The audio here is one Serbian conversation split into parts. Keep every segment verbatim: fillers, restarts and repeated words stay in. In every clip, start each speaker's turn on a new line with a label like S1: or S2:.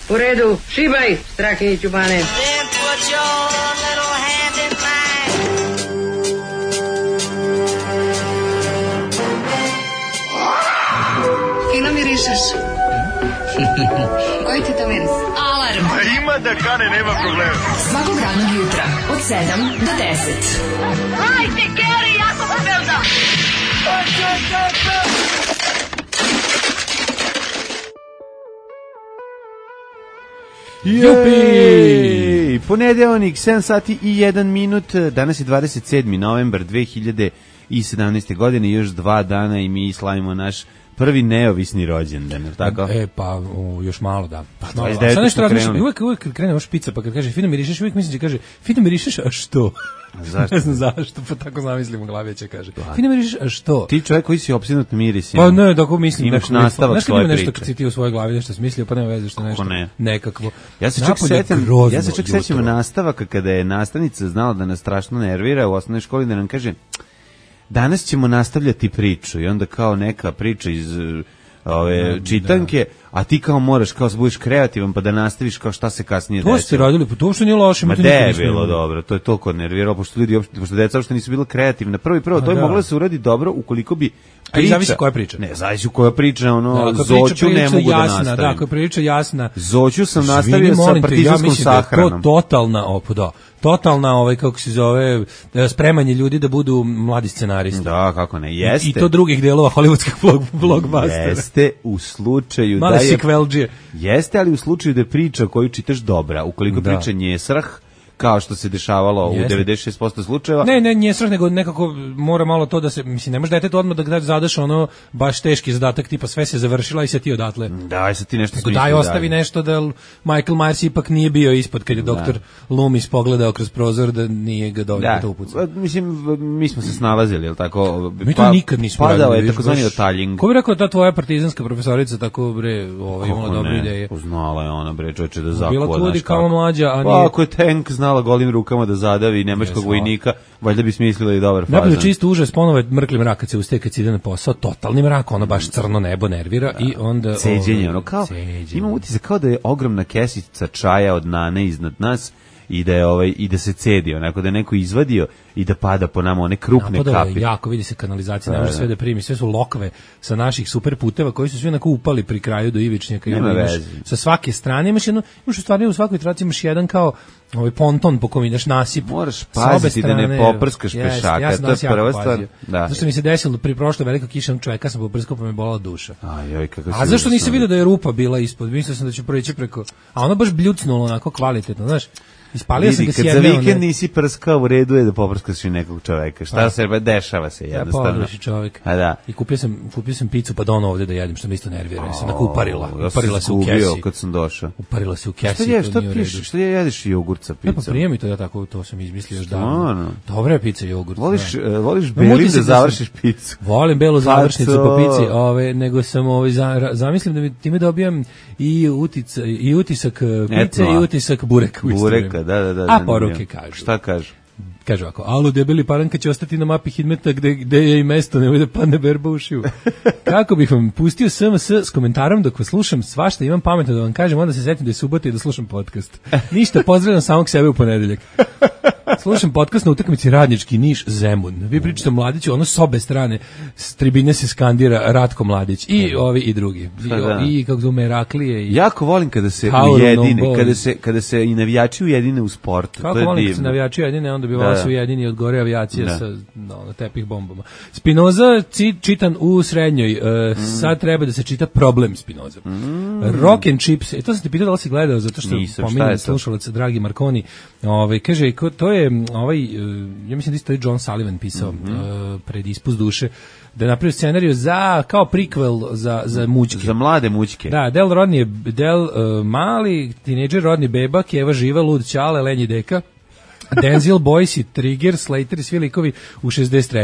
S1: U redu, šibaj, Strahinjić u bane.
S2: Fino mirišeš. Koji ti to miris? Alarm.
S3: A ima da kane, nema problema.
S2: Svakog radnog jutra, od sedam do deset.
S4: Hajde, Geri, jako se belda.
S5: Jupi! Ponedeljnik, sedam sati i jedan minut, danas je dvadeset sedmi novembar dve hiljade sedamnaeste. godine, još dva dana i mi slavimo naš prvi neovisni rođendan, je li tako?
S6: E, pa, o, još malo, da.
S5: Pa,
S6: malo.
S5: dvadeset devete
S6: Sad nešto
S5: smo
S6: razmišljam, uvek, uvek kad krene špica, pa kad kaže fino mirišeš, uvek mislim da kaže fino mirišeš, a što?
S5: A zašto?
S6: Ne znam zašto, pa tako zamislim u glavi će kaže. Fino mirišeš, a što?
S5: Ti čovjek koji si opsjednut mirisima.
S6: Pa ne, tako mislim.
S5: Imaš
S6: neko,
S5: nastavak
S6: znaš,
S5: svoje
S6: ima nešto
S5: priče.
S6: kad si ti u svojoj glavi nešto smislio, pa nema veze što nešto
S5: ne?
S6: nekakvo.
S5: Ja se čak
S6: Napolje
S5: sećam,
S6: grozno
S5: ja se čak
S6: jutro.
S5: sećam nastavaka kada je nastavnica znala da nas strašno nervira u osnovnoj školi, da nam kaže danas ćemo nastavljati priču i onda kao neka priča iz ove čitanke, a ti kao moraš kao da budeš kreativan pa da nastaviš kao šta se kasnije desilo.
S6: To ste radili, pa to što nije loše.
S5: Ma da je bilo dobro, to je toliko nerviralo, pošto ljudi, pošto deca uopšte nisu bila kreativna. Prvo i prvo, to je
S6: da.
S5: moglo da se uradi dobro ukoliko bi
S6: A i zavisi koja priča.
S5: Ne, zavisi koja priča, ono,
S6: da,
S5: Zoću
S6: priča,
S5: ne mogu
S6: jasna,
S5: da nastavim.
S6: Da, ako je priča jasna.
S5: Zoću sam
S6: Zvini,
S5: nastavio sa
S6: molim te,
S5: partizanskom
S6: ja mislim
S5: sahranom.
S6: Da je to totalna, opo, da, totalna, ovaj, kako se zove, spremanje ljudi da budu mladi scenaristi.
S5: Da, kako ne, jeste.
S6: I to drugih delova hollywoodskih vlog, vlogbustera.
S5: Jeste u slučaju
S6: Male
S5: da je...
S6: sikvelđije.
S5: Jeste, ali u slučaju da je priča koju čitaš dobra, ukoliko
S6: Da.
S5: priča njesrah, kao što se dešavalo
S6: Jeste.
S5: u devedeset šest posto slučajeva.
S6: Ne, ne, nije srah, nego nekako mora malo to da se, mislim, ne može detetu odmah da ga zadaš ono baš teški zadatak, tipa sve se završila i sad ti odatle.
S5: Daj, sad ti nešto
S6: Nego
S5: smisli
S6: daj, ostavi
S5: dalje.
S6: nešto da Michael Myers ipak nije bio ispod kad je doktor Loomis pogledao kroz prozor da nije ga dovoljno
S5: Da,
S6: to upucao.
S5: mislim, mi smo se snalazili, je li tako?
S6: Mi to nikad nismo
S5: Padao
S6: radili,
S5: je
S6: viš,
S5: takozvani
S6: baš-
S5: otaljing.
S6: Ko bi rekao da ta tvoja partizanska profesorica tako bre, ovaj imala dobre ideje.
S5: Znala je ona, bre, čoveče, da
S6: Bila
S5: zakuva,
S6: kudi
S5: znaš
S6: kao
S5: kako.
S6: mlađa, a
S5: Pa
S6: nije-
S5: ako je tank znala golim rukama da zadavi nemačkog
S6: Jesmo.
S5: vojnika, valjda bi smislila i dobar
S6: Napravio
S5: fazan.
S6: čisto užas, ponovo je mrkli mrak kad se ustaje, kad se ide na posao, totalni mrak, ono baš crno nebo nervira i onda...
S5: Ceđenje,
S6: ovaj,
S5: ono kao,
S6: ceđenje.
S5: imam utisak kao da je ogromna kesica čaja od nane iznad nas i da je ovaj i da se cedi, onako da je neko izvadio i da pada po nama one krupne
S6: Napadalo je
S5: kapi.
S6: jako, vidi se kanalizacija, ne
S5: Da,
S6: može
S5: da.
S6: sve da primi, sve su lokve sa naših super puteva koji su svi onako upali pri kraju do Ivičnjaka. I
S5: Nema
S6: onda imaš
S5: veze.
S6: sa svake strane imaš jedno, imaš u stvari u svakoj traci imaš jedan kao ovaj ponton po kom ideš nasip.
S5: Moraš
S6: Sa obe
S5: paziti da ne
S6: strane,
S5: poprskaš
S6: jest,
S5: pešaka,
S6: ja sam
S5: to je
S6: danas jako
S5: prva stvar.
S6: pazio.
S5: Da.
S6: Zašto mi se desilo pri prošloj velikoj kiši čoveka sam poprskao pa me bolala duša.
S5: Aj, joj, kako
S6: A
S5: si
S6: zašto nisi
S5: užasno.
S6: vidio da je rupa bila ispod? Mislio sam da će proći preko. A ono baš bljucnulo onako kvalitetno, znaš. Ispalio sam
S5: Vidi,
S6: ga s
S5: kad za
S6: jedne,
S5: vikend
S6: one-
S5: nisi prskao, u redu je da poprskaš i nekog čoveka. Šta se ba dešava se
S6: Ja
S5: jednostavno.
S6: pogreši čovjek.
S5: A da.
S6: I kupio sam, kupio sam picu pa dono ovde da jedem, što me isto nervira. Ja sam onako uparila.
S5: Ja sam
S6: Uparila se u
S5: izgubio
S6: kesi.
S5: kad sam došao.
S6: Uparila se u
S5: Šta
S6: kesi.
S5: je,
S6: to
S5: šta
S6: nije u redu.
S5: pišeš, šta je jedeš jogurt sa
S6: Ne, pa
S5: picom?
S6: prije mi to, ja tako, to sam izmislio još
S5: Stvarno?
S6: davno. Dobra je pica jogurt.
S5: Voliš,
S6: da.
S5: e, voliš
S6: Ma,
S5: belim
S6: mutim se
S5: da
S6: da sam-
S5: završiš picu?
S6: Volim belu završnicu
S5: to.
S6: po pici, ove, nego sam ovaj, za, ra- zamislim da mi time dobijam i, utic, i utisak e, pice
S5: Etno,
S6: i
S5: a?
S6: utisak bureka. u isto
S5: Bureka,
S6: vreme.
S5: da, da, da.
S6: A
S5: zanimljivo.
S6: poruke kažu.
S5: Šta kažu?
S6: Kaže ovako, alo, debeli paranka će ostati na mapi Hidmeta gde, gde je i mesto, nemoj da padne berba u šiju. Kako bih vam pustio S M S s komentarom dok vas slušam, svašta imam pametno da vam kažem, onda se setim da je subota i da slušam podcast. Ništa, pozdravljam samog sebe u ponedeljak. Slušam podcast na utakmici Radnički Niš Zemun. Vi pričate o Mladiću, ono s obe strane s tribine se skandira Ratko Mladić i ovi i drugi. I,
S5: Pa da.
S6: i kako zove Meraklije i
S5: Jako volim kada se
S6: Power of
S5: ujedine,
S6: no
S5: kada
S6: boys.
S5: se, kada se i navijači ujedine u sportu.
S6: Kako
S5: to je
S6: volim kad se
S5: divno.
S6: navijači jedine, onda bi
S5: Da,
S6: volao
S5: da.
S6: su jedini od gore avijacije
S5: Da.
S6: sa no, na tepih bombama. Spinoza ci, čitan u srednjoj, e,
S5: Mm.
S6: sad treba da se čita problem Spinoza. Rock and Chips, e, to sam te pitao da li si gledao, zato što
S5: Nisam, šta
S6: pominjem
S5: je to?
S6: slušalac dragi Marconi, ovaj, kaže, ko, to je ovaj, e, ja mislim da isto je John Sullivan pisao
S5: Mhm.
S6: e, pred Ispust duše, da je napravio scenariju za, kao prequel za, za mućke.
S5: Za mlade mućke.
S6: Da, Del Rodni je Del uh, mali, tinejdžer Rodni beba, Keva živa, lud ćale, lenji deka, Denzel Boyce i Trigger, Slater i svi likovi u šezdeset trećoj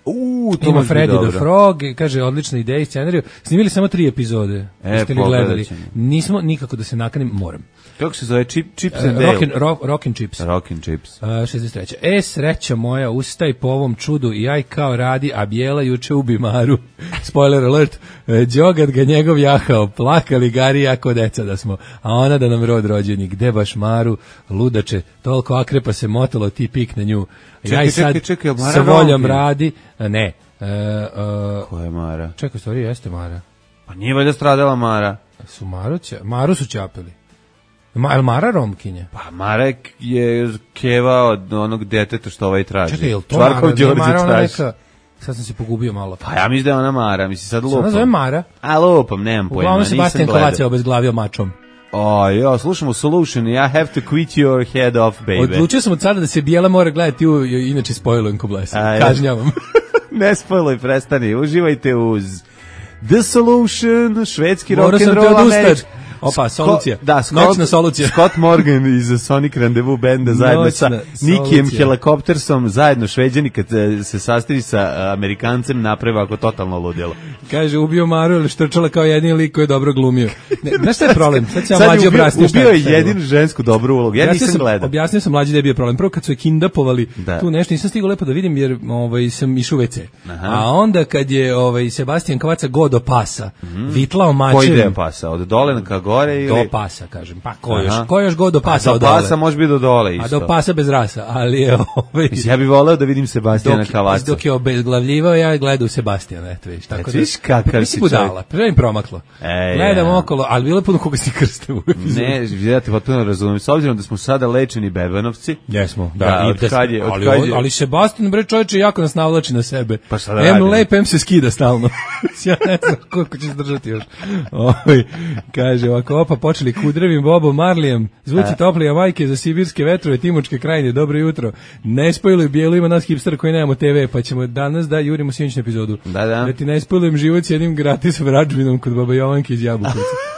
S5: U, to
S6: Ima
S5: može biti
S6: Freddy
S5: dobro.
S6: the Frog, i kaže odlična ideja i scenariju. Snimili samo tri epizode.
S5: E,
S6: Jeste li
S5: pogledat
S6: gledali?
S5: ćemo.
S6: Nismo nikako da se nakanim, moram.
S5: Kako se zove? Chip, chips and
S6: Uh,
S5: Dale?
S6: rock, and, rock, rock and Chips.
S5: Rock and Chips.
S6: Uh, šezdeset treća. E, sreća moja, ustaj po ovom čudu i aj kao radi, a Bijela juče ubi Maru. Spoiler alert. Uh, Đogat ga njegov jahao, plakali Gari jako deca da smo, a ona da nam rod rođeni. Gde baš Maru, ludače, toliko akrepa se motalo, ti pik na nju.
S5: Čekaj,
S6: ja i sad
S5: čekaj, čekaj, Mara
S6: sa voljom
S5: Ronkin?
S6: radi, a ne. Uh, uh,
S5: Ko je Mara?
S6: čekaj, stvari, jeste Mara.
S5: Pa nije valjda stradala Mara.
S6: Su Maru, ća, Maru su ćapili. Ma, el Mara Romkinje?
S5: Pa Mara je keva od onog deteta što ovaj traži.
S6: Čekaj, je li to
S5: Čvarkov
S6: Mara? Nije
S5: Đorđe
S6: Mara ona
S5: traži.
S6: neka... Sad sam se pogubio malo.
S5: Pa ja mislim da je ona Mara, mislim sad
S6: Se
S5: lupam.
S6: ona zove Mara?
S5: A lupam, nemam pojma,
S6: Uglavnom
S5: nisam
S6: Sebastian
S5: gledao.
S6: Kovac je obezglavio mačom.
S5: O, jo, slušamo Solution i I have to quit your head off, baby.
S6: Odlučio sam od sada da se Bijela mora gledati u, inače spojlujem ko blesa.
S5: A, ja.
S6: Kažnjavam.
S5: Ne spojloj, prestani, uživajte uz The Solution, švedski
S6: Morao
S5: rock and
S6: sam te
S5: roll
S6: odustati.
S5: američki.
S6: Opa,
S5: Sko-
S6: solucija.
S5: Da, Scott,
S6: Noćna solucija.
S5: Scott Morgan iz Sonic Rendezvous benda zajedno sa
S6: Noćna
S5: Nikijem
S6: solucija.
S5: Helikoptersom, zajedno Šveđani kad e, se sastavi sa e, Amerikancem naprave ako totalno ludilo.
S6: Kaže, ubio Maru ili štrčala kao jedini lik koji je dobro glumio. Ne, znaš šta je problem? Sad će ja
S5: Sad
S6: mlađi
S5: je ubio,
S6: objasniti šta
S5: ubio je
S6: šta bilo.
S5: jedinu žensku dobru ulogu, ja
S6: Objasnio
S5: nisam
S6: sam,
S5: gledao.
S6: objasnio sam mlađi da je bio problem. Prvo kad su je kindapovali,
S5: Da.
S6: tu nešto nisam stigao lepo da vidim jer ovaj, sam išao u ve ce.
S5: Aha.
S6: A onda kad je ovaj, Sebastian Kovaca go do pasa, vitlao mačem.
S5: Koji deo pasa? Od dole ka gore ili...
S6: Do pasa, kažem. Pa ko još,
S5: Aha.
S6: ko još go do pasa
S5: do
S6: od dole?
S5: pasa može biti do dole isto.
S6: A do pasa bez rasa, ali je ovaj...
S5: Mislim, ja bih voleo da vidim Sebastijana
S6: Dok,
S5: Kavaca.
S6: dok je obezglavljivao, ja gledao Sebastijana, eto vidiš. Tako
S5: Eto, vidiš kakav
S6: nisi
S5: si
S6: budala,
S5: čovjek.
S6: prvo im promaklo.
S5: E,
S6: Gledam
S5: ja.
S6: okolo, ali bilo je puno koga si krste u epizodu.
S5: Ne, ja te potpuno razumijem. S obzirom da smo sada lečeni bebanovci,
S6: Jesmo, da.
S5: Da,
S6: i
S5: od
S6: da-
S5: kad je- od
S6: ali,
S5: kad je-
S6: ali Sebastian, bre, čovječe, jako nas navlači na sebe.
S5: Pa šta da
S6: Em
S5: radim?
S6: lep, em se skida stalno. Ja ne znam koliko će izdržati još. Oj, kaže, ovako, opa, počeli kudrevim Bobom Marlijem, zvuci toplija majke za sibirske vetrove, Timočke krajine, dobro jutro. Ne spojluj Bijelu, ima nas hipstera koji nemamo te ve, pa ćemo danas da jurimo sinoćnu epizodu.
S5: Da, da.
S6: Da ti ne spojlujem život s jednim gratis vrađbinom kod Baba Jovanke iz Jabukovca.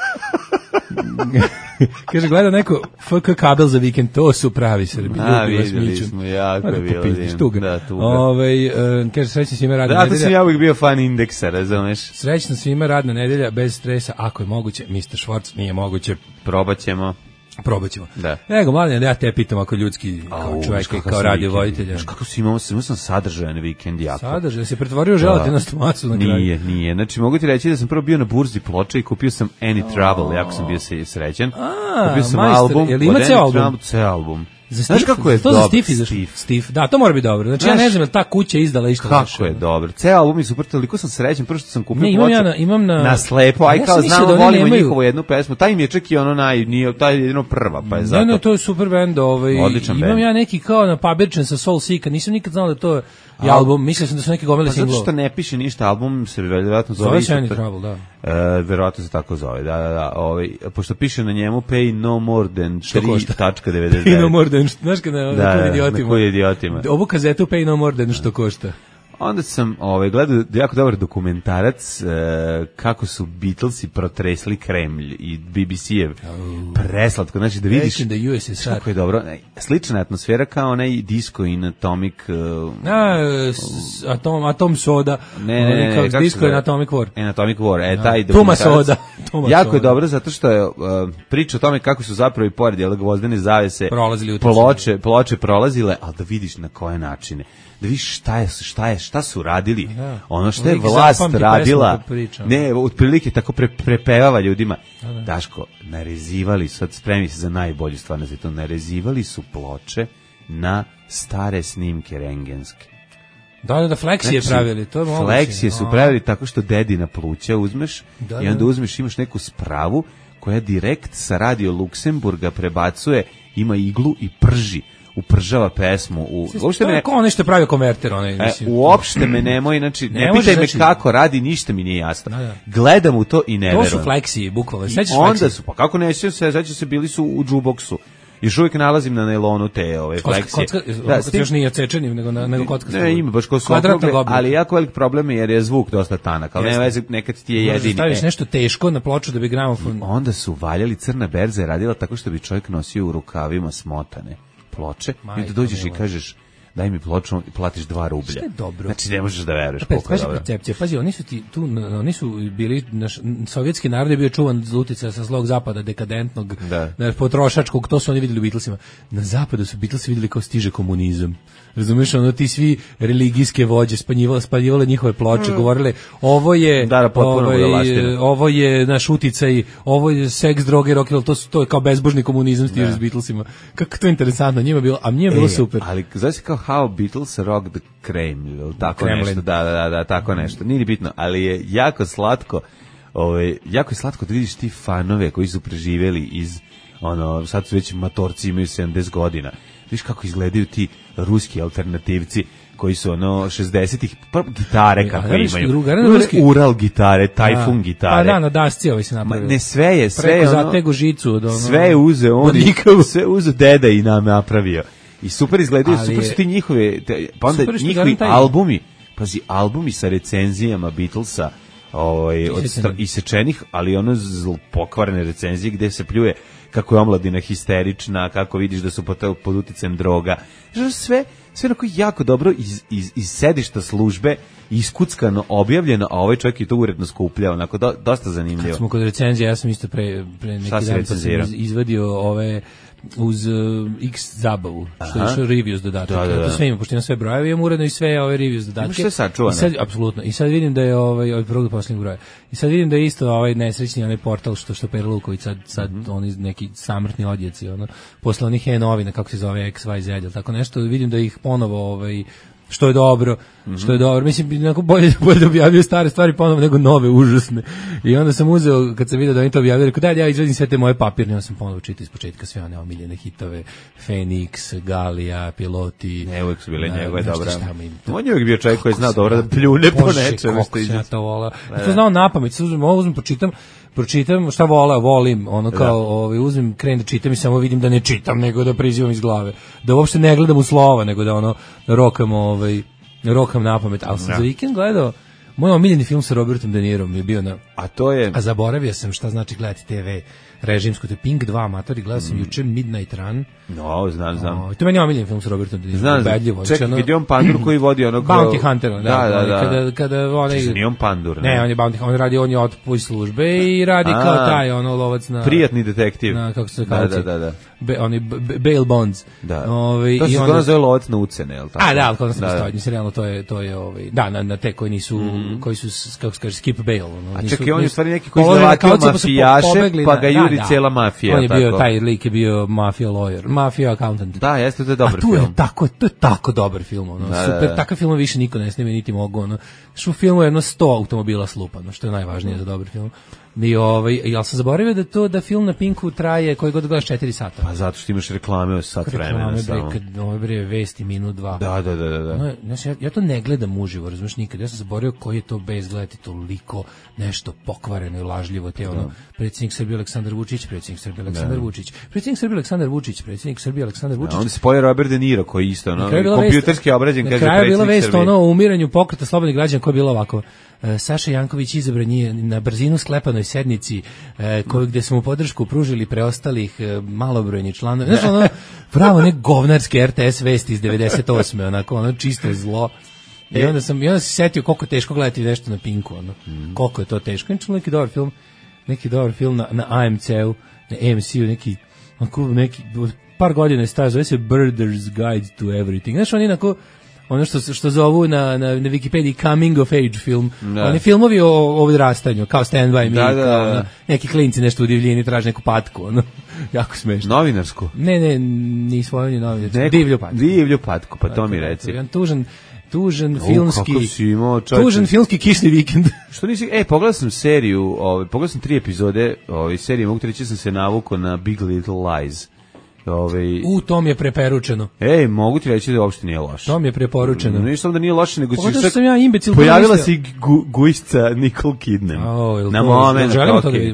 S6: Kaže, gleda neko F K kabel za vikend, to su pravi Srbi.
S5: A,
S6: Ljubi vas
S5: vidjeli
S6: miču.
S5: smo, jako
S6: Ajde,
S5: bilo
S6: popizdiš,
S5: dim.
S6: tuga.
S5: Da, tuga.
S6: Ovaj, e, kaže, srećna svima radna
S5: da, to
S6: nedelja.
S5: sam ja uvijek bio fan indeksa, razumeš?
S6: Srećna svima radna nedelja, bez stresa, ako je moguće. mister Švorc, nije moguće.
S5: Probat ćemo.
S6: Probat ćemo.
S5: Da.
S6: Nego, mladen, da ja te pitam ako ljudski, kao
S5: Au,
S6: čovjek,
S5: znaš kakav
S6: kao
S5: sam
S6: radio
S5: vikend.
S6: voditelja.
S5: Znaš kako si imao, imao sam sadržajan vikend jako.
S6: Sadrže, da se pretvorio želatinu na stomacu na kraju.
S5: Nije, nije. Znači, mogu ti reći da sam prvo bio na burzi ploče i kupio sam Any Trouble, jako sam bio se srećan.
S6: A,
S5: Kupio sam
S6: majstor,
S5: album.
S6: jel ima
S5: od
S6: ceo
S5: Any
S6: album?
S5: Trouble, ceo album.
S6: Za
S5: Znaš
S6: Steve?
S5: kako je
S6: to
S5: dobar?
S6: za Steve izašao?
S5: Steve.
S6: Steve. Da, to mora biti dobro. Znači, ja
S5: Znaš-
S6: ne znam, je li ta kuća izdala išta loše?
S5: Kako je dobro. Ceo album je super, toliko sam srećan, prvo što sam kupio
S6: Ne, imam
S5: ploču
S6: ja na- imam na-
S5: na slepo, aj
S6: Ja
S5: kao
S6: sam mislio
S5: znamo,
S6: da oni
S5: volimo
S6: nemaju-
S5: njihovu jednu pesmu, taj im je čak i ono naj, nije, taj je jedino prva, pa je zato.
S6: Ne, ne, to je super band, ovaj.
S5: Odličan
S6: Imam
S5: band.
S6: ja neki kao na Pabirčan sa Soul Seeka, nisam nikad znao da to je
S5: A-
S6: album, mislio sam da su neki gomile
S5: Pa zato
S6: singlova.
S5: što ne piše ništa, album se verovatno zove.
S6: Zove
S5: isto
S6: se Any
S5: ta-
S6: Trouble, da.
S5: E, verovatno se tako zove, da, da, da. Ovaj, pošto piše na njemu pay no more than
S6: Što košta?
S5: tri tačka devedeset
S6: Pay no
S5: devet.
S6: more than, znaš kada na,
S5: Da,
S6: na
S5: da,
S6: koji
S5: na
S6: idiotima.
S5: koji idiotima.
S6: Ovu kazetu Pay no more than što košta.
S5: Onda sam ovaj, gledao jako dobar dokumentarac e, kako su Beatlesi protresli Kremlj i B B C-ev. Preslatko, znači da vidiš
S6: Back in the U S S R.
S5: kako je dobro. E, Slična atmosfera kao onaj Disco in Atomic... e,
S6: A, s- atom, atom soda.
S5: Ne, ne, ne, ne,
S6: Kao
S5: kako se
S6: disco
S5: zove?
S6: je na Atomic War.
S5: E, Atomic War, e, taj
S6: Tuma
S5: dokumentarac.
S6: soda. Tuma
S5: jako je
S6: soda.
S5: dobro zato što je uh, priča o tome kako su zapravo i pored jel, gvozdene zavese
S6: Prolazili utakmice.
S5: ploče, ploče prolazile, ali da vidiš na koje načine. Da vidiš šta je, šta je, šta su radili.
S6: Da.
S5: Ono što je
S6: Lik
S5: vlast
S6: zapamti
S5: radila.
S6: pesmu kad priča.
S5: Ne, otprilike tako pre, prepevava ljudima. Daško, narezivali, sad spremi se za najbolju stvar na svijetu, narezivali su ploče na stare snimke rengenske.
S6: Da, da, da, fleksije
S5: Znači,
S6: pravili, to je moguće.
S5: Fleksije su
S6: A.
S5: pravili tako što dedina pluća uzmeš
S6: Da,
S5: i onda
S6: da.
S5: uzmeš, imaš neku spravu koja direkt sa radio Luksemburga prebacuje, ima iglu i prži, upržava pesmu. U, uopšte
S6: To je
S5: me,
S6: kao nešto pravio konverter, onaj,
S5: e,
S6: mislim.
S5: uopšte me nemoj, znači, ne,
S6: Ne može,
S5: pitaj me
S6: znači-
S5: kako radi, ništa mi nije jasno.
S6: Da, da.
S5: Gledam u to i ne
S6: To
S5: verujem.
S6: su fleksije, bukvalno.
S5: I
S6: Sećaš
S5: onda
S6: fleksije?
S5: su, pa kako neće se, sećam se, bili su u džuboksu. Još uvijek nalazim na nailonu te ove
S6: Kocka,
S5: fleksije.
S6: kocka,
S5: Da,
S6: da,
S5: s tim-
S6: još nije cečeni, nego, na, nego kocka.
S5: Ne, ima baš kao su
S6: Kvadratnog
S5: okrugle,
S6: oblika.
S5: ali jako velik problem je jer je zvuk dosta tanak, ali
S6: Jeste.
S5: nema veze, nekad ti je
S6: Možeš da
S5: jedini.
S6: staviš
S5: E,
S6: nešto teško na ploču da bi gramofon...
S5: onda su valjali, crna berza je radila tako što bi čovjek nosio u rukavima smotane ploče i
S6: Majko
S5: onda dođeš i
S6: mila.
S5: kažeš, daj mi ploču i platiš dva rublja.
S6: Što je dobro?
S5: Znači ne možeš da veruješ
S6: Pa,
S5: koliko je
S6: pazi
S5: dobro.
S6: percepcija, pazi, oni su ti tu, oni su bili, naš, sovjetski narod je bio čuvan za utjecaj sa zlog zapada, dekadentnog,
S5: Da.
S6: potrošačkog, to su oni vidjeli u Beatlesima. Na zapadu su Beatlesi vidjeli kao stiže komunizam. Razumeš, ono ti svi religijske vođe spanjivale, spanjivale njihove ploče, mm. govorile ovo je
S5: Da, da, potpuno
S6: ovaj,
S5: budalaština.
S6: ovo je naš uticaj, ovo je seks, droge, rock and roll, to su to je kao bezbožni komunizam stiže s Beatlesima. Kako to je interesantno, njima je bilo, a njima je bilo
S5: E,
S6: super.
S5: Ali zove se kao How Beatles Rock the Kremlin, ili tako
S6: Kremlin.
S5: nešto, da, da, da, tako nešto. Nije ni bitno, ali je jako slatko, ovaj, jako je slatko da vidiš ti fanove koji su preživeli iz, ono, sad su već matorci, imaju sedamdeset godina. Viš kako izgledaju ti ruski alternativci koji su ono šezdesetih pa gitare kako
S6: a,
S5: imaju.
S6: druga,
S5: Druga, ruski... Ural gitare, Tajfun
S6: A,
S5: gitare.
S6: Pa da, na dasci ovaj se napravio.
S5: Ma, ne sve je, sve
S6: Preko
S5: je ono,
S6: zategu žicu od ono.
S5: sve je uzeo on, i, sve uzeo deda i nam napravio. I super izgledaju,
S6: Ali
S5: super su ti njihove, te, pa onda
S6: super što
S5: njihovi
S6: garam taj-
S5: albumi, pazi, albumi sa recenzijama Beatlesa, ovaj, od stra, isečenih, ali ono zl, pokvarene recenzije gde se pljuje kako je omladina histerična, kako vidiš da su pod, pod uticajem droga. Znaš, sve, sve onako jako dobro iz, iz, iz sedišta službe, iskuckano, objavljeno, a ovaj čovjek je to uredno skupljao, onako do, dosta zanimljivo.
S6: Kad smo kod recenzije, ja sam isto pre, pre neki
S5: Šta si
S6: dan pa sam
S5: recenzirao?
S6: iz, izvadio ove uz uh, X zabavu, što je
S5: Aha.
S6: išao reviews dodatak.
S5: Da, da, da.
S6: To sve ima, pošto imam sve brojeve, imam uredno i sve ove reviews dodatke.
S5: Imaš sve sačuvano?
S6: I sad, apsolutno. I sad vidim da je ovaj, od prvog do posljednjeg broja. I sad vidim da je isto ovaj nesrećni onaj portal što što Pera Luković sad, sad
S5: Mhm.
S6: oni neki samrtni odjeci, ono, posle onih e-novina, kako se zove X Y Z, ili tako nešto, vidim da ih ponovo ovaj, što je dobro,
S5: Mhm.
S6: što je dobro. Mislim, nekako bolje, bolje da objavio stare stvari ponovo nego nove, užasne. I onda sam uzeo, kad sam vidio da oni to objavili, rekao, daj, ja izvadim sve te moje papirne, onda sam ponovo čitao iz početka sve one omiljene hitove, Fenix, Galija, Piloti.
S5: Ne, uvijek su bile
S6: da,
S5: njegove
S6: znaš
S5: dobra.
S6: šta ima im to.
S5: On je uvijek bio čovjek koji zna
S6: Kako
S5: dobro
S6: sam
S5: da
S6: ja-
S5: pljune po
S6: Bože,
S5: nečemu što
S6: kako sam
S5: ide.
S6: ja to volao. Ja to znao napamet, sad uzmem ovo, uzmem, pročitam, pročitam šta vola, volim, ono kao, ovaj, uzmem, krenem da čitam i samo vidim da ne čitam, nego da prizivam iz glave. Da uopšte ne gledam u slova, nego da ono, rokam, ovaj, rokam napamet. Ali sam
S5: Da.
S6: za vikend gledao, moj omiljeni film sa Robertom De Nirom je bio na...
S5: A to je...
S6: A zaboravio sam šta znači gledati te ve režimsku, to je Pink dva, amatori, gledao sam juče Midnight Run.
S5: No, znam, znam.
S6: O, to meni je omiljeni film sa Robertom De Nirom.
S5: Znam,
S6: ubedljivo.
S5: čekaj,
S6: Znači, ono-
S5: kad je on pandur koji vodi onog...
S6: Bounty Hunter, da,
S5: da, da, da.
S6: Kada, kada onaj...
S5: Čekaj, nije on pandur,
S6: Ne, on je Bounty Hunter, on radi, on je otpuj službe i radi
S5: A,
S6: kao taj, ono, lovac na...
S5: Prijatni detektiv.
S6: Na, kako se
S5: Da,
S6: kao
S5: da, da, da.
S6: Be, oni, be, bail bonds.
S5: Da.
S6: Ovaj,
S5: To se
S6: i onda-
S5: zgodno zove lovac na ucene, jel tako?
S6: A, da, ali kod nas ne
S5: Da, da.
S6: postoji, mislim, realno, to je, to je, ovaj, da, na, na te koji nisu, koji su, s- kako se kaže, skip bail. Ono,
S5: A
S6: nisu-
S5: čekaj, on je u
S6: nisu-
S5: stvari neki koji
S6: položili na
S5: izlevatio
S6: kauciju pa su po-
S5: mafijaše,
S6: pobegli
S5: pa
S6: na-
S5: ga
S6: da,
S5: juri
S6: da.
S5: cijela mafija,
S6: On je bio,
S5: tako.
S6: taj lik je bio mafia lawyer, mafia accountant.
S5: Da, jeste, to je dobar
S6: A tu
S5: film.
S6: je tako, to je tako dobar film, ono,
S5: Da,
S6: super,
S5: da, da.
S6: takav film više niko ne snime, niti mogu, ono, što u filmu je jedno sto automobila slupano, što je najvažnije za dobar film. I ovaj, jel sam zaboravio da to, da film na Pinku traje, koji god gledaš četiri sata.
S5: Pa zato što imaš reklame od sat vremena
S6: Reklame, bre,
S5: samo.
S6: kad ove bre vesti minut dva.
S5: Da, da, da, da. da.
S6: Ono, znaš, ja, ja to ne gledam uživo, razumiješ, nikad. Ja sam zaboravio koji je to bez gledati toliko nešto pokvareno i lažljivo. Te ono, predsjednik Srbije Aleksandar Vučić, predsjednik Srbije Aleksandar Vučić, predsjednik Srbije Aleksandar Vučić, predsjednik Srbije Aleksandar Vučić.
S5: A onda se pojavi Robert De Niro koji isto, ono,
S6: Na kraju je bila
S5: kompjuterski
S6: vest-
S5: obrađen, kaže
S6: Na kraju je bila
S5: predsjednik
S6: vest
S5: Srbije.
S6: ono o umiranju pokreta slobodnih građana koja je bila ovako. E, Saša Janković izabran je na brzinu sklepanoj sednici e, koju gde smo mu podršku pružili preostalih e, malobrojni članova. Znaš, ono, pravo ne govnarske er te es vesti iz devedeset osme onako, ono, čisto zlo. I onda sam, i onda sam se setio koliko je teško gledati nešto na Pinku, ono. Koliko je to teško. Inače, neki dobar film, neki dobar film na, na a em ce-u, na a em ce-u, neki, onako, neki, par godina je stajao, zove se Birders Guide to Everything. Znaš, oni onako, ono što što zovu na na na Wikipediji coming of age film.
S5: Da.
S6: Oni filmovi o, o odrastanju, kao Stand by Me,
S5: Da, da,
S6: kao
S5: da.
S6: ono, neki klinci nešto u divljini traže neku patku, ono. Jako smešno.
S5: Novinarsku.
S6: Ne, ne, ni svojom ni novim.
S5: Neku-
S6: Divlju patku.
S5: Divlju patku, pa to mi reci.
S6: Jedan tužan, tužan
S5: O,
S6: filmski,
S5: kako si imao, čovječe.
S6: tužan filmski kišni vikend.
S5: Što nisi, e, pogledao sam seriju, ovaj, pogledao sam tri epizode, ovaj, serije, mogu ti reći da sam se navukao na Big Little Lies. Ovaj,
S6: U tom je preporučeno.
S5: ej, mogu ti reći da uopšte nije loše.
S6: Tom je preporučeno.
S5: Nije samo da nije loše, nego
S6: Pogledao
S5: si
S6: sam ja imbecil,
S5: pojavila
S6: prvo
S5: se i gu, gujsca Nicole Kidman.
S6: O, jel
S5: na
S6: to-
S5: moment,
S6: želimo to
S5: okej.
S6: da vidimo?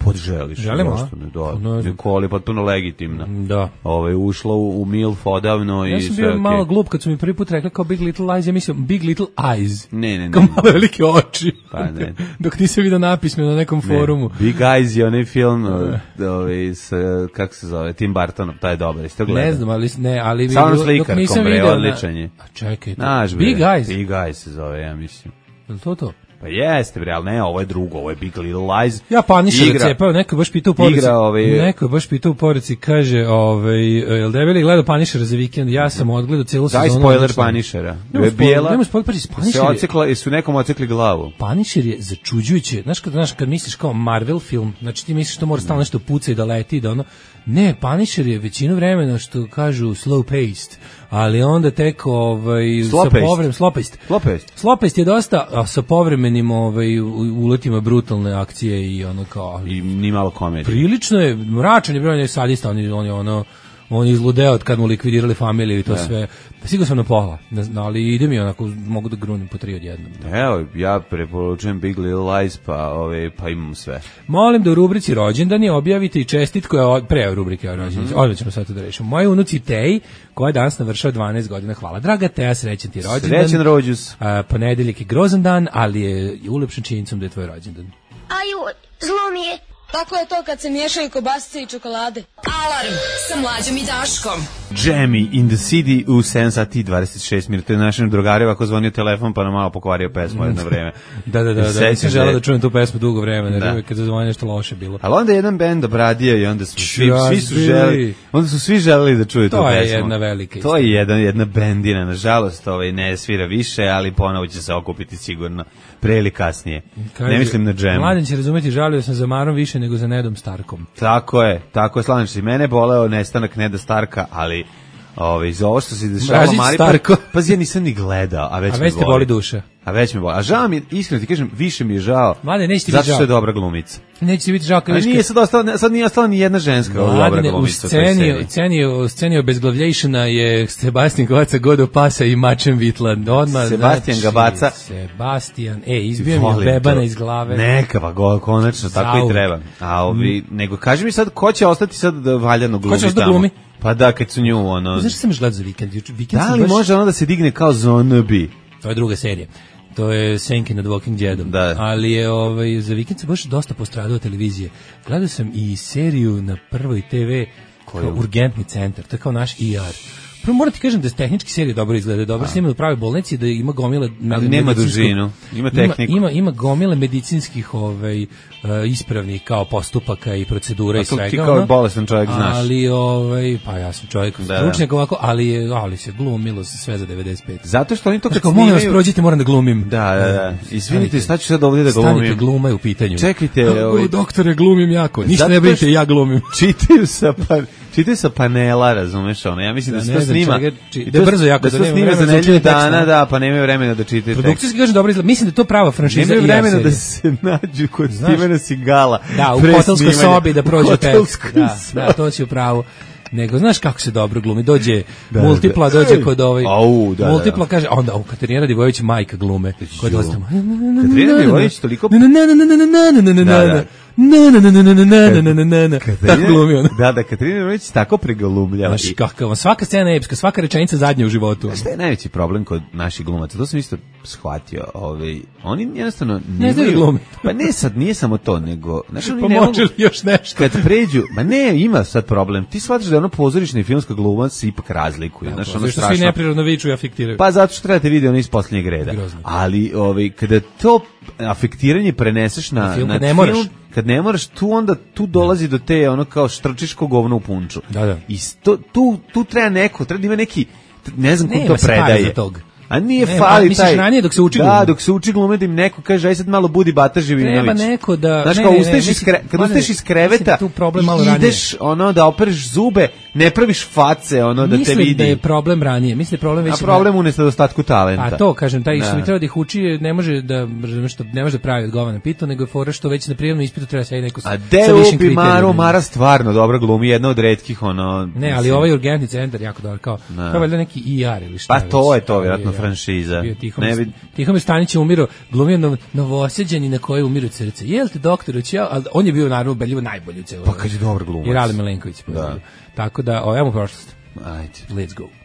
S5: Podželiš.
S6: Želimo,
S5: zašto ne, da.
S6: No,
S5: Nikoli, potpuno legitimna.
S6: Da.
S5: Ove, ušla u, u milf odavno.
S6: Ja
S5: i
S6: sam
S5: sve,
S6: bio
S5: okay.
S6: malo glup kad su mi prvi put rekli kao Big Little Lies, ja mislim Big Little Eyes.
S5: Ne, ne, ne.
S6: Kao malo velike oči.
S5: Pa ne.
S6: Dok nisam vidio napisme na nekom
S5: Ne.
S6: forumu.
S5: Big Eyes je onaj film, ovaj, s, kako se zove, Tim Burtonom, taj je dobar, jeste gledali?
S6: Ne znam, ali ne, ali
S5: Sa onom
S6: dok
S5: slikarkom,
S6: nisam
S5: bre,
S6: video na-
S5: odličan je.
S6: A čekaj, to-
S5: Znaš, bre,
S6: Big Eyes.
S5: Big Eyes se zove, ja mislim.
S6: Je li to to?
S5: Pa jeste, bre, ali ne, ovo je drugo, ovo je Big Little Lies.
S6: Ja Punisher
S5: Igra-
S6: cepao, neko je baš pitao u poruci.
S5: Igra, ovaj-
S6: Neko je baš pitao u poruci, kaže, ovaj, jel debeli gledao Punishera za vikend? Ja sam odgledao celu
S5: Daj
S6: sezonu.
S5: spoiler
S6: odlično.
S5: Punishera.
S6: Nema
S5: Je
S6: spoiler-
S5: bijela,
S6: nema spoiler, pazi, Punisher
S5: se
S6: je-
S5: ocekla, su nekom ocekli glavu.
S6: Punisher je začuđujuće. Znaš kad, znaš, kad misliš kao Marvel film, znači ti misliš da mora stalno nešto puca i da leti i da ono... Ne, Punisher je većinu vremena, što kažu, slow paced, ali onda tek ovaj,
S5: Slow
S6: sa
S5: paced.
S6: povremenim, slow paced.
S5: Lopest.
S6: Slow paced je dosta, a sa povremenim ovaj, u- uletima brutalne akcije i ono kao...
S5: I ni malo komedije.
S6: Prilično je, mračan je broj, on je sadista, on je, on je ono... On je izludeo od kad mu likvidirali familiju i to sve. Sigurno sam na pola, ne znam, ali ide mi onako, mogu da grunim po tri odjednom.
S5: Evo, ja preporučujem Big Little Lies, pa, ove, pa imam sve.
S6: Molim da u rubrici rođendani objavite i čestitku, je od- pre rubrike o rođendani,
S5: Mhm.
S6: odmah ćemo sad to da rešimo. Moje unuci Tej, koja danas navršava dvanaest godina, hvala. Draga Teja, srećan ti rođendan.
S5: Srećan rođus.
S6: A, ponedeljak je grozan dan, ali je ulepšen činjenicom da je tvoj rođendan.
S7: Aju, zlo mi je. Tako je to kad se miješaju kobasice i čokolade.
S2: Alarm sa Mlađom i Daškom.
S5: Jamie in the City u sedam sati i dvadeset šest minuta. Je našem drugarima ako zvonio telefon pa nam malo pokvario pesmu jedno vreme.
S6: Da, da, da, da,
S5: Sećam
S6: nisam
S5: se-
S6: želeo da čujem tu pesmu dugo vremena,
S5: Da.
S6: jer uvijek kad zazvoni nešto loše bilo.
S5: Ali onda je jedan bend obradio i onda su svi,
S6: Čas
S5: svi su
S6: bili.
S5: želeli, onda su svi želeli da čuju tu
S6: To je
S5: pesmu.
S6: jedna velika
S5: To je jedna, jedna bendina, nažalost, ovaj, ne svira više, ali ponovo će se okupiti sigurno, pre ili kasnije.
S6: Kaže,
S5: ne mislim na Jam.
S6: Mladen će razumeti, žalio sam za Marom više nego za Nedom Starkom.
S5: Tako je, tako je, slažem se. Mene je boleo nestanak Neda Starka, ali ovaj, za ovo što se dešava
S6: Mrazić
S5: Mari,
S6: Starko.
S5: pa, pa ja nisam ni gledao, a već
S6: A
S5: me
S6: već te boli duša.
S5: A već me boli. A žao mi, je, iskreno ti kažem, više mi je žao.
S6: Mladen, neće ti
S5: zato
S6: biti
S5: što
S6: žao.
S5: je dobra glumica.
S6: Neće ti biti žao kad
S5: A
S6: vidiš
S5: nije
S6: kad-
S5: sad, ostala, sad nije ostala ni jedna ženska dobra
S6: Mladene, u
S5: glumica. u toj
S6: sceni,
S5: seriji.
S6: u sceni, u sceni obezglavljationa je Sebastian Gabaca Godo Pasa i Mačem Vitland. Odmah,
S5: Sebastian
S6: znači,
S5: Gabaca.
S6: Sebastian, e, izbio mi
S5: Volim
S6: je bebana
S5: to.
S6: iz glave.
S5: Neka, pa go, konačno, tako i
S6: Zauvek.
S5: treba. A ovi, nego, kaži mi sad, ko će ostati sad da valjano glumi
S6: će ostati da
S5: tamo?
S6: glumi?
S5: Pa da, kad su nju, ono...
S6: Znaš što sam još gledao za vikend? Juče- Vikend
S5: Da
S6: sam
S5: li
S6: baš-
S5: može ono da se digne kao zombie?
S6: To je druga serija. To je Senke nad Walking Deadom.
S5: Da.
S6: Ali je ovaj, za vikend sam baš dosta postradao televizije. Gledao sam i seriju na prvoj te ve kao Urgentni centar. To je kao naš E R. Prvo moram ti kažem da je tehnički serija dobro izgleda, dobro snimano u pravoj bolnici, da ima gomile
S5: Ali nema
S6: medicinskog-
S5: dužinu, ima tehniku.
S6: Ima, ima, ima gomile medicinskih ovaj, uh, ispravnih kao postupaka i procedura
S5: A
S6: i
S5: to
S6: svega.
S5: ti kao
S6: ono.
S5: bolestan čovjek znaš.
S6: Ali, ovaj, pa ja sam čovjek
S5: Da,
S6: stručnjak ovako, ali, je, ali se glumilo se sve za devedeset pet.
S5: Zato što oni to kad
S6: Kao, molim vas,
S5: snimaju...
S6: prođite, moram da glumim.
S5: Da, da, da. Izvinite,
S6: Stanite.
S5: šta ću sad ovdje da glumim?
S6: Stanite, gluma je u pitanju.
S5: Čekajte,
S6: O,
S5: ovaj-
S6: doktore, glumim jako. Ništa
S5: Zato
S6: ne brinite,
S5: što-
S6: ja glumim.
S5: Čitaju sa, pa, čitaju sa panela, razumeš ono. Ja mislim da,
S6: Da,
S5: se
S6: ne
S5: to
S6: znam
S5: snima.
S6: čega, či-
S5: i
S6: da je
S5: to-
S6: brzo jako,
S5: da
S6: da
S5: se to
S6: nema
S5: snima za
S6: vremena za
S5: nedelju
S6: učenje teksta.
S5: dana, da, pa nemaju vremena da čitaju tekst.
S6: Produkcijski kaže dobro izgleda. Mislim da je to prava franšiza
S5: Nemaju
S6: i ja
S5: vremena da
S6: serija.
S5: se nađu kod
S6: Znaš-
S5: Stevena Sigala.
S6: Da, u
S5: pre
S6: hotelskoj
S5: snimanja.
S6: sobi da prođe
S5: U hotelskoj
S6: tekst. Da,
S5: sobi.
S6: da, to će u pravu. Nego, znaš kako se dobro glumi, dođe
S5: Da,
S6: Multipla,
S5: da.
S6: dođe kod ovaj,
S5: Au, da, da,
S6: Multipla
S5: da.
S6: kaže, onda, u Katarina Radivojević majka glume, kod
S5: Ju.
S6: ostamo.
S5: Katarina Radivojević toliko-
S6: Na, na, na, na, na, na, na, na, na,
S5: Da,
S6: na,
S5: da.
S6: na, na, na, na, na, na, na, na, na, na, na,
S5: Katarina-
S6: tako glumi ona.
S5: Da, da, Katarina Radivojević tako pregalumljava.
S6: Znaš
S5: I-
S6: kakav, svaka scena je epska, svaka rečenica zadnja u životu.
S5: Šta je najveći problem kod naših glumaca? To sam isto shvatio. Ovaj, oni jednostavno
S6: Ne znaju
S5: nemaju-
S6: glume.
S5: Pa ne sad, nije samo to, nego... Znaš, oni
S6: Pa
S5: ne mogu-
S6: može li još nešto?
S5: Kad pređu, ma ne, ima sad problem. Ti shvataš da je ono pozorišna i filmska glumac se ipak razlikuju. Znaš, ono
S6: Zato što
S5: strašno.
S6: svi neprirodno viču i afektiraju.
S5: Pa zato što trebate vidjeti ono iz posljednjeg reda.
S6: Grozno.
S5: Ali ovaj, kada to afektiranje preneseš na,
S6: Na film,
S5: na
S6: kad ne moraš.
S5: kad ne moraš, tu onda tu dolazi do te ono kao štrčiško govno u punču.
S6: Da, da.
S5: I sto, tu, tu treba neko, treba da ima neki, ne znam ko
S6: Nema
S5: to
S6: se para
S5: predaje.
S6: za tog.
S5: A nije
S6: Ne,
S5: fali
S6: a misliš
S5: taj...
S6: ranije dok se uči
S5: Da,
S6: glume?
S5: dok se uči glume da im neko kaže, aj sad malo budi Bata Živinović.
S6: Treba neko da-
S5: Znaš,
S6: ne,
S5: kao
S6: ne, ne,
S5: ustaješ iz,
S6: mislim-
S5: kre, kad
S6: Mladene,
S5: ustaješ iz
S6: mislim da
S5: kreveta
S6: je tu problem malo
S5: i
S6: ranije.
S5: ideš ono da opereš zube, ne praviš face, ono, da
S6: mislim
S5: te vidi.
S6: Mislim da je problem ranije, mislim da je problem već...
S5: A problem u nedostatku talenta.
S6: A to, kažem, taj što
S5: Da.
S6: bi trebao da ih uči, ne može da, što ne može da pravi odgovor na pitanje, nego je fora što već na prijemnom ispitu treba se neko sa
S5: A
S6: sa
S5: de
S6: višim
S5: ubi
S6: kriterijima.
S5: Maro, Mara stvarno dobra glumi, jedna od retkih, ono...
S6: Ne, ali
S5: mislim,
S6: ovaj urgentni centar jako dobar, kao,
S5: Da.
S6: kao valjda neki I R ili šta
S5: Pa to
S6: već.
S5: je to, vjerojatno,
S6: Bio,
S5: franšiza.
S6: Bio Tihomir,
S5: Ne bi-
S6: Tihomir Stanić je umirao, glumio nov, novoosjeđeni na koje umiru srce. Jel te doktor, ja, ali on je bio naravno ubedljivo najbolji u celoj.
S5: Pa kad je dobar glumac.
S6: I Rale Milenković.
S5: Da.
S6: Tako da, o, evo prošlost.
S5: Ajde.
S6: Let's go.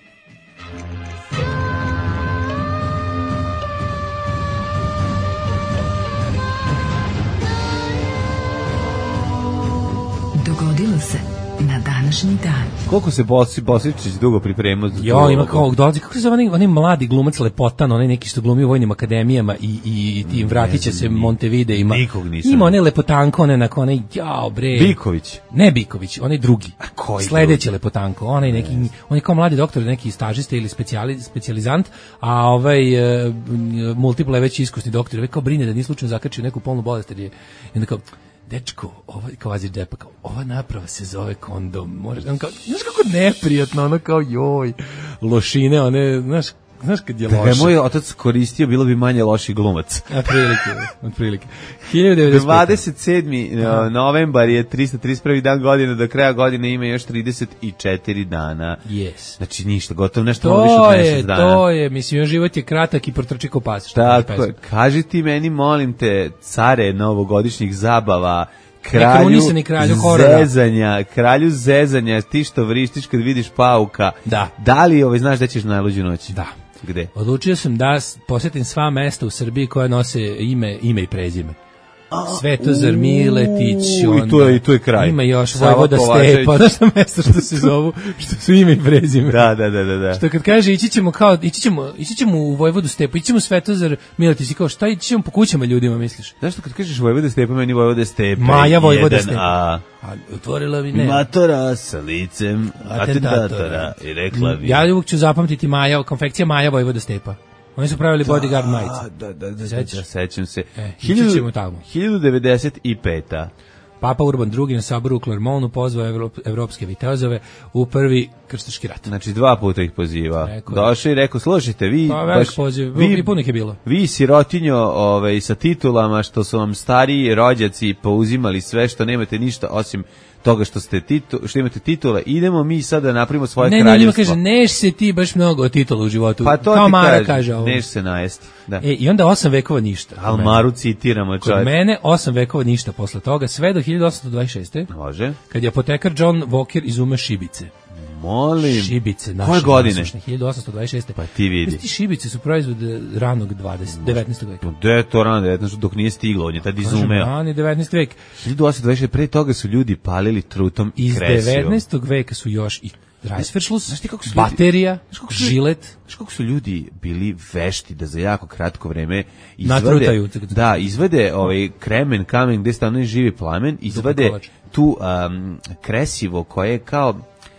S2: Dogodilo se na današnji dan.
S5: Koliko se Bosi, Bosičić dugo pripremao za tu
S6: Jo, ima
S5: ulogu?
S6: kao dolazi, kako se zove onaj, onaj mladi glumac Lepotan, onaj neki što glumi u vojnim akademijama i, i, i tim vratit će se Montevide ima.
S5: nikog nisam.
S6: Ima one Lepotanko, one nakon onaj, jao bre.
S5: Biković.
S6: Ne Biković, onaj drugi.
S5: A koji
S6: Sledeći
S5: drugi?
S6: Lepotanko, onaj neki, on je kao mladi doktor, neki stažista ili specijali, specijalizant, a ovaj uh, multiple je već iskusni doktor, ovaj kao brine da nije slučajno zakačio neku polnu bolest, jer je, i onda kao, dečko, ovaj kao Azir Džepa, kao, ova naprava se zove kondom, možeš, on kao, znaš kako neprijatno, ono kao, joj, lošine, one, znaš, znaš kad je
S5: Da ga je
S6: loše.
S5: moj otac koristio, bilo bi manje loši glumac.
S6: Otprilike, otprilike. hiljadu devetsto devedeset pete.
S5: dvadeset sedmi novembar je tristo trideset prvi dan godine, do kraja godine ima još trideset četiri dana.
S6: Yes.
S5: Znači ništa, gotovo nešto malo više
S6: To
S5: od
S6: je,
S5: mesec dana.
S6: to je, mislim, život je kratak i protrči ko pas. što kaže
S5: Tako je,
S6: pesma.
S5: kaži ti meni, molim te, care novogodišnjih zabava, kralju
S6: Nekrunisani kralju horora.
S5: zezanja, kralju zezanja, ti što vrištiš kad vidiš pauka.
S6: Da.
S5: Da li ovaj, znaš da ćeš na najluđu noć?
S6: Da.
S5: Gde?
S6: Odlučio sam da s- posjetim sva mesta u Srbiji koja nose ime, ime i prezime. Svetozar, Miletić,
S5: u, i
S6: onda,
S5: to je- i to je kraj.
S6: Ima još
S5: Sava
S6: Vojvoda
S5: Kovačević.
S6: Stepa, znaš šta mesta što se zovu, što su ime i prezime.
S5: Da, da, da, da. da.
S6: Što kad kaže ići ćemo kao ići ćemo ići ćemo u Vojvodu Stepu, ići ćemo u Svetozar, Miletić, i kao šta ići ćemo po kućama ljudima, misliš?
S5: Zašto kad kažeš Vojvoda Stepa, meni Vojvoda Stepa?
S6: Maja Vojvoda
S5: jedan,
S6: Stepa.
S5: A,
S6: A otvorila mi ne.
S5: matora sa licem
S6: Atentatora.
S5: atentatora i rekla bi.
S6: Ja uvijek ću zapamtiti Maja, konfekcija Maja Vojvoda Stepa. Oni su pravili bodyguard majice.
S5: A, da, da, da, da,
S6: Sećaš?
S5: da, sećam se.
S6: E, ići ćemo tamo.
S5: hiljadu devedeset peta.
S6: Papa Urban drugi na saboru u Clermontu pozvao Evrop, evropske vitezove u prvi krstaški rat.
S5: Znači dva puta ih poziva.
S6: Rekao je.
S5: Došao i rekao, slušajte, vi...
S6: Pa velik
S5: baš-
S6: poziv,
S5: vi,
S6: i puno ih je bilo.
S5: vi sirotinjo ovaj, sa titulama što su vam stariji rođaci pouzimali sve što nemate ništa osim toga što ste titu, što imate titule, idemo mi sada da napravimo svoje
S6: Ne, ne, njima
S5: kraljevstvo.
S6: kaže, neš se ti baš mnogo od titula u životu.
S5: Pa to
S6: Kao
S5: ti
S6: Mara
S5: kaže,
S6: kaže ovo.
S5: neš se najesti. Da.
S6: E, i onda osam vekova ništa. Kod
S5: Al
S6: mene.
S5: Maru citiramo,
S6: Kod
S5: čovječ.
S6: mene osam vekova ništa posle toga, sve do hiljadu osamsto dvadeset šeste.
S5: Može.
S6: Kad je apotekar John Walker izume šibice.
S5: Molim.
S6: Šibice naše.
S5: Koje godine?
S6: nasušne, hiljadu osamsto dvadeset šeste.
S5: Pa ti vidi.
S6: Ti šibice su proizvod ranog dvadesetog, devetnaestog veka.
S5: Gde je to rano devetnaestog dok nije stiglo, on je tad izumeo.
S6: Rani devetnaesti vek.
S5: hiljadu osamsto dvadeset šeste pre toga su ljudi palili trutom i
S6: Iz
S5: kresijom.
S6: devetnaestog veka su još i Reißverschluss,
S5: Znaš ti kako su ljudi-
S6: baterija,
S5: Znaš kako su-
S6: žilet.
S5: Znaš kako su ljudi bili vešti da za jako kratko vreme
S6: Natrutaju.
S5: izvade, da, izvade ovaj kremen, kamen gde stanuje živi plamen, izvade
S6: kolač.
S5: tu um, kresivo koje je kao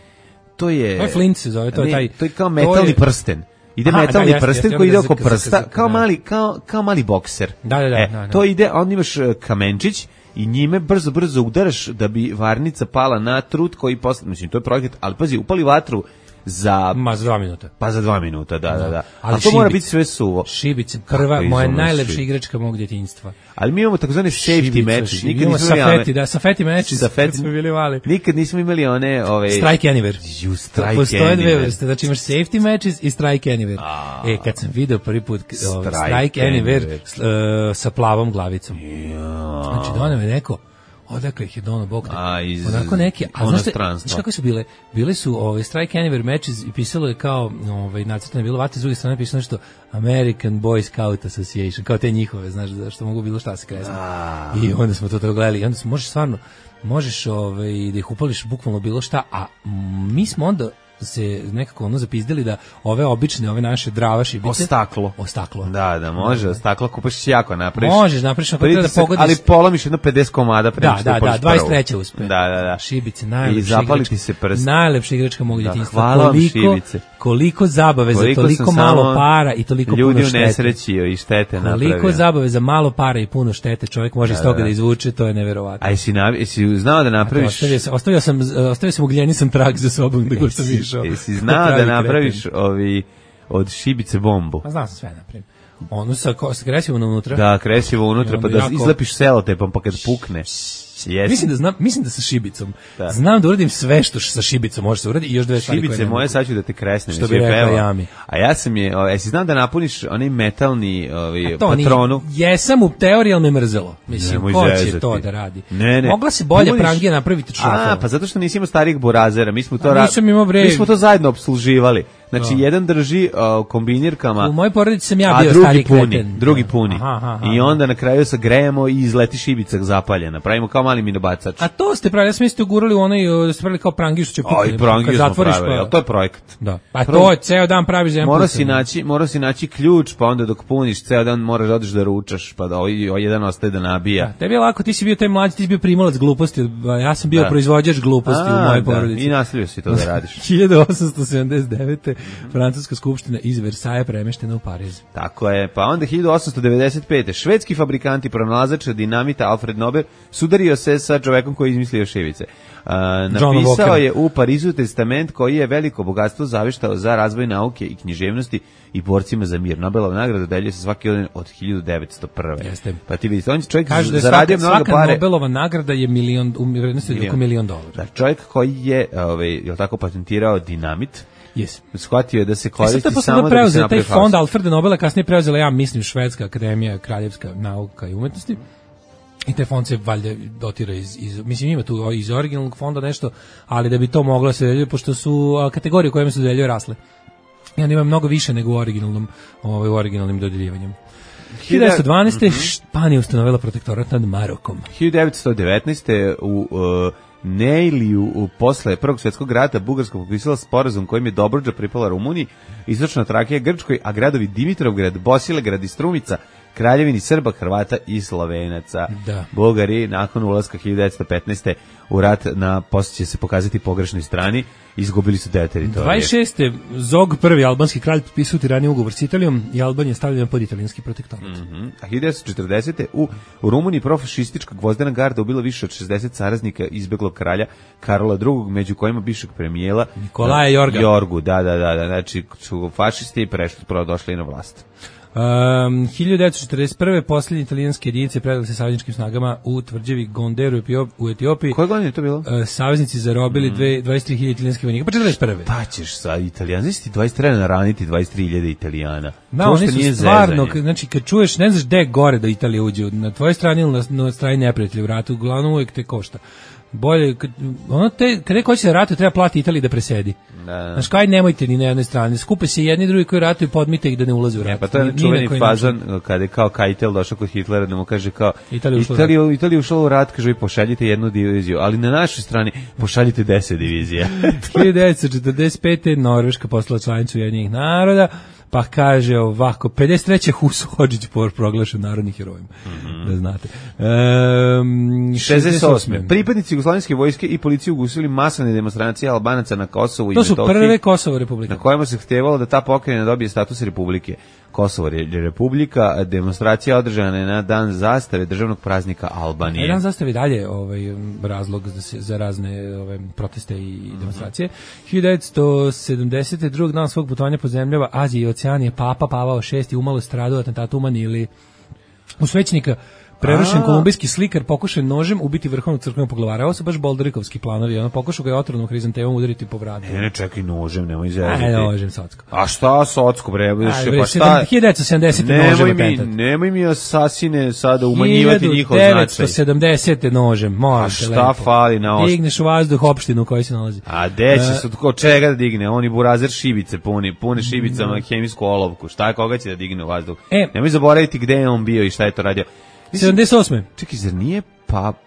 S5: to je
S6: To je flint se zove, to je
S5: ne,
S6: taj-
S5: to je kao
S6: to
S5: metalni
S6: je-
S5: prsten. Ide
S6: Aha,
S5: metalni
S6: da, jeste,
S5: prsten
S6: jeste,
S5: koji
S6: onda
S5: ide
S6: ga
S5: oko
S6: zaka-
S5: prsta,
S6: zaka-
S5: kao
S6: da.
S5: mali, kao, kao mali bokser.
S6: Da, da, da,
S5: E,
S6: da, da.
S5: to ide, on imaš e, kamenčić i njime brzo, brzo udaraš da bi varnica pala na trut koji posle, mislim, to je projekat, ali pazi, upali vatru za
S6: Ma, za dva minuta.
S5: pa za dva minuta, da, da, da.
S6: Ali
S5: Ali to mora
S6: šibice.
S5: biti sve suvo.
S6: Šibice,
S5: Kako
S6: prva, moja
S5: izumeš
S6: najlepša
S5: šibice?
S6: igračka mog djetinjstva.
S5: Ali mi imamo takozvane safety
S6: Šibica,
S5: matches.
S6: šibica.
S5: Nikad
S6: Imamo
S5: nismo imali
S6: safeti,
S5: one-
S6: da, safeti matches,
S5: Safeti-
S6: kad smo bili mali.
S5: Nikad nismo imali one, ove...
S6: Strike anywhere.
S5: Ju, strike
S6: Postoje dve
S5: anywhere.
S6: vrste, znači imaš safety matches i strike anywhere.
S5: A.
S6: E, kad sam video prvi put k- ovaj,
S5: Strike
S6: strike anywhere
S5: anywhere.
S6: s- e, sa plavom glavicom. Znači, doneo me neko, odakle ih je dono Bog te.
S5: A, iz
S6: Onako neke, a znaš, šta-
S5: inostranstva.
S6: znaš kako su bile? Bile su ovaj, strike anywhere matches i pisalo je kao, ovaj, nacrtano je bilo vate, s druge strane pisalo nešto American Boy Scout Association, kao te njihove, znaš, da što mogu bilo šta se kresne. I onda smo to to gledali i onda smo, možeš stvarno, možeš ovaj, da ih upališ bukvalno bilo šta, a mm, mi smo onda se nekako ono zapizdili da ove obične, ove naše Drava šibice...
S5: O staklo.
S6: O staklo.
S5: Da, da, može, o staklo kupaš jako napraviš.
S6: Možeš, napraviš, ako treba da pogodiš...
S5: Ali polomiš jedno pedeset komada pre
S6: da,
S5: nego što
S6: da,
S5: upališ
S6: da, dvadeset treće uspe.
S5: Da, da, da.
S6: Šibice, najlepša
S5: I zapali
S6: igračka.
S5: ti se prst.
S6: Najlepša igračka mog djetinjstva.
S5: Hvala vam,
S6: koliko,
S5: šibice.
S6: Koliko zabave
S5: koliko
S6: za toliko malo para i toliko puno štete.
S5: Ljudi u nesreći i štete napravio.
S6: Koliko zabave za malo para i puno štete čovjek može iz toga da, da izvuče, to je neverovatno.
S5: A jesi, na, jesi znao da napraviš...
S6: Ostavio sam, ostavio sam, ostavio sam ugljenisan trag za sobom da sam išao.
S5: Jesi znao da napraviš ovi, od šibice bombu?
S6: Pa znam sam sve napravim. Ono sa, sa kresivom unutra.
S5: Da, kresivo unutra, pa da jako... izlepiš selotepom, pa kad pukne. Yes.
S6: Mislim da znam, mislim da sa šibicom.
S5: Da.
S6: Znam da uradim sve što sa šibicom može se uraditi i još dve stvari koje
S5: šibice moje sad ću da te kresnem.
S6: Što bi rekao Jami.
S5: A ja sam je, o, jesi znam da napuniš onaj metalni ovaj,
S6: to,
S5: patronu?
S6: Ni, jesam u teoriji, ali me mrzelo. Mislim,
S5: Nemoj
S6: ko će
S5: zezati.
S6: to da radi?
S5: Ne, ne.
S6: Mogla se bolje
S5: Puniš...
S6: prangije napraviti čofala.
S5: A, pa zato što nisi imao starijeg burazera. Mi smo to,
S6: ra...
S5: mi smo to zajedno opsluživali. Znači, da. Jedan drži uh, kombinirkama,
S6: u mojoj porodici sam ja bio
S5: a drugi
S6: stari
S5: puni,
S6: kreten.
S5: drugi puni.
S6: Aha, aha, aha.
S5: I onda na kraju se grejemo i izleti šibica zapaljena. Pravimo kao mali minobacač.
S6: A to ste pravili, ja sam mislite ugurali u onaj, da ste pravili kao prangiju što će pukati.
S5: Oj, prangiju smo pravili, ali to je projekat.
S6: Da. Pa to je, ceo dan praviš za jedan
S5: mora si naći, mora si naći ključ, pa onda dok puniš, ceo dan moraš da odeš da ručaš, pa da ovaj, ovaj jedan ostaje da nabija.
S6: Da, tebi je lako, ti si bio taj mlađi, ti si bio primalac gluposti, ja sam bio da. proizvođač gluposti
S5: a,
S6: u mojoj
S5: da.
S6: porodici.
S5: I nastavio si to da radiš.
S6: hiljadu osamsto sedamdeset devete. Francuska skupština iz Versaja premeštena u Pariz.
S5: Tako je, pa onda hiljadu osamsto devedeset pete. švedski fabrikanti pronalazač dinamita Alfred Nobel sudario se sa čovekom koji je izmislio šibice. Uh, napisao je u Parizu testament koji je veliko bogatstvo zaveštao za razvoj nauke i književnosti i borcima za mir. Nobelova nagrada dodeljuje se svaki godin od hiljadu devetsto prve.
S6: Jeste.
S5: Pa ti vidite, on je čovjek
S6: kaže da
S5: zaradio
S6: svaka,
S5: mnogo
S6: svaka
S5: pare.
S6: Nobelova nagrada je milion, u vrednosti oko milion dolara.
S5: Da, čovjek koji je, ovaj, je tako patentirao dinamit.
S6: Yes.
S5: Shvatio je da se koristi
S6: e,
S5: samo da bi se napravio
S6: taj fond Alfreda Nobela, kasnije preuzela, ja mislim, Švedska akademija kraljevska nauka i umetnosti. I taj fond se valjda dotira iz, iz, mislim ima tu iz originalnog fonda nešto, ali da bi to moglo se dodeljuje, pošto su a, kategorije u kojima se dodeljuje rasle. I onda ima mnogo više nego u originalnom, ovaj, u originalnim dodeljivanjem. hiljadu devetsto dvanaeste. Mm-hmm. Španija ustanovila protektorat nad Marokom.
S5: hiljadu devetsto devetnaeste. u uh, Neiliju posle Prvog svjetskog rata Bugarska potpisala sporazum kojim je Dobruđa pripala Rumuniji, istočna Trakija Grčkoj, a gradovi Dimitrovgrad, Bosilegrad i Strumica Kraljevini Srba, Hrvata i Slovenaca.
S6: Da.
S5: Bugari nakon ulaska hiljadu devetsto petnaeste. u rat na poslije će se pokazati pogrešnoj strani, izgubili su deo teritorije.
S6: dvadeset šeste. Zog prvi albanski kralj potpisao tirani ugovor s Italijom i Albanija stavljena pod italijanski protektorat.
S5: Mm-hmm. A hiljadu devetsto četrdesete. u, u Rumuniji profašistička gvozdena garda ubila više od šezdeset saraznika izbeglog kralja Karola drugog, među kojima bivšeg premijela
S6: Nikolaja Jorga.
S5: Jorgu, da, da, da, da, znači su fašisti prešli, prvo došli na vlast.
S6: Um, hiljadu devetsto četrdeset prve. posljednje italijanske jedinice predale se savezničkim snagama u tvrđavi Gonderu u Etiopiji.
S5: Koje godine je to bilo? Uh,
S6: saveznici zarobili mm. dvadeset tri hiljade italijanskih vojnika, pa četrdeset prve.
S5: Pa ćeš sa italijanski dvadeset tri naraniti dvadeset tri hiljade Italijana.
S6: Da, to oni su stvarno, znači kad čuješ, ne znaš gde gore da Italija uđe, na tvojoj strani ili na, na strani neprijatelja u ratu, uglavnom uvijek te košta. Bolje, ono te, kada hoće da ratu, treba plati Italiji da presedi.
S5: Da.
S6: Znaš, kaj nemojte ni na jednoj strani, skupe se jedni i drugi koji ratuju, podmite ih da ne ulaze u rat.
S5: E, pa to je čuveni fazon kada je kao Keitel došao kod Hitlera da mu kaže kao Italija, Italija ušla u rat, kaže vi pošaljite jednu diviziju, ali na našoj strani pošaljite deset divizija.
S6: hiljadu devetsto četrdeset pete. Norveška postala članicu Ujedinjenih naroda. Pa kaže ovako, pedeset treće. Huso Hodžić proglašen narodnim herojem, mm-hmm. da znate. Um,
S5: šezdeset osme. Pripadnici jugoslovenske vojske i policije ugusili masovne demonstracije Albanaca na Kosovu i Metohiji.
S6: To su prve Kosovo republike.
S5: Na kojima se htevalo da ta pokrajina dobije status republike. Kosovo je republika, demonstracija održana je na dan zastave državnog praznika Albanije.
S6: Dan zastave dalje ovaj razlog za, se, za razne ove, proteste i demonstracije. Mm-hmm. hiljadu devetsto sedamdesete. drugog dan svog putovanja po zemljama Azije i Oceanije, Papa Pavao šesti umalo stradao u atentatu u Manili. U svećenika prerušen kolumbijski slikar pokušao nožem ubiti vrhovnog crkvenog poglavara. Ovo su baš bolderikovski planovi. Ono pokušao ga je otrovnom hrizantemom udariti po vratu.
S5: Ne, ne, čekaj nožem, nemoj zezati.
S6: Aj, nožem socko.
S5: A šta socko, bre?
S6: Aj, pa šta? hiljadu devetsto sedamdesete.
S5: Nemoj mi, nemoj mi asasine sada umanjivati njihov značaj.
S6: hiljadu devetsto sedamdesete. nožem, molim te.
S5: A šta lepo fali na osnovu?
S6: Digneš u vazduh opštinu u kojoj se nalazi.
S5: A gde će se, od čega da digne? Oni burazer šibice puni, pune šibicama mm. hemijsku olovku. Šta, koga će da digne u vazduh? E, nemoj zaboraviti gde je on bio i šta je to radio.
S6: sedamdeset osme.
S5: Čekaj, zar nije pa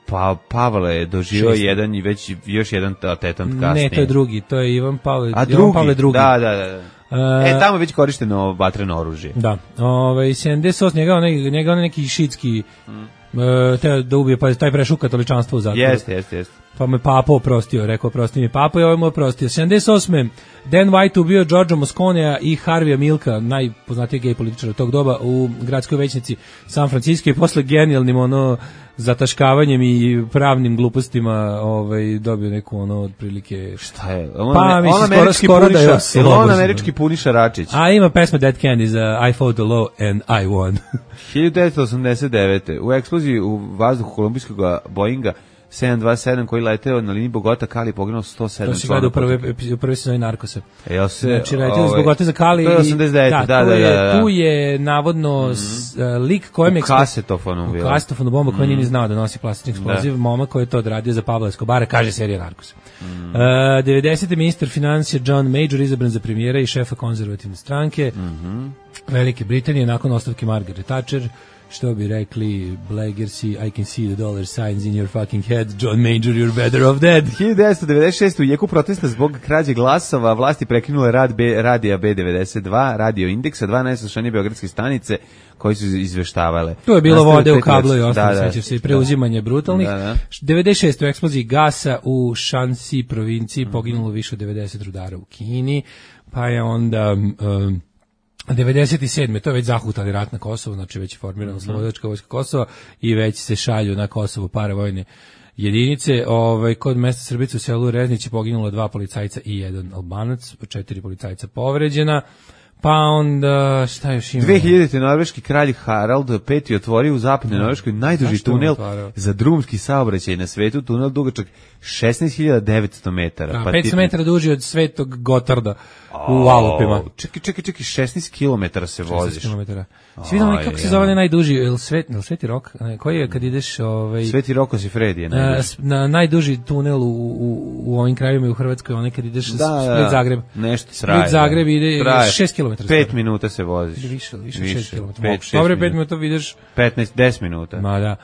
S5: Pa Pavle je doživio
S6: Šesti.
S5: jedan i već još jedan atentat kasnije.
S6: Ne, to je drugi, to je Ivan Pavle,
S5: A
S6: Ivan
S5: drugi,
S6: Pavle drugi.
S5: da, da, da.
S6: Uh,
S5: e, tamo je već korišteno vatreno oružje.
S6: Da, ovaj, sedamdeset osam njega, onaj, njega onaj neki šitski, mm. uh, teo da ubije, pa taj prešao katoličanstvo u zatvoru.
S5: Jeste, jeste, jeste.
S6: Pa me Papa oprostio, rekao oprosti mi Papa i ovaj mu oprostio. sedamdeset osme Dan White ubio Georgea Mosconea i Harveya Milka, najpoznatijeg gej političara tog doba, u gradskoj većnici San Francisco i posle genijalnim ono zataškavanjem i pravnim glupostima ovaj, dobio neku ono otprilike...
S5: Šta je? On,
S6: pa,
S5: on,
S6: mislim,
S5: on
S6: skoro,
S5: američki
S6: skoro
S5: puniša,
S6: da je oslo,
S5: on američki Puniša Račić.
S6: A ima pesma Dead Candy za I fought the law and I won.
S5: hiljadu devetsto osamdeset devete u eksploziji u vazduhu kolumbijskog Boeinga sedam dvadeset sedam koji leteo na liniji Bogota Kali poginulo sto sedam
S6: to si gledao u prve, u prve sezoni Narkosa.
S5: Jel se,
S6: znači, leteo iz Bogote za Kali.
S5: To je osamdeset devete, da, da, da, da, da.
S6: Tu je navodno mm-hmm. uh, lik kojem je...
S5: U kasetofonu.
S6: U kasetofonu bomba koja mm-hmm. nije ni znao da nosi plastični eksploziv. Momak koji je to odradio za Pablo Escobara, kaže serija Narkosa. Mm-hmm. Uh, devedesete ministar financija John Major izabran za premijera i šefa konzervativne stranke.
S5: Mm-hmm.
S6: Velike Britanije nakon ostavke Margaret Thatcher. Što bi rekli Blagersi, I can see the dollar signs in your fucking head, John Major, you're better off dead.
S5: hiljadu devetsto devedeset šeste u jeku protesta zbog krađe glasova vlasti prekinule rad B, radija B devedeset dva, radio Indeksa, dva najslušanije beogradske stanice koji su izveštavale.
S6: To je bilo vode u kablu i ostalo,
S5: da, da,
S6: sveća se, preuzimanje da. brutalnih. Da, da. devedeset šeste u eksploziji gasa u Shanxi provinciji poginulo više od devedeset rudara u Kini, pa je onda... Um, devedeset sedme to je već zahutali rat na Kosovu, znači već je formirana Slobodačka vojska Kosova i već se šalju na Kosovo paravojne jedinice. Ovaj, kod mesta Srbice u selu Reznić je poginulo dva policajca i jedan Albanac, četiri policajca povređena. Pa onda, šta još ima?
S5: dve hiljadite norveški kralj Harald peti otvorio u zapadnoj Norveškoj najduži tunel za drumski saobraćaj na svetu, tunel dugačak šesnaest hiljada devetsto metara.
S6: Da,
S5: pa
S6: petsto metara duži od Svetog Gotarda u Alpima.
S5: Čekaj, čekaj, čekaj, šesnaest kilometara se voziš.
S6: šesnaest kilometara. Svi znamo kako se zove najduži, ili svet, ili Sveti Rok, koji je kad ideš... Ovaj,
S5: Sveti Roko si Fredi je najduži.
S6: Na, na najduži tunel u, u, u ovim krajevima i u Hrvatskoj, onaj kad ideš
S5: da,
S6: Split Zagreb.
S5: Nešto traje.
S6: Split Zagreb ide
S5: traje.
S6: šest kilometara.
S5: pet minuta se voziš.
S6: Više, više, više šest kilometara.
S5: pet, šest
S6: Dobre, pet minuta vidiš...
S5: petnaest, deset minuta.
S6: Ma da.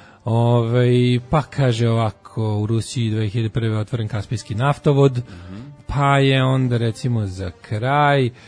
S6: Ove, pa kaže ovako, u Rusiji dve hiljade prve otvoren Kaspijski naftovod, mm-hmm. pa je onda recimo za kraj uh,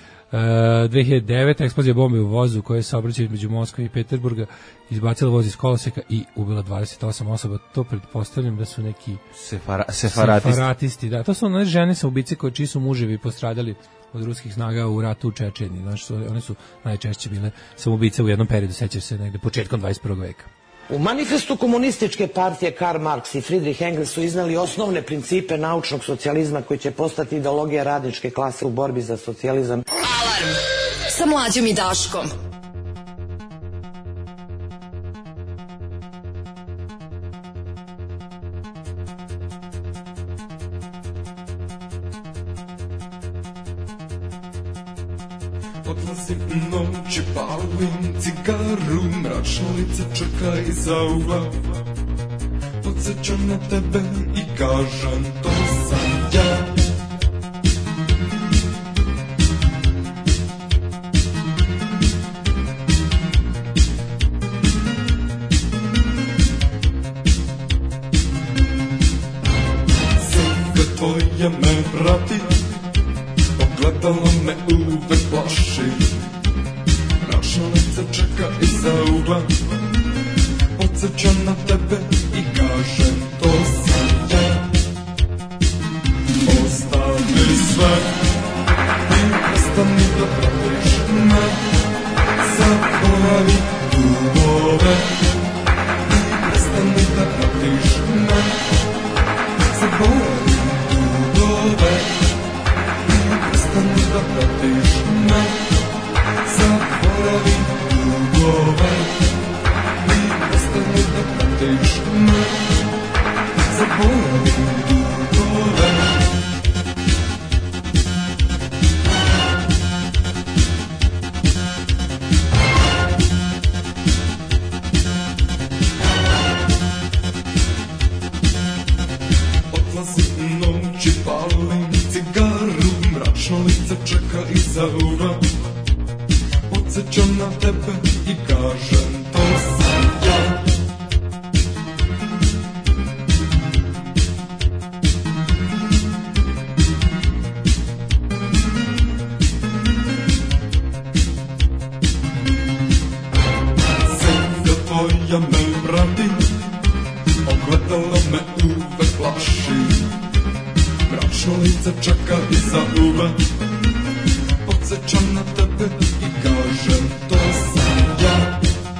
S6: dve hiljade devete eksplozija bombe u vozu koja je saobraćaj između Moskve i Peterburga izbacila voz iz koloseka i ubila dvadeset osam osoba. To pretpostavljam da su neki
S5: Sefara, sefaratisti.
S6: sefaratisti. Da, to su one žene sa ubice koje čiji su muževi postradali od ruskih snaga u ratu u Čečeni. Znači, su, one su najčešće bile samoubice u jednom periodu, sećaš se negde početkom dvadeset prvog veka.
S8: U manifestu komunističke partije Karl Marx i Friedrich Engels su iznali osnovne principe naučnog socijalizma koji će postati ideologija radničke klase u borbi za socijalizam.
S2: Alarm sa Mlađom i Daškom.
S9: Odlazim noći, palim cigaru, mračna lica čeka iza ugla. Podsjećam na tebe i kažem to sam ja. Slika tvoja me prati, ogledalo me uvek plaši. Mračna lica čeka iza ugla. Podsjećam na tebe i kažem to sam ja. Ostavi sve i prestani da pratiš me. Zaboravi dugove i prestani da pratiš me. Zaboravi dugove i prestani da pratiš me. Zaboravi dugove i prestani da pratiš me. Zaboravi dugove. Odlazim noći, palim cigaru, mračno lice čeka iza ugla. Podsjećam na tebe i kažem to sam ja. tvoja me prati, ogledalo me uvek plaši. Mračno lice čeka iza uva, podsjećam na tebe i kažem to sam ja.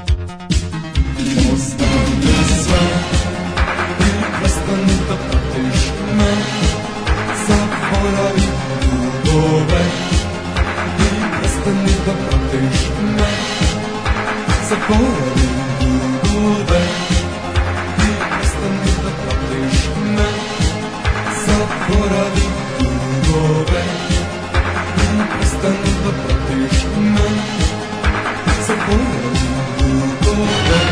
S9: Ostavi sve i prestani da pratiš me, zaboravi dugove i prestani da pratiš me, zaboravi dugove i prestani da pratiš me, zaboravi dugove i prestani da pratiš me, zaboravi dugove.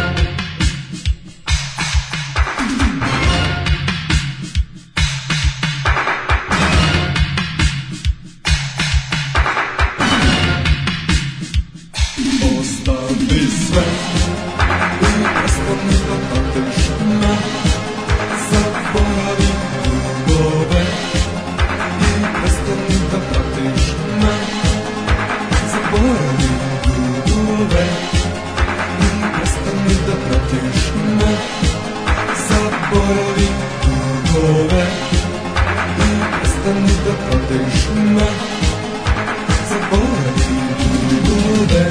S9: Ostavi sve i prestani da pratiš me, zaboravi dugove i prestani da pratiš me, zaboravi dugove i prestani da pratiš me, zaboravi dugove i prestani da pratiš me, zaboravi dugove.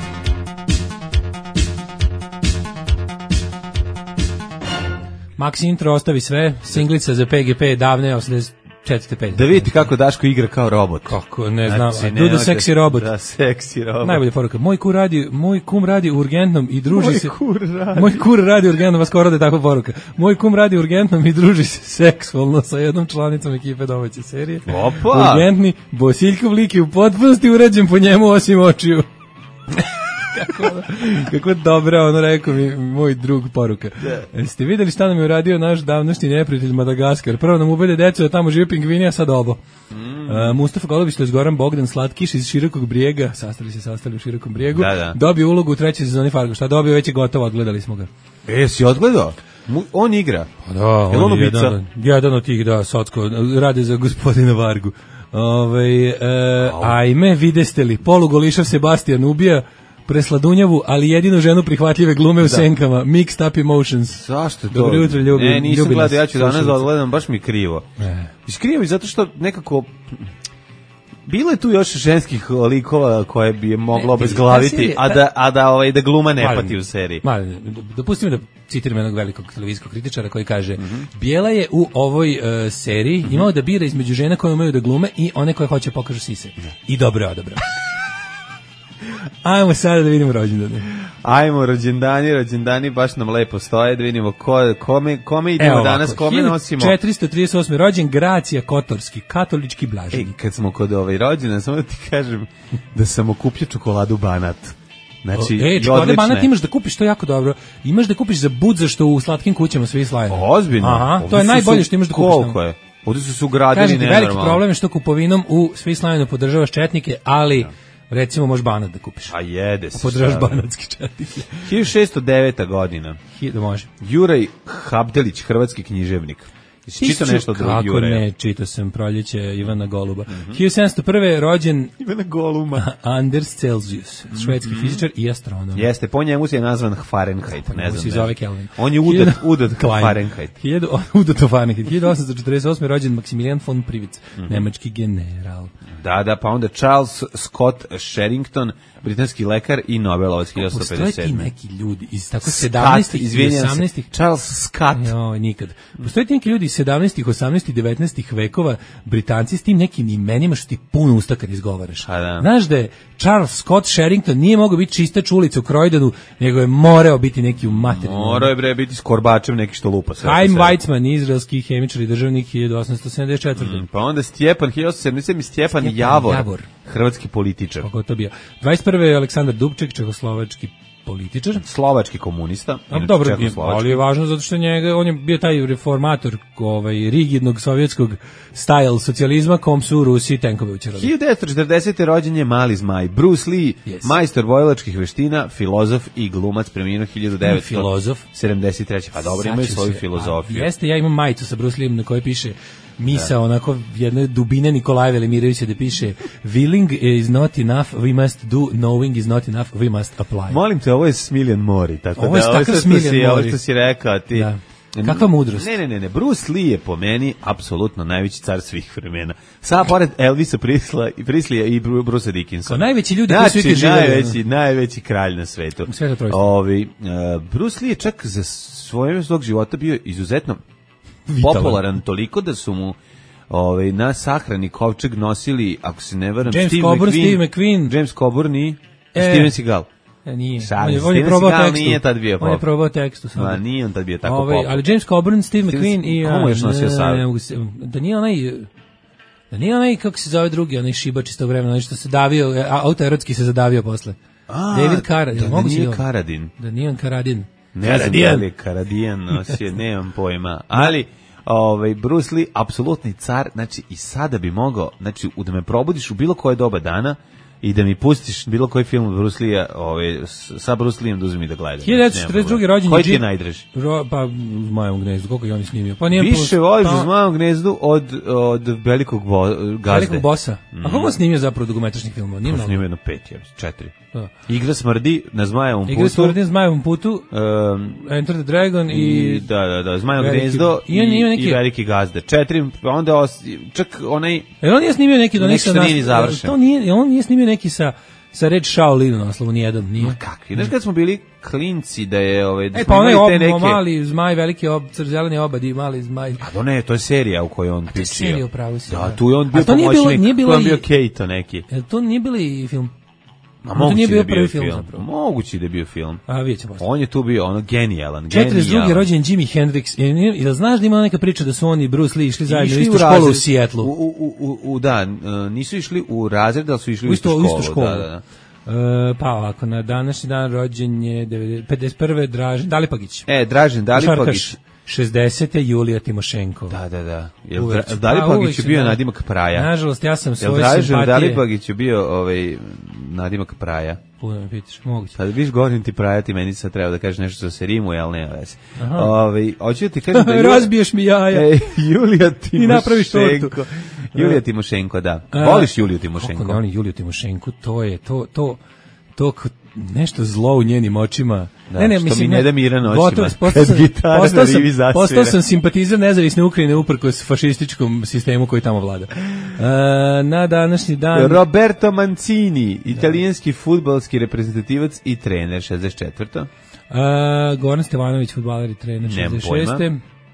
S6: Max Intro ostavi sve, singlica za P G P davne osamdeset četvrte pete.
S5: Da vidite kako Daško igra kao robot.
S6: Kako, ne znam.
S5: Znači,
S6: Do the sexy robot.
S5: Da, sexy robot.
S6: Najbolja poruka. Moj kur radi, moj kum radi u urgentnom i druži
S5: Moj
S6: se...
S5: kur radi.
S6: Moj kur radi u urgentnom, a skoro da je takva poruka. Moj kum radi u urgentnom i druži se seksualno sa jednom članicom ekipe domaće serije.
S5: Opa!
S6: Urgentni, Bosiljkov lik je u potpunosti urađen po njemu osim očiju. kako, kako dobra, ono rekao mi moj drug poruka. Yeah. Ste videli šta nam je uradio naš davnošnji neprijatelj Madagaskar? Prvo nam ubede decu da tamo žive pingvini, a sad obo. Mm. Uh, Mustafa Golubić, to je Goran Bogdan Slatkiš iz Širokog Brijega, sastali se sastali u Širokom Brijegu,
S5: da, da.
S6: dobio ulogu u trećoj sezoni Fargo. Šta dobio, već je gotovo, odgledali smo ga.
S5: E, si odgledao? Mu, on igra?
S6: Pa da, on, on je jedan, jedan od tih, da, socko, rade za gospodina Vargu. Ove, e, ajme, videste li, polugolišav Sebastian ubija presladunjavu, ali jedinu ženu prihvatljive glume u da. Senkama, Mixed Up Emotions.
S5: Zašto to?
S6: Dobro jutro, ljubim.
S5: Ne, nisam gledao, ja ću danas da odgledam, baš mi krivo.
S6: Ne.
S5: Iskrivo mi zato što nekako... Bilo je tu još ženskih likova koje bi je moglo obezglaviti, a da, a da, ovaj, da gluma ne pati u seriji.
S6: Mali, dopustimo da citiram jednog velikog televizijskog kritičara koji kaže, mm-hmm. Bijela je u ovoj uh, seriji mm-hmm. imao da bira između žena koje umaju da glume i one koje hoće pokažu sise. Mm. I dobro je odabra. Ajmo sada da vidimo rođendane.
S5: Ajmo, rođendani, rođendani baš nam lepo stoje, da vidimo ko, kome, kome idemo Evo, danas, kome nosimo.
S6: četiristo trideset osmi rođen Gracija Kotorski, katolički blaženik.
S5: Ej, kad smo kod ovaj rođena, samo da ti kažem da sam okupio čokoladu Banat. Znači,
S6: Ej, čokolade Banat imaš da kupiš, to je jako dobro. Imaš da kupiš za budza što u slatkim kućama svi slaju.
S5: Ozbiljno?
S6: Aha, to je najbolje što imaš da kupiš.
S5: Koliko je? Ovdje su se ugradili nenormalno.
S6: Veliki problem je što kupovinom u svi slavljeno podržavaš četnike, ali... Ja. Recimo možeš Banat da kupiš.
S5: A jede se.
S6: Podržaš banatski četnike.
S5: hiljadu šessto deveta godina.
S6: Da može.
S5: Juraj Habdelić, hrvatski književnik. Čitao nešto od drugog Juraja?
S6: Kako ne, čitao sam Proljeće Ivana Goluba. Mm-hmm. hiljadu sedamsto prve rođen
S5: Ivana Goluma.
S6: Anders Celsius, švedski mm-hmm. fizičar i astronom.
S5: Jeste, po njemu se je nazvan Fahrenheit, ne znam.
S6: Se zove Kelvin.
S5: On je udat, udat Fahrenheit.
S6: Udat Fahrenheit. hiljadu osamsto četrdeset osme rođen Maximilian von Privitz, mm-hmm. nemački general.
S5: Da, da, pa onda Charles Scott Sherrington, britanski lekar i Nobelovac hiljadu osamsto pedeset sedme.
S6: Postoje ti neki ljudi iz tako sedamnaestih i osamnaestih.
S5: Charles Scott.
S6: Jo, nikad. Postoje ti neki ljudi iz sedamnaestih, osamnaestih, devetnaestih vekova, Britanci s tim nekim imenima što ti puno usta kad izgovaraš.
S5: Da.
S6: Znaš da je Charles Scott Sherrington nije mogao biti čistač ulica u Croydonu, nego je morao biti neki u materinu.
S5: Morao je bre biti s korbačem neki što lupa sve.
S6: Chaim Weizmann, izraelski hemičar i državnik hiljadu osamsto sedamdeset četvrte. Mm,
S5: pa onda Stjepan hiljadu osamsto sedamdeset sedme Stjepan, Stjepan Javor, Javor, hrvatski političar.
S6: Kako to bio? dvadeset prve Aleksandar Dubček, čehoslovački političar,
S5: slovački komunista.
S6: A, dobro, ali je važno zato što njega, on je bio taj reformator ovaj rigidnog sovjetskog style socijalizma kom su Rusi tenkove učerali.
S5: hiljadu devetsto četrdesete rođen je Mali zmaj Bruce Lee, yes. majstor bojlačkih veština, filozof i glumac, preminuo hiljadu devetsto sedamdeset treće. Pa dobro, imaju svoju filozofiju.
S6: A, jeste, ja imam majicu sa Bruce Leeom na kojoj piše misa, da. onako jedne dubine Nikolaja Velimirovića da piše willing is not enough, we must do, knowing is not enough, we must apply.
S5: Molim te, ovo je Smiljan Mori, tako
S6: ovo je
S5: da ovo što si, ovo što si rekao ti.
S6: Da. Kakva mudrost.
S5: Ne, ne, ne, ne, Bruce Lee je po meni apsolutno najveći car svih vremena. Sada pored Elvisa Prisla i Prislija i Bruce Dickinsona.
S6: Kao najveći ljudi
S5: znači,
S6: koji su ikad živeli.
S5: Najveći, najveći kralj na svetu. Ovi, uh, Bruce Lee je čak za svoje svog života bio izuzetno Vitalan. popularan toliko da su mu ovaj, na sahrani kovčeg nosili, ako se ne varam,
S6: James
S5: Steve
S6: Coburn,
S5: McQueen,
S6: Steve McQueen.
S5: James Coburn i
S6: e.
S5: Steven Seagal.
S6: E, nije.
S5: Sad,
S6: on je, on je probao tekstu.
S5: Nije tad bio pop.
S6: On je probao tekstu.
S5: Ma, nije on tad bio tako
S6: Ove,
S5: pop.
S6: ali James Coburn, Steve McQueen i...
S5: Komu još nosio sad?
S6: Da nije onaj... Da nije onaj, kako se zove drugi, onaj šibač iz tog vremena, onaj što se davio, autoerotski se zadavio posle.
S5: A,
S6: David Carradine.
S5: Da, da nije Carradine.
S6: Da nije on Carradine.
S5: Ne znam da li je Carradine nosio, nemam pojma. Ali... Ovaj Bruce Lee apsolutni car, znači i sada bi mogao, znači da me probudiš u bilo koje doba dana i da mi pustiš bilo koji film od Bruce Lee-a, ovaj sa Bruce Lee-em da uzmem i da gledam.
S6: hiljadu devetsto četrdeset drugi rođendan.
S5: Koji ti je najdraži?
S6: Pa u Zmajevom gnezdu, koliko je on snimio. Pa nije
S5: više voliš u Zmajevom gnezdu od od velikog bo, gazde.
S6: Velikog bossa. Mm. A koliko on snimio zapravo dugometražnih filmova? Nije mnogo.
S5: Snimio jedno pet, ja mislim, četiri. Da. Igra smrdi na Zmajevom putu.
S6: Igra smrdi na Zmajevom putu. Um, Enter the Dragon i, i
S5: da da da Zmajevo gnezdo i, i, neki... i veliki gazde. Četiri, onda os, čak onaj.
S6: E on nije snimio neki do neki
S5: nas.
S6: To nije, on nije snimio neki sa sa Red Shaolin na naslovu ni jedan, nije.
S5: Ma kakvi? Znaš kad smo bili klinci da je ovaj da
S6: e, pa onaj ob, neke... mali zmaj, veliki ob, zeleni obad i mali zmaj.
S5: A to ne, to je serija u kojoj on pičio.
S6: To je serija, upravo si.
S5: Da, tu je on bio pomoćnik, tu je on bio Keito neki.
S6: Jel to nije bili film?
S5: A moguće nije bio, da je bio prvi film, film zapravo. Moguće da je bio film.
S6: A vidjet ćemo.
S5: On je tu bio ono genijalan, genijalan.
S6: četrdeset drugi rođen Jimi Hendrix. I da znaš da ima neka priča da su oni i Bruce Lee išli zajedno u istu školu u Seattlu.
S5: U, u, u, u, da, nisu išli u razred, ali su išli u, u istu školu. Istu školu. Da, da, da.
S6: E, pa ovako, na današnji dan rođen je pedeset prve Dražen Dalipagić.
S5: E, Dražen Dalipagić.
S6: šezdesete Julija Timošenko.
S5: Da, da, da. Jel Dra, Dalipagić je bio da. Nadimak Praja?
S6: Nažalost, ja sam svoje
S5: simpatije...
S6: Jel
S5: Dražen Dalipagić je bio ovaj, Nadimak Praja?
S6: Puno me pitaš, moguće.
S5: Kad viš govorim ti Praja, ti meni sad treba da kažeš nešto sa Serimuje, ali nema veze. Ovaj, hoću da ti kažem da... Julija,
S6: razbiješ mi jaja.
S5: E, Julija Timošenko.
S6: I napraviš tortu.
S5: Julija Timošenko, da. Voliš Juliju Timošenko?
S6: Kako ne, oni Juliju Timošenko, to je, to, to, to, nešto zlo u njenim očima.
S5: Da,
S6: ne, ne,
S5: što
S6: mislim,
S5: mi ne da miran očima.
S6: Postao, postao, sam, postao, sam, postao sam simpatizer nezavisne Ukrajine uprkos fašističkom sistemu koji tamo vlada. Uh, na današnji dan...
S5: Roberto Mancini, italijanski fudbalski reprezentativac i trener, šezdeset četvrta.
S6: Uh, Goran Stevanović, fudbaler i trener, šezdeset šeste.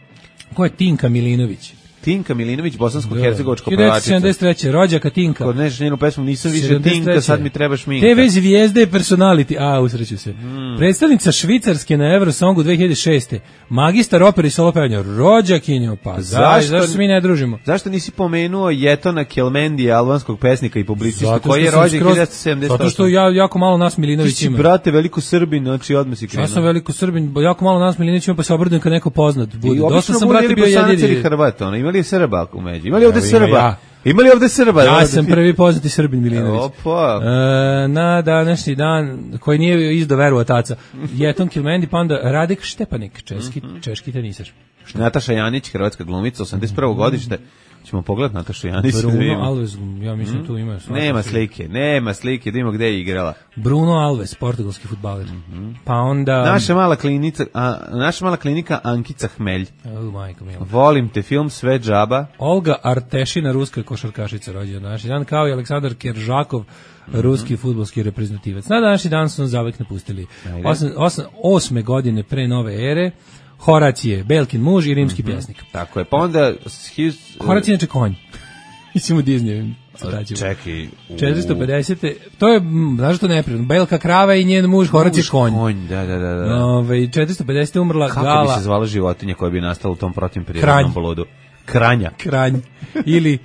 S6: Ko je Tinka Milinović?
S5: Tinka Milinović, bosansko-hercegovačko
S6: pevačica. hiljadu devetsto sedamdeset treće. rođaka Tinka.
S5: Kod neš njenu pesmu nisam više Tinka, sad mi treba šminka.
S6: te ve zvijezde personality, a usreću se. Mm. Predstavnica Švicarske na Eurosongu dve hiljade šeste. Magistar opere i solo pevanja, rođakinjo, pa zašto, zašto se mi ne družimo?
S5: Zašto nisi pomenuo Jetona Kelmendija, albanskog pesnika i publicistu, koji je rođen hiljadu devetsto sedamdeset osme.
S6: Zato što ja, jako malo nas Milinović ima.
S5: Ti si, brate, veliko Srbin, znači odmah si krenuo.
S6: Ja sam veliko Srbin, jako malo nas Milinović ima, pa se obradujem kad neko poznat bude. Dosta sam, brate, bio jedini.
S5: Imali je Srba u među. Imali ovde Srba? Ja. Imali ovde Srba?
S6: Ja da sam prvi poznati Srbin Milinović.
S5: Opa.
S6: E, na današnji dan, koji nije izdao veru otaca, Jeton Kilmendi, pa onda Radek Štepanik, češki, mm-hmm. češki teniser.
S5: Nataša Janić, hrvatska glumica, osamdeset prvo godište. Ćemo pogledati Natašu Janić.
S6: Bruno Alves, ja mislim mm. tu ima.
S5: Nema slike, nema slike, da ima gde je igrala.
S6: Bruno Alves, portugalski fudbaler. Mm-hmm. Pa onda...
S5: Naša mala klinica, a, naša mala klinika Ankica Hmelj.
S6: Oh, majko mila.
S5: Volim te, film Sve džaba.
S6: Olga Artešina, ruska košarkašica, rođena na današnji dan, kao i Aleksandar Keržakov, mm-hmm. ruski fudbalski reprezentativac. Na današnji dan su nas zavek napustili. Osam, osam, osme godine pre nove ere, Horacije, Belkin muž i rimski mm-hmm. pjesnik.
S5: Tako je, pa onda... His,
S6: Horacije neče konj. Mislim u Disneyu.
S5: Čekaj.
S6: četiristo pedesete. To je, znaš što neprirodno, Belka krava i njen muž Horacije konj.
S5: konj. Da, da, da. da.
S6: Ove, četiristo pedesete umrla
S5: Kako
S6: Gala...
S5: Kako bi se zvala životinja koja bi nastala u tom protivprirodnom boludu? Kranja.
S6: Kranj. Ili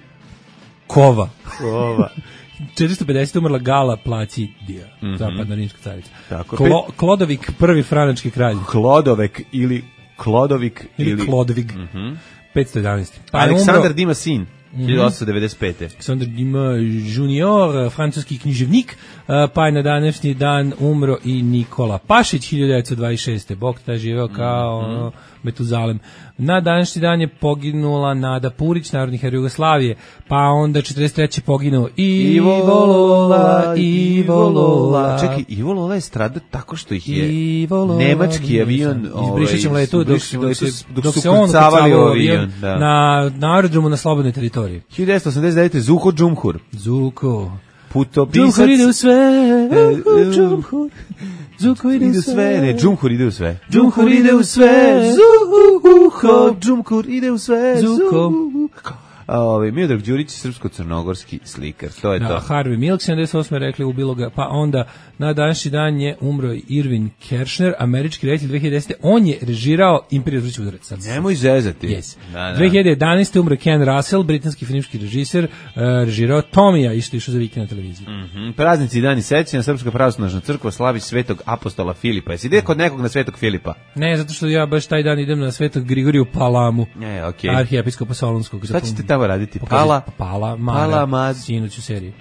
S6: kova.
S5: Kova.
S6: četiristo pedesete umrla Gala Placidija, mm-hmm. zapadna rimska carica. Klo, Klodovik, prvi franački kralj.
S5: Klodovik ili Klodovik
S6: ili, ili... Klodvig.
S5: Mm-hmm.
S6: petsto jedanaeste.
S5: Pa Aleksandar Dima sin. hiljadu osamsto devedeset pete.
S6: Aleksandar Dima junior, francuski književnik, pa je na današnji dan umro i Nikola Pašić, hiljadu devetsto dvadeset šeste. Bog ta živeo kao mm-hmm. Metuzalem. Na današnji dan je poginula Nada Purić, narodni heroj Jugoslavije, pa onda četrdeset treće poginuo Ivo Lola, Ivo Lola.
S5: Čekaj, Ivo Lola je stradao tako što ih je nemački avion
S6: izbrišećem letu dok, dok, se,
S5: dok,
S6: dok
S5: su
S6: se on
S5: kucavali avion
S6: da. na, na aerodromu na slobodnoj teritoriji.
S5: hiljadu devetsto osamdeset devete. Zuko Džumhur.
S6: Zuko.
S5: Putopisac.
S6: Džumhur ide u sve. Džumhur. Zuko ide u sve.
S5: Ne, Džumhur ide u sve.
S6: Džumhur ide u sve. Zuko.
S5: Džumhur ide u sve.
S6: Zuko.
S5: Ove, Miodrag Đurić, srpsko-crnogorski slikar, to je
S6: da,
S5: to.
S6: Harvey Milk, sedamdeset osme rekli, ubilo ga, pa onda na današnji dan je umro Irvin Kershner, američki reditelj dve hiljade desete. On je režirao Imperiju zvuči udarac.
S5: Nemoj zezati.
S6: Yes.
S5: Da, da.
S6: dve hiljade jedanaeste. umro Ken Russell, britanski filmski režiser, uh, režirao Tomija, isto išao za vikend na televiziji.
S5: Mm -hmm. Praznici i dani sećanja, Srpska pravoslavna crkva slavi Svetog apostola Filipa. Jesi ide kod nekog na Svetog Filipa?
S6: Ne, zato što ja baš taj dan idem na Svetog Grigoriju Palamu,
S5: e, okay.
S6: arhijepiskopa Solunskog.
S5: Šta ćete tamo raditi?
S6: Pokaži,
S5: Pala?
S6: Pala, Mara,
S5: Pala, Mad.
S6: sinoć u seriji.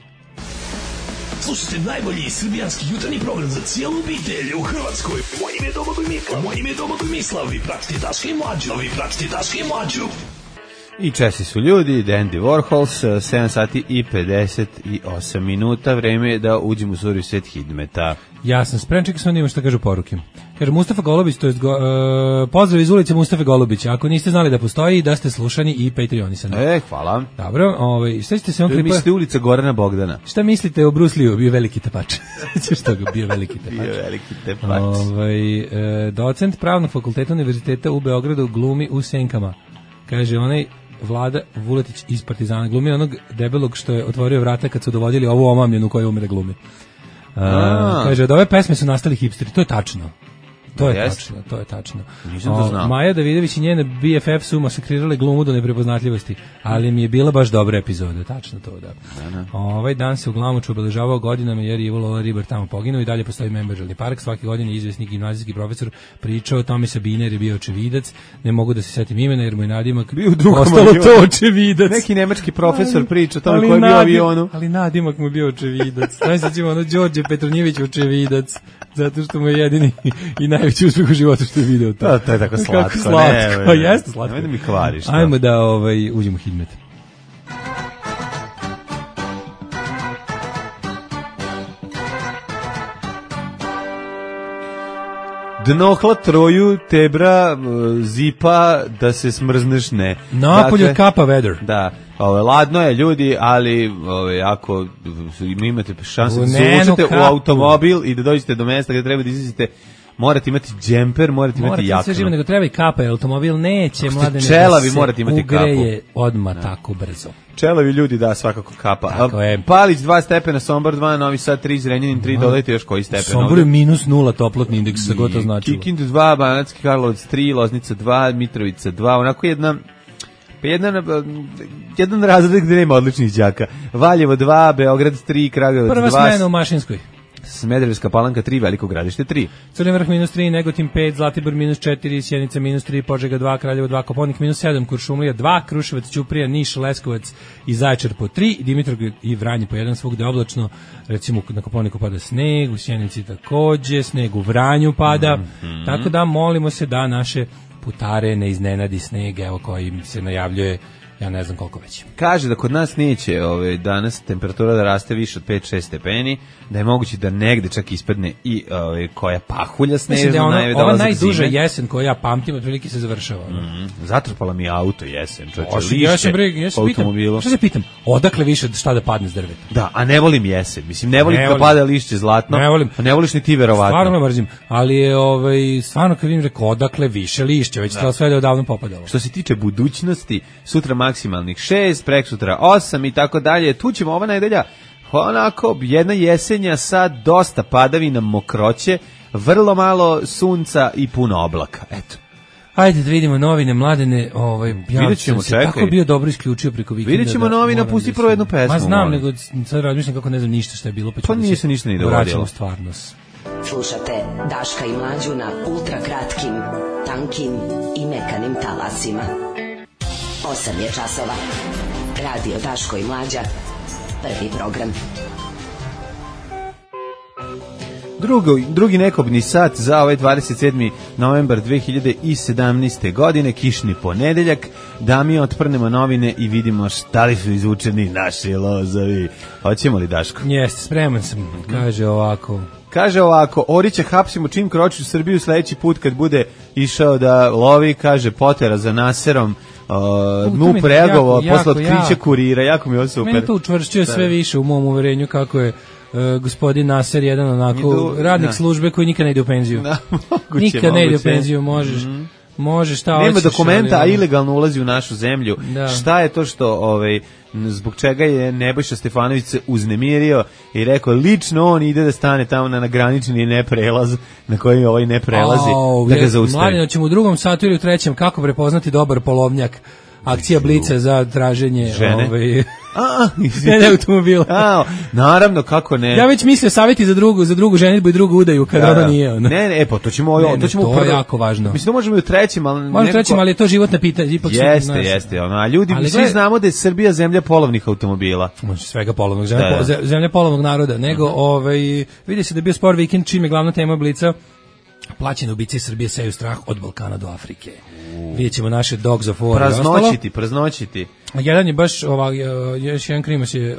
S10: Slušajte najbolji srbijanski jutarnji program za cijelu obitelj u Hrvatskoj. Moje ime je Domagoj Mislav. Moje ime je Domagoj Mislav. Vi pratite Daška i Mlađu. Vi pratite Daška i Mlađu.
S5: I česti su ljudi, Andy Warhols, sedam sati i pedeset osam minuta, vreme je da uđemo u suri svet Hidmeta.
S6: Ja sam spremček, čekaj, sam nima što kažu poruke. Kaže Mustafa Golubić, to je go, uh, pozdrav iz ulice Mustafa Golubića. Ako niste znali da postoji, da ste slušani i patreonisani.
S5: E, hvala.
S6: Dobro, ovaj, šta ćete se on klipa?
S5: Mislite ulica Gorana Bogdana.
S6: Šta mislite o Bruce Lee-u? Bio veliki tepač. Što ga bio veliki tepač.
S5: Bio veliki tepač.
S6: Ovaj, e, docent Pravnog fakulteta Univerziteta u Beogradu glumi u Senkama. Kaže onaj Vlada Vuletić iz Partizana glumi onog debelog što je otvorio vrata kad su dovodili ovu omamljenu koja ume da glumi. A, kaže, od ove pesme su nastali hipsteri, to je tačno. To je
S5: Jest.
S6: tačno, to je tačno.
S5: Nisam to znao.
S6: Maja Davidović i njene B F F su masakrirale glumu do neprepoznatljivosti, ali mi je bila baš dobra epizoda, tačno to, da.
S5: da, da.
S6: Ovaj dan se u Glamoču obeležavao godinama jer je Ivo Lola Ribar tamo poginuo i dalje postoji Memorialni park. Svake godine izvesni gimnazijski profesor pričao o tome Sabine jer je bio očevidac. Ne mogu da se setim imena jer mu je nadimak
S5: bio u drugom
S6: ostalo
S5: avionu.
S6: To očevidac.
S5: Neki nemački profesor
S6: ali,
S5: priča o tome ko je bio u avionu.
S6: Ali nadimak mu je bio očevidac. Znaš se ćemo ono Đorđe Petronjević očevidac. Zato što mu je jedini i najveći uspjeh u životu što je video to.
S5: To, to je tako slatko.
S6: Kako slatko,
S5: ne, ne,
S6: jeste slatko.
S5: Ne da mi kvariš.
S6: Ajmo da ovaj, uđemo u Hidmet.
S5: Dnohla troju, tebra, zipa, da se smrzneš ne.
S6: Napolje dakle, kapa vedar.
S5: Da, ove, ladno je ljudi, ali ove, ako imate šansu da se uvučete u automobil i da dođete do mesta gde treba da izlazite, morate imati džemper, morate, morate imati jaknu. Morate sve živo,
S6: nego treba i kapa, jer automobil neće mlade
S5: čelavi, morate imati
S6: ugreje odmah tako brzo.
S5: Čelavi ljudi, da, svakako kapa.
S6: Tako je.
S5: Palić dva stepena, Sombor dva, Novi Sad tri, Zrenjanin tri, dodajte još koji stepen.
S6: Sombor je minus nula toplotni indeks, sa gotovo značilo.
S5: Kikindu dva, Banatski Karlovac tri, Loznica dva, Mitrovica dva, onako jedna... Jedan, jedan razred gde nema odličnih đaka. Valjevo dva, Beograd tri, Kragujevac dva.
S6: Prva smena u Mašinskoj.
S5: Smederevska Palanka tri, Veliko Gradište tri.
S6: Crni Vrh minus tri, Negotin pet, Zlatibor minus četiri, Sjenica minus tri, Požega dva, Kraljevo dva, Koponik minus sedam, Kuršumlija dva, Kruševac, Ćuprija, Niš, Leskovac i Zaječar po tri, Dimitrovgrad i Vranje po jedan, svugde oblačno, recimo na Koponiku pada sneg, u Sjenici takođe, sneg u Vranju pada, mm -hmm. Tako da molimo se da naše putare ne iznenadi sneg, evo koji se najavljuje, ja ne znam koliko već.
S5: Kaže da kod nas neće ove, danas temperatura da raste više od pet šest stepeni, da je moguće da negde čak ispadne i ove, koja pahulja snežna.
S6: Da ono,
S5: najve,
S6: ova najduža jesen koju ja pamtim, otprilike se završava.
S5: Mm -hmm. Zatrpala mi auto jesen, čoveče,
S6: lišće
S5: ja
S6: sam breg, ja
S5: po automobilu.
S6: Šta se pitam, odakle više šta da padne s drveta?
S5: Da, a ne volim jesen, mislim, ne volim
S6: ne
S5: da
S6: volim.
S5: pada lišće zlatno,
S6: ne volim.
S5: a ne voliš ni ti verovatno.
S6: Stvarno me mrzim, ali je ovaj, stvarno kad vidim rekao, odakle više lišće, već da. Sve da je odavno popadalo.
S5: Što se tiče budućnosti, sutra maksimalnih šest, preksutra osam i tako dalje, tu ćemo ova nedelja onako jedna jesenja sa dosta padavina, mokroće, vrlo malo sunca i puno oblaka. Eto.
S6: Ajde da vidimo novine, Mladene, ovaj, ja
S5: vidjet ćemo,
S6: sam se tako bio dobro isključio preko vikenda.
S5: Vidjet ćemo novina, pusti prvo jednu pesmu.
S6: Ma znam, nego sad razmišljam kako ne znam ništa što je bilo. Pa,
S5: pa nije se ništa ni dogodilo.
S6: Stvarnost.
S2: Slušate Daška i Mlađu na ultra kratkim, tankim i mekanim talasima. osam je časova. Radio Daško i Mlađa. Prvi program.
S5: Drugo, drugi nekobni sat za ovaj dvadeset sedmi novembar dve hiljade sedamnaeste. godine, kišni ponedeljak, da mi otprnemo novine i vidimo šta li su izvučeni naši lozovi. Hoćemo li, Daško?
S6: Jeste, spreman sam, kaže ovako.
S5: Kaže ovako, Orića hapsimo čim kroči u Srbiju sledeći put kad bude išao da lovi, kaže potera za Naserom. Uh, mu preagovao posle otkrića kurira, jako mi je ovo super.
S6: Meni to učvršćuje sve više u mom uverenju kako je uh, gospodin Naser jedan onako Idu, radnik na. službe koji nikad ne ide u penziju. Na, moguće, nikad moguće. ne ide u penziju, možeš. Mm-hmm. Može šta hoćeš.
S5: Nema dokumenta, a ilegalno ulazi u našu zemlju. Da. Šta je to što, ovaj, zbog čega je Nebojša Stefanović se uznemirio i rekao lično on ide da stane tamo na nagranični neprelaz na koji ovaj ne prelazi, oh, da ga zaustavi. Mladino,
S6: ćemo u drugom satu ili u trećem kako prepoznati dobar polovnjak. Akcija Blica za traženje
S5: žene.
S6: Ovaj
S5: A,
S6: ne, ne automobila.
S5: A, naravno, kako ne.
S6: Ja već mislio savjeti za drugu, za drugu ženidbu i drugu udaju kada ona nije ona.
S5: Ne, ne, e pa to ćemo, ne, to ćemo
S6: to prvo, je jako važno.
S5: Mislim da možemo i u trećem, al
S6: možemo trećem, ali je to životno pitanje, ipak
S5: jeste, su, jeste, ono, a ljudi mi svi znamo da je Srbija zemlja polovnih automobila.
S6: Može svega polovnog, zemlja, da, da. zemlja polovnog naroda, nego uh-huh. ovaj vidi se da je bio spor vikend čime glavna tema Blica. Plaćene ubice Srbije seju strah od Balkana do Afrike. Vidjet ćemo naše Dogs of War.
S5: Praznoćiti, praznoćiti.
S6: Jedan je baš, ovak, još jedan krimaš je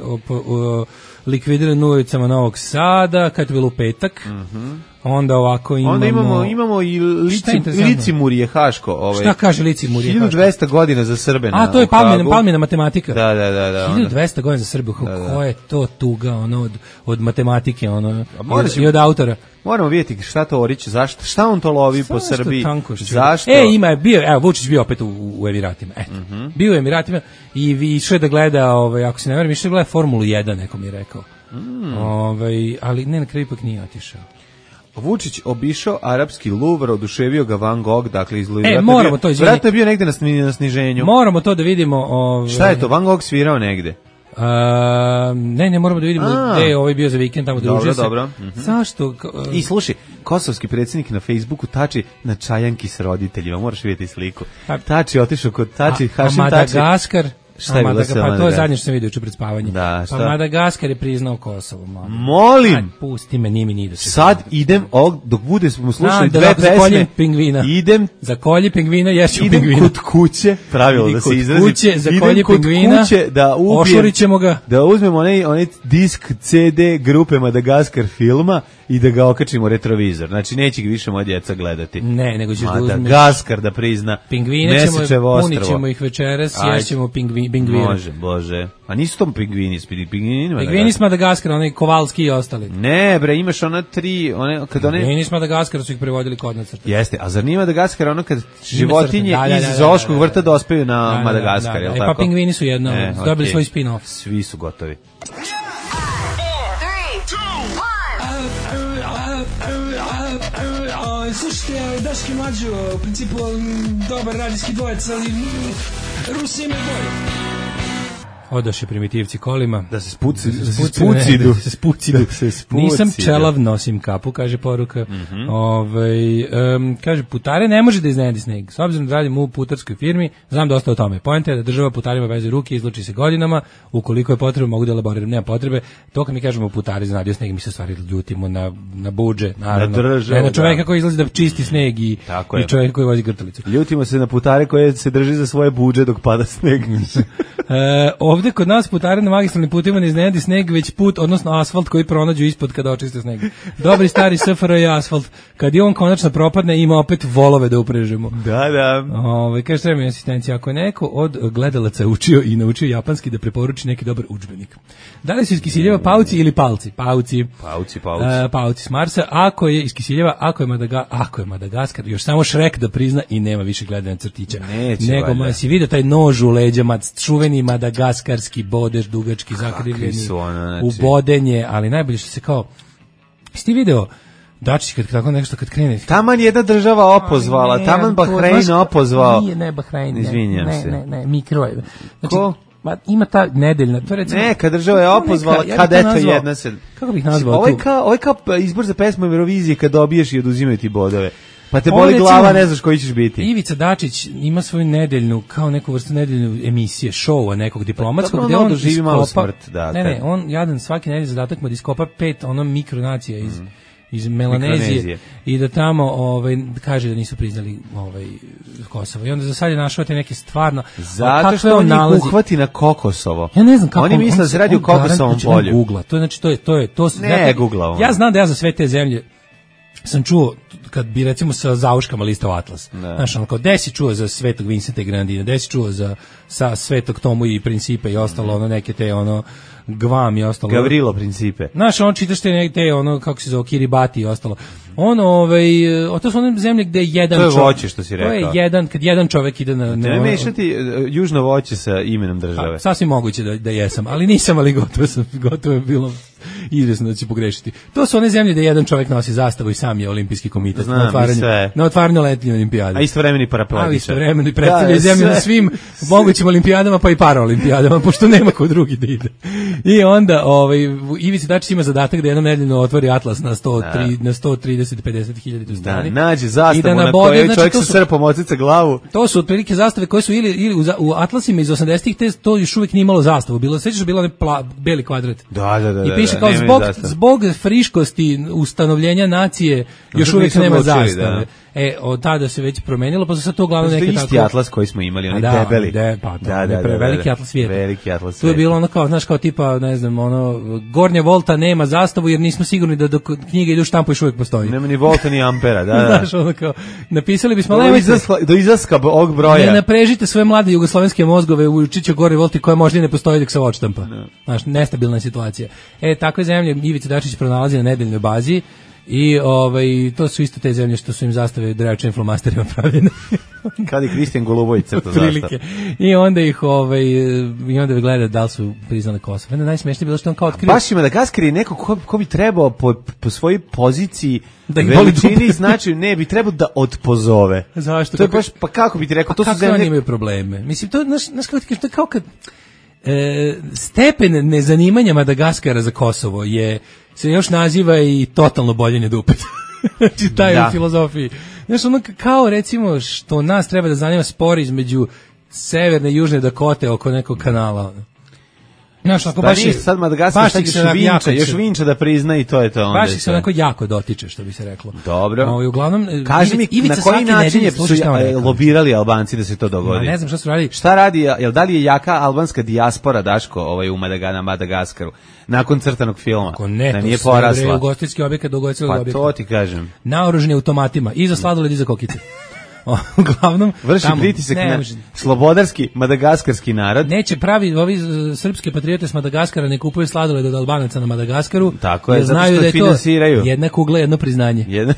S6: likvidiran na ulicama Novog Sada, kad je bilo u petak. Mm-hmm. Onda ovako imamo...
S5: Onda imamo, imamo i lici, Licimurije Haško. Ovaj,
S6: šta kaže Licimurije Haško?
S5: hiljadu dvesta godina za Srbe.
S6: A, to je palmina, palmina matematika.
S5: Da, da, da. da
S6: hiljadu dvesta godina za Srbe. Da, da. Ko je to tuga ono, od, od matematike ono, i, i od autora?
S5: Moramo vidjeti šta to Orić, zašto, šta on to lovi Zašto po Srbiji, zašto?
S6: E, ima je, bio, evo, Vučić bio opet u, u Emiratima, eto, mm-hmm. bio u Emiratima i išao je da gleda, ovaj, ako se ne verujem, išao je da gleda Formulu jedan, neko mi je rekao, mm. ovaj, ali ne, na kraju ipak nije otišao.
S5: Vučić obišao arapski Luvr, oduševio ga Van Gogh, dakle iz Luvra.
S6: E, moramo to, izvini.
S5: Vratno je bio negde na, na sniženju.
S6: Moramo to da vidimo. Ovaj.
S5: Šta je to, Van Gogh svirao negde?
S6: Uh, ne, ne, moramo da vidimo gde je ovaj bio za vikend, tamo družio se.
S5: Dobro, dobro. Mm-hmm.
S6: Zašto? Uh,
S5: I slušaj, kosovski predsjednik na Facebooku tači na čajanki s roditeljima, moraš vidjeti sliku. Tači otišao kod Tači,
S6: a,
S5: Hašim
S6: a Madagaskar,
S5: Tači. Šta je bilo
S6: Madaga, pa to je zadnje što sam vidio juče pred spavanjem.
S5: Da,
S6: pa Madagaskar je priznao Kosovo. Mama.
S5: Molim!
S6: Aj, pusti me, nije mi ni da se
S5: sad idem, og, dok bude smo slušali
S6: da,
S5: dve pesme,
S6: pingvina.
S5: idem
S6: za kolje pingvina, ješću
S5: idem
S6: pingvina.
S5: Idem kod kuće, pravilo da se izrazim.
S6: Kuće, za kolje pingvina,
S5: kuće, da
S6: ošorićemo ga.
S5: Da uzmemo onaj, onaj disk ce de grupe Madagaskar filma i da ga okačimo retrovizor. Znači, neće ga više moja djeca gledati.
S6: Ne, nego ćeš da uzmeš
S5: Madagaskar da prizna.
S6: Pingvine ćemo, punit ćemo ih večeras, ješćemo pingvine.
S5: Može, Bože. A nisu to pingvini, pingvini.
S6: Pingvini s Madagaskara, onaj Kovalski i ostali.
S5: Ne, bre, imaš ona tri, one kad one
S6: Pingvini s Madagaskara su ih prevodili kod nas.
S5: Jeste, a zar nije Madagaskar ono kad životinje da, da, da, iz zoološkog vrta dospeju na da, Madagaskar,
S6: da, da,
S5: je
S6: da,
S5: tako?
S6: E pa pingvini su jedno,
S5: e,
S6: dobili
S5: okay.
S6: svoj spin-off.
S5: Svi su gotovi.
S10: Slušajte, Daški Mlađo, u principu dobar radijski dvojec, ali Rusi imaju bolje.
S6: Odoše primitivci kolima.
S5: Da se spuci,
S6: da se
S5: spuci,
S6: da se spuci, da se spuci. Nisam čelav, nosim kapu, kaže poruka. Mm-hmm. Ovaj um, kaže putare ne može da iznenadi sneg. S obzirom da radim u putarskoj firmi, znam dosta o tome. Poenta je da država putarima vezuje ruke, izluči se godinama, ukoliko je potrebno mogu da elaboriram, nema potrebe. To kad mi kažemo putari iznadio sneg, mi se stvari ljutimo na na budže, naravno. Na, državu, ne, na čoveka da. koji izlazi da čisti sneg i, i čoveka koji vozi grtalicu.
S5: Ljutimo se na putare koje se drži za svoje budže dok pada sneg.
S6: e, ovde kod nas putare na magistralnim putima ne iznenadi sneg, već put, odnosno asfalt koji pronađu ispod kada očiste sneg. Dobri stari es ef er je asfalt. Kad je on konačno propadne, ima opet volove da uprežemo.
S5: Da, da.
S6: Ove, kaže, treba mi asistencija. Ako je neko od gledalaca učio i naučio japanski da preporuči neki dobar udžbenik. Da li su iz Kisiljeva pauci ili palci? Pauci.
S5: Pauci, pauci.
S6: E, pauci s Marsa. Ako je iz Kisiljeva, ako je, Madaga, ako je Madagaskar, još samo Šrek da prizna i nema više gledanja crtića.
S5: Neće,
S6: nego ma, si vidio taj nož u leđama, čuveni madagaskarski bodež, dugački, zakrivljeni,
S5: ona, znači...
S6: u bodenje, ali najbolje što se kao, jesi ti video Dačić kad tako nešto kad krene.
S5: Taman jedna država opozvala, ne, taman Bahrein opozvao.
S6: Nije, ne Bahrein,
S5: izvinjam
S6: ne,
S5: se.
S6: ne, ne, mikro je. Znači,
S5: ko?
S6: Ma, ima ta nedeljna, to recimo.
S5: Neka država je opozvala, neka, kad eto nazvao, jedna se.
S6: Kako bih nazvao
S5: ovo
S6: tu?
S5: Kao, ovo je kao izbor za pesmu Eurovizije kad dobiješ i oduzimaju ti bodove. Pa te boli recimo, glava, ne znaš koji ćeš biti.
S6: Ivica Dačić ima svoju nedeljnu, kao neku vrstu nedeljnu emisije, showa nekog diplomatskog,
S5: da,
S6: gde on
S5: doživi malo smrt. Da,
S6: ne, ne, on jadan svaki nedelj zadatak mu da iskopa pet ono mikronacija iz, mm. iz Melanezije
S5: Mikronezije.
S6: i da tamo ovaj kaže da nisu priznali ovaj Kosovo. I onda za sad je našao te neke stvarno
S5: zato što on njih uhvati na Kokosovo.
S6: Ja ne znam kako
S5: oni misle da se radi o Kokosovom polju.
S6: Googla. To je znači to je to je to
S5: ne
S6: dakle,
S5: Googla.
S6: Ja znam da ja za sve te zemlje sam čuo kad bi recimo sa zauškama listao Atlas. Znaš, ono kao desi čuo za Svetog Vincenta i Grenadina, desi čuo za sa Svetog Tomu i Principe i ostalo, ono neke te ono Gvam i ostalo.
S5: Gavrilo Principe.
S6: Znaš, on čitaš te, te ono, kako se zove, Kiribati i ostalo. On, ovaj, o, to su one zemlje gde je jedan čovjek.
S5: To je voće, što si rekao.
S6: To je jedan, kad jedan čovjek ide na...
S5: Ne mešati južno voće sa imenom države.
S6: A, sasvim moguće da, da jesam, ali nisam, ali gotovo sam, gotovo je bilo izvjesno da će pogrešiti. To su one zemlje gde jedan čovjek nosi zastavu i sam je olimpijski komitet.
S5: Znam,
S6: na otvaranju, na otvaranju letnje olimpijade.
S5: A istovremeni parapletičar.
S6: A istovremeni predstavlja zemlju na svim mogućim olimpijadama, pa i paraolimpijadama, pošto nema ko drugi da ide. I onda, ovaj, Ivica Dačić ima zadatak da jednom nedeljno otvori Atlas na sto tri, na sto trideset do pedeset hiljada strani.
S5: Da, nađe zastavu
S6: da
S5: na kojoj znači, čovjek sa srpom ocica glavu.
S6: To su otprilike zastave koje su ili, ili u, u Atlasima iz osamdesetih te to još uvijek nije imalo zastavu. Bilo, sećaš bilo onaj beli kvadrat.
S5: Da, da, da.
S6: I piše
S5: da,
S6: kao
S5: da,
S6: zbog,
S5: zastava.
S6: zbog friškosti ustanovljenja nacije još
S5: no,
S6: uvijek nema zastave. Da.
S5: E,
S6: od tada se već promenilo, pa su sad to uglavnom neke
S5: tako...
S6: tako...
S5: isti Atlas koji smo imali, onaj
S6: da,
S5: debeli.
S6: De, pa,
S5: da, da, da,
S6: pre,
S5: da,
S6: veliki
S5: da,
S6: Atlas svijeta.
S5: Veliki Atlas
S6: svijeta. Tu je bilo ono kao, znaš, kao tipa, ne znam, ono, Gornja Volta nema zastavu jer nismo sigurni da dok knjige idu štampu još uvijek postoji.
S5: Nema ni Volta ni Ampera, da, da.
S6: Znaš, ono kao, napisali bismo...
S5: Do, izasla, do izlaska ovog broja.
S6: Ne naprežite svoje mlade jugoslovenske mozgove u Čićo Gornje Volti koja možda i ne postoji dok se odštampa. No. Znaš, nestabilna situacija. E, takve zemlje Ivica Dačić pronalazi na nedeljnoj bazi. I ovaj to su isto te zemlje što su im zastave dračnim flomasterima pravljene.
S5: Kad je Kristijan Golubović crtao zastavu.
S6: I onda ih ovaj i onda gleda da li su priznali Kosovo. Onda najsmešnije bilo što on kao otkrio.
S5: Baš ima da Madagaskar je neko ko, ko bi trebao po, po svojoj poziciji da veličini znači ne bi trebao da odpozove.
S6: Zašto?
S5: To je baš pa kako bi ti rekao,
S6: pa
S5: to su zemlje
S6: koji imaju probleme. Mislim to znaš, znaš kako ti kažeš, to je kao kad e, stepen nezanimanja Madagaskara za Kosovo je se još naziva i totalno boljenje dupeta. Znači, taj da. U filozofiji. Znaš, ono kao recimo što nas treba da zanima spor između severne i južne Dakote oko nekog kanala. Znaš, ako baš je...
S5: Sad Madagaskar sad još vinča, još vinča da prizna i to je to. Onda
S6: baš ih se onako jako dotiče, što bi se reklo.
S5: Dobro.
S6: Ovo, uglavnom,
S5: kaži mi, na koji način je su lobirali Albanci da se to dogodi?
S6: Ma, ne znam šta su radili.
S5: Šta radi, jel da li je jaka albanska dijaspora, Daško, ovaj, u Madagana, Madagaskaru? Nakon crtanog filma.
S6: Ako ne,
S5: da nije porasla.
S6: U ugostiteljski objekat do ugostiteljskog objekta.
S5: Pa to ti kažem.
S6: Naoruženi automatima. I za sladoled i za kokice. Uglavnom
S5: vrši pritisak na slobodarski madagaskarski narod.
S6: Neće pravi ovi srpske patriote s Madagaskara ne kupuju sladoled od Albanaca na Madagaskaru.
S5: Tako je,
S6: znaju
S5: zato što
S6: da je
S5: finansiraju.
S6: To jedna kugla, jedno priznanje.
S5: Jedna.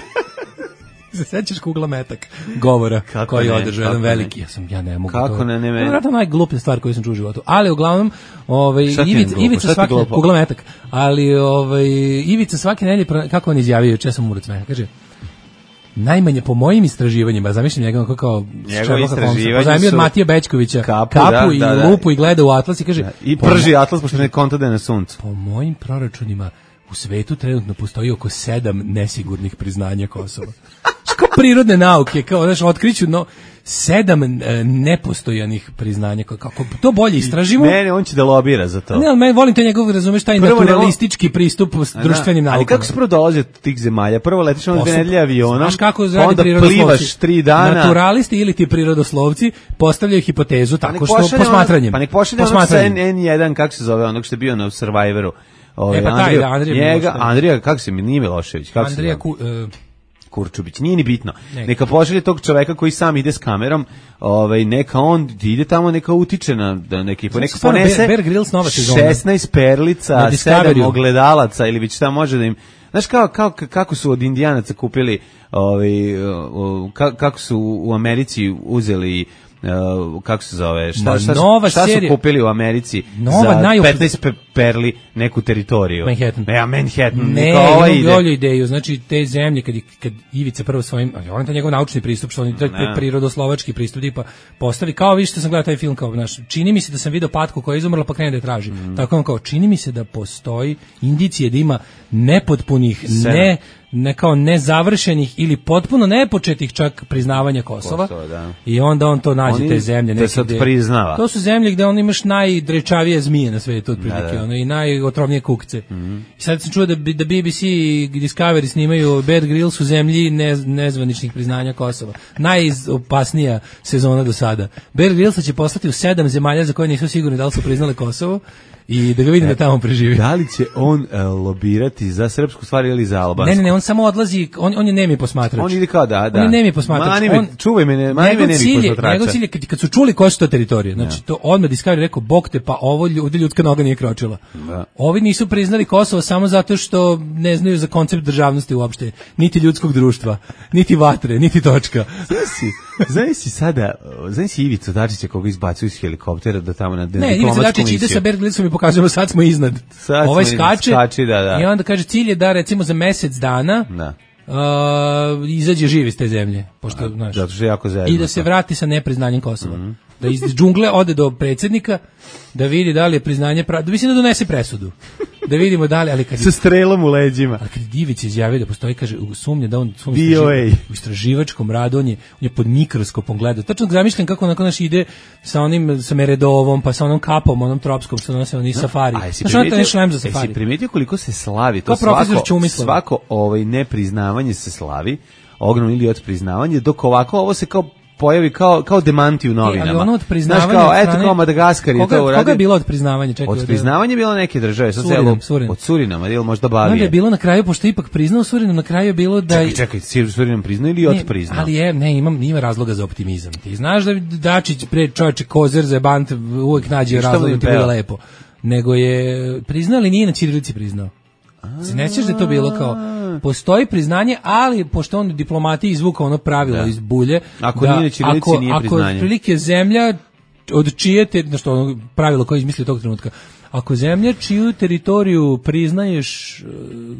S6: Se sećaš kugla metak govora kako koji je održao jedan veliki. Ja sam ja ne mogu.
S5: Kako
S6: to,
S5: ne ne.
S6: To je vjerojatno najgluplja stvar koju sam čuo u životu. Ali uglavnom, ovaj Ivica Ivica svaki kugla metak. Ali ovaj Ivica svake nedelje kako on izjavio, če sam umro sve. Kaže najmanje po mojim istraživanjima, zamišljam njega kako kao
S5: njegove istraživanja
S6: pozajmio od Matije Bečkovića kapu,
S5: kapu
S6: da, i da, da. lupu i gleda u Atlas i kaže
S5: da, i prži Atlas pošto ne konta da je na suncu.
S6: Po mojim proračunima u svetu trenutno postoji oko sedam nesigurnih priznanja Kosova. Kao prirodne nauke, kao znaš, otkriću no sedam e, nepostojanih priznanja, kako to bolje istražimo.
S5: Ne, on će da lobira za to.
S6: Ne, ali meni volim to njegov, razumeš, taj prvo naturalistički ne, pristup društvenim naukama.
S5: Ali kako se prvo dolazi od tih zemalja? Prvo letiš na dve nedelje avionom,
S6: znaš kako
S5: pa onda plivaš tri dana.
S6: Naturalisti ili ti prirodoslovci postavljaju hipotezu tako što posmatranjem.
S5: Pa nek pošalje onog sa en jedan, kako se zove, onog što je bio na Survivoru.
S6: Ove, e pa taj, da, Andrija
S5: njega, Andrija, kako se mi, nije Milošević, kako
S6: Andrija
S5: se
S6: Ku, uh,
S5: Kurčubić, nije ni bitno.
S6: Neka.
S5: Neka pošalje tog čoveka koji sam ide s kamerom, ovaj, neka on ide tamo, neka utiče na da neki, neka ponese
S6: Bear Grylls nova sezona.
S5: šesnaest perlica, sedam ogledalaca ili već šta može da im... Znaš kao, kao, kako su od Indijanaca kupili, ovaj, kako su u Americi uzeli... Uh, kako se zove, šta, šta,
S6: nova
S5: šta su
S6: serija,
S5: kupili u Americi
S6: nova,
S5: za
S6: najup...
S5: petnaest pe, perli neku teritoriju.
S6: Manhattan.
S5: Ja, Manhattan.
S6: Ne, imam ide. bolju ideju, znači te zemlje, kad, kad Ivica prvo svojim, on je njegov naučni pristup, što on je prirodoslovački pristup, tipa postavi, kao vi što sam gledao taj film, kao, znaš, čini mi se da sam video patku koja je izumrla pa krene da je traži. Mm. Tako on kao, čini mi se da postoji indicije da ima nepotpunih, ne ne kao nezavršenih ili potpuno nepočetih čak priznavanja Kosova.
S5: Kosova, da.
S6: I onda on to nađe
S5: Oni
S6: te zemlje.
S5: te sad priznava.
S6: To su zemlje gde on imaš najdrečavije zmije na svetu otprilike,
S5: da, da.
S6: ono, i najotrovnije kukce.
S5: Mm-hmm.
S6: I sad sam čuo da, da B B C i Discovery snimaju Bear Grylls u zemlji ne, nezvaničnih priznanja Kosova. Najopasnija sezona do sada. Bear Grylls će poslati u sedam zemalja za koje nisu sigurni da li su priznali Kosovo i da ga vidim e, da tamo preživi.
S5: Da li će on uh, lobirati za srpsku stvar ili za albansku?
S6: Ne, ne, ne, on samo odlazi, on, on je nemi posmatrač.
S5: On ide kao da, da.
S6: On je nemi posmatrač.
S5: Mani me,
S6: on,
S5: čuvaj me, ne, mani me nemi posmatrača.
S6: Njegov cilj je, kad, kad su čuli koje su to teritorije, znači ja. to odmah Discovery rekao, bog te, pa ovo ljudi, ljudska noga nije kročila. Da. Ovi nisu priznali Kosovo samo zato što ne znaju za koncept državnosti uopšte, niti ljudskog društva, niti vatre, niti točka.
S5: Znaš si sada, znaš si Ivicu Dačića koga izbacuju iz helikoptera da tamo na diplomatsku misiju.
S6: Ne, Ivica Dačić ide sa Bear Grylsom i pokazujemo sad smo iznad.
S5: Sad
S6: ovaj
S5: smo
S6: skače
S5: skači, da, da.
S6: I onda kaže cilj je da recimo za mesec dana
S5: da.
S6: Uh, izađe živ iz te zemlje, pošto, znaš,
S5: zato što je jako zajedno.
S6: I da se vrati sa nepriznanjem Kosova.
S5: Mm-hmm.
S6: Da iz džungle ode do predsjednika, da vidi da li je priznanje prav... da mislim da donese presudu. Da vidimo da li, ali kad
S5: sa strelom u leđima.
S6: Ali kad Divić izjavio da postoji, kaže, u sumnje da on sumnje
S5: istraživ,
S6: u istraživačkom radu, on je, on je pod mikroskopom gledao. Tačno zamišljam kako onako naš ide sa onim, sa Meredovom, pa sa onom kapom, onom tropskom, što donose oni safari.
S5: A jesi
S6: znaš, on to ne šlem za safari.
S5: Jesi primetio koliko se slavi? To
S6: svako,
S5: svako ovaj nepriznavanje se slavi, ogromno ili od priznavanja, dok ovako ovo se kao pojavi kao kao demanti u novinama.
S6: E, ali ono od priznavanja,
S5: znaš kao, eto kao Madagaskar je to uradio.
S6: Koga je bilo od priznavanja? Čekaj,
S5: od priznavanja je bilo neke države, sad
S6: Surinam, Surinam.
S5: Od Surinama, ili možda Bavije.
S6: Onda je bilo na kraju, pošto ipak priznao Surinam, na kraju je bilo da...
S5: Čekaj, čekaj, Surinam priznao ili od priznao?
S6: Ali je, ne, imam, ima razloga za optimizam. Ti znaš da Dačić, pre čovječe, kozer za bant, uvijek nađe razlog da ti bude lepo. Nego je priznao, ali nije na ćirilici priznao. Se ne sjećaš da je to bilo kao... Postoji priznanje, ali pošto on diplomati izvukao ono pravilo da. iz bulje,
S5: ako
S6: da,
S5: nije ćirilici nije priznanje.
S6: Ako prilike zemlja od čije te, što ono pravilo koje izmislio tog trenutka, ako zemlja čiju teritoriju priznaješ, uh,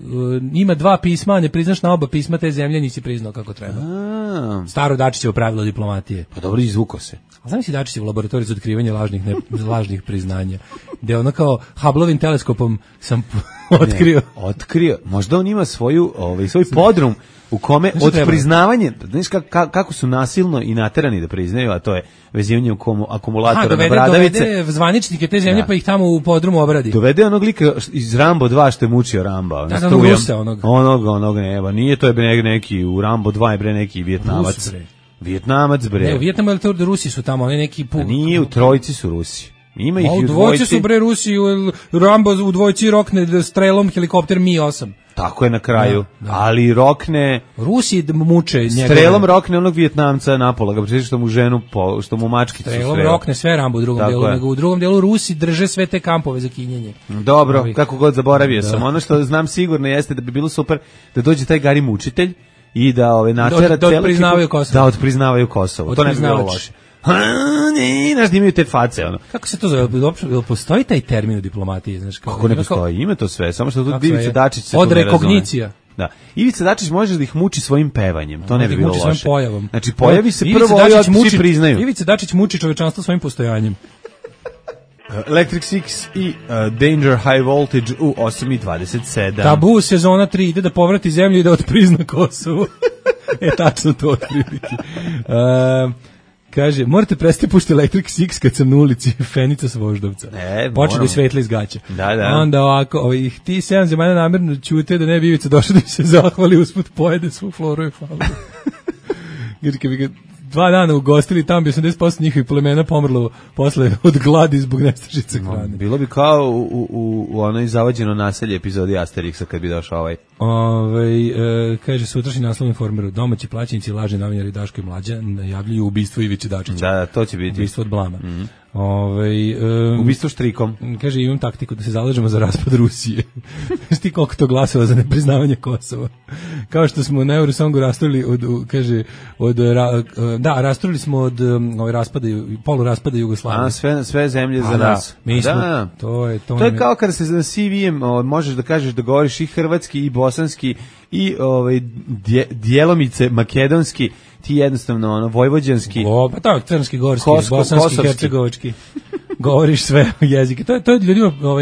S6: ima dva pisma, ne priznaš na oba pisma, te zemlje nisi priznao kako treba.
S5: A.
S6: Staro Dačićevo pravilo diplomatije.
S5: Pa dobro, izvukao se.
S6: A znam si Dačić u laboratoriju za otkrivanje lažnih, ne, lažnih priznanja, gde ono kao Hubbleovim teleskopom sam otkrio.
S5: Ne, otkrio. Možda on ima svoju, ovaj, svoj podrum u kome od priznavanja, znaš ka, kako su nasilno i naterani da priznaju, a to je vezivanje u komu, akumulatora Aha, dovede, na bradavice.
S6: Dovede zvaničnike te zemlje, da. Pa ih tamo u podrumu obradi.
S5: Dovede onog lika iz Rambo dva što je mučio Ramba.
S6: Da, onog Rusa, onog.
S5: Onog, onog, ne, nije to je bre neki, u Rambo dva je bre neki Vijetnamac.
S6: Rus, bre.
S5: Vijetnamac, bre.
S6: Ne, u Vijetnamu, ali to Rusi su tamo, oni neki... Pu...
S5: Nije, u trojici su Rusi. Ima ih
S6: a
S5: i
S6: u dvojci su bre Rusi, u Rambo u dvojci rokne strelom helikopter Mi osam.
S5: Tako je na kraju,
S6: da, da.
S5: Ali rokne...
S6: Rusi muče njegove...
S5: Strelom rokne onog Vijetnamca napola, ga pričeš što mu ženu, po, što mu mačkicu strelom.
S6: Strelom rokne sve Rambo u drugom tako delu, je. Nego u drugom delu Rusi drže sve te kampove za kinjenje.
S5: Dobro, Ovi. Kako god zaboravio
S6: da.
S5: sam. Ono što znam sigurno jeste da bi bilo super da dođe taj Gari mučitelj i da ove natera
S6: da, da odpriznavaju Kosovo.
S5: Da odpriznavaju Kosovo. To ne bi bilo loše. Ha, ne, znaš da imaju te face, ono.
S6: Kako se to zove? Uopšte, postoji taj termin u diplomatiji, znaš? Kao,
S5: kako ne postoji? Ima to sve, samo što tu Ivica Dačić se
S6: od tu ne rekognicija.
S5: Da. Ivica Dačić može da ih muči svojim pevanjem, to ne bi bilo loše.
S6: Pojavom.
S5: Znači, pojavi se
S6: Ivica
S5: prvo
S6: Dačić
S5: i
S6: muči,
S5: svi priznaju.
S6: Ivica Dačić muči čovečanstvo svojim postojanjem.
S5: Electric Six i uh, Danger High Voltage u osam i dvadeset sedam.
S6: Tabu sezona tri ide da povrati zemlju i da otprizna Kosovo. E, tačno to otprilike. Uh, Kaže, morate prestati pušti Electric Six kad sam na ulici Fenica s Voždovca.
S5: Ne,
S6: počne da svetli iz gaća.
S5: Da, da.
S6: Onda ovako, ovih ti sedam zemalja namerno ćute da ne bi Ivica došao da im se zahvali usput pojede svu floru i faunu. Jer kad bi ga dva dana ugostili, tamo bi osamdeset posto njihovih plemena pomrlo posle od gladi zbog nestašice hrane. No,
S5: bilo bi kao u, u, u onoj zavađeno naselje epizodi Asterixa kad bi došao ovaj.
S6: Ove, e, kaže, sutrašnji naslov Informeru, domaći plaćenici, lažni novinari Daško i Mlađa najavljuju ubistvo Ivice Dačića.
S5: Da, to će biti.
S6: Ubistvo od blama.
S5: Mm-hmm.
S6: Ove, um,
S5: ubistvo štrikom.
S6: Kaže, imam taktiku da se zalažemo za raspad Rusije. Šti koliko to glasova za nepriznavanje Kosova. Kao što smo na Eurosongu rasturili od, u, kaže, od, ra, da, rasturili smo od um, ovaj raspada, polu raspada Jugoslavije.
S5: A, sve, sve zemlje
S6: A,
S5: za
S6: da,
S5: nas.
S6: Mi smo,
S5: da.
S6: to je, to
S5: to je
S6: ne...
S5: kao kada se na C V-em možeš da kažeš da govoriš i hrvatski i bosanski i ovaj dje, djelomice makedonski, ti jednostavno ono vojvođanski.
S6: O, pa tako, crnski, gorski,
S5: Kosko,
S6: bosanski,
S5: kosovski.
S6: hercegovački. Govoriš sve jezike. To je to je ljudima ovaj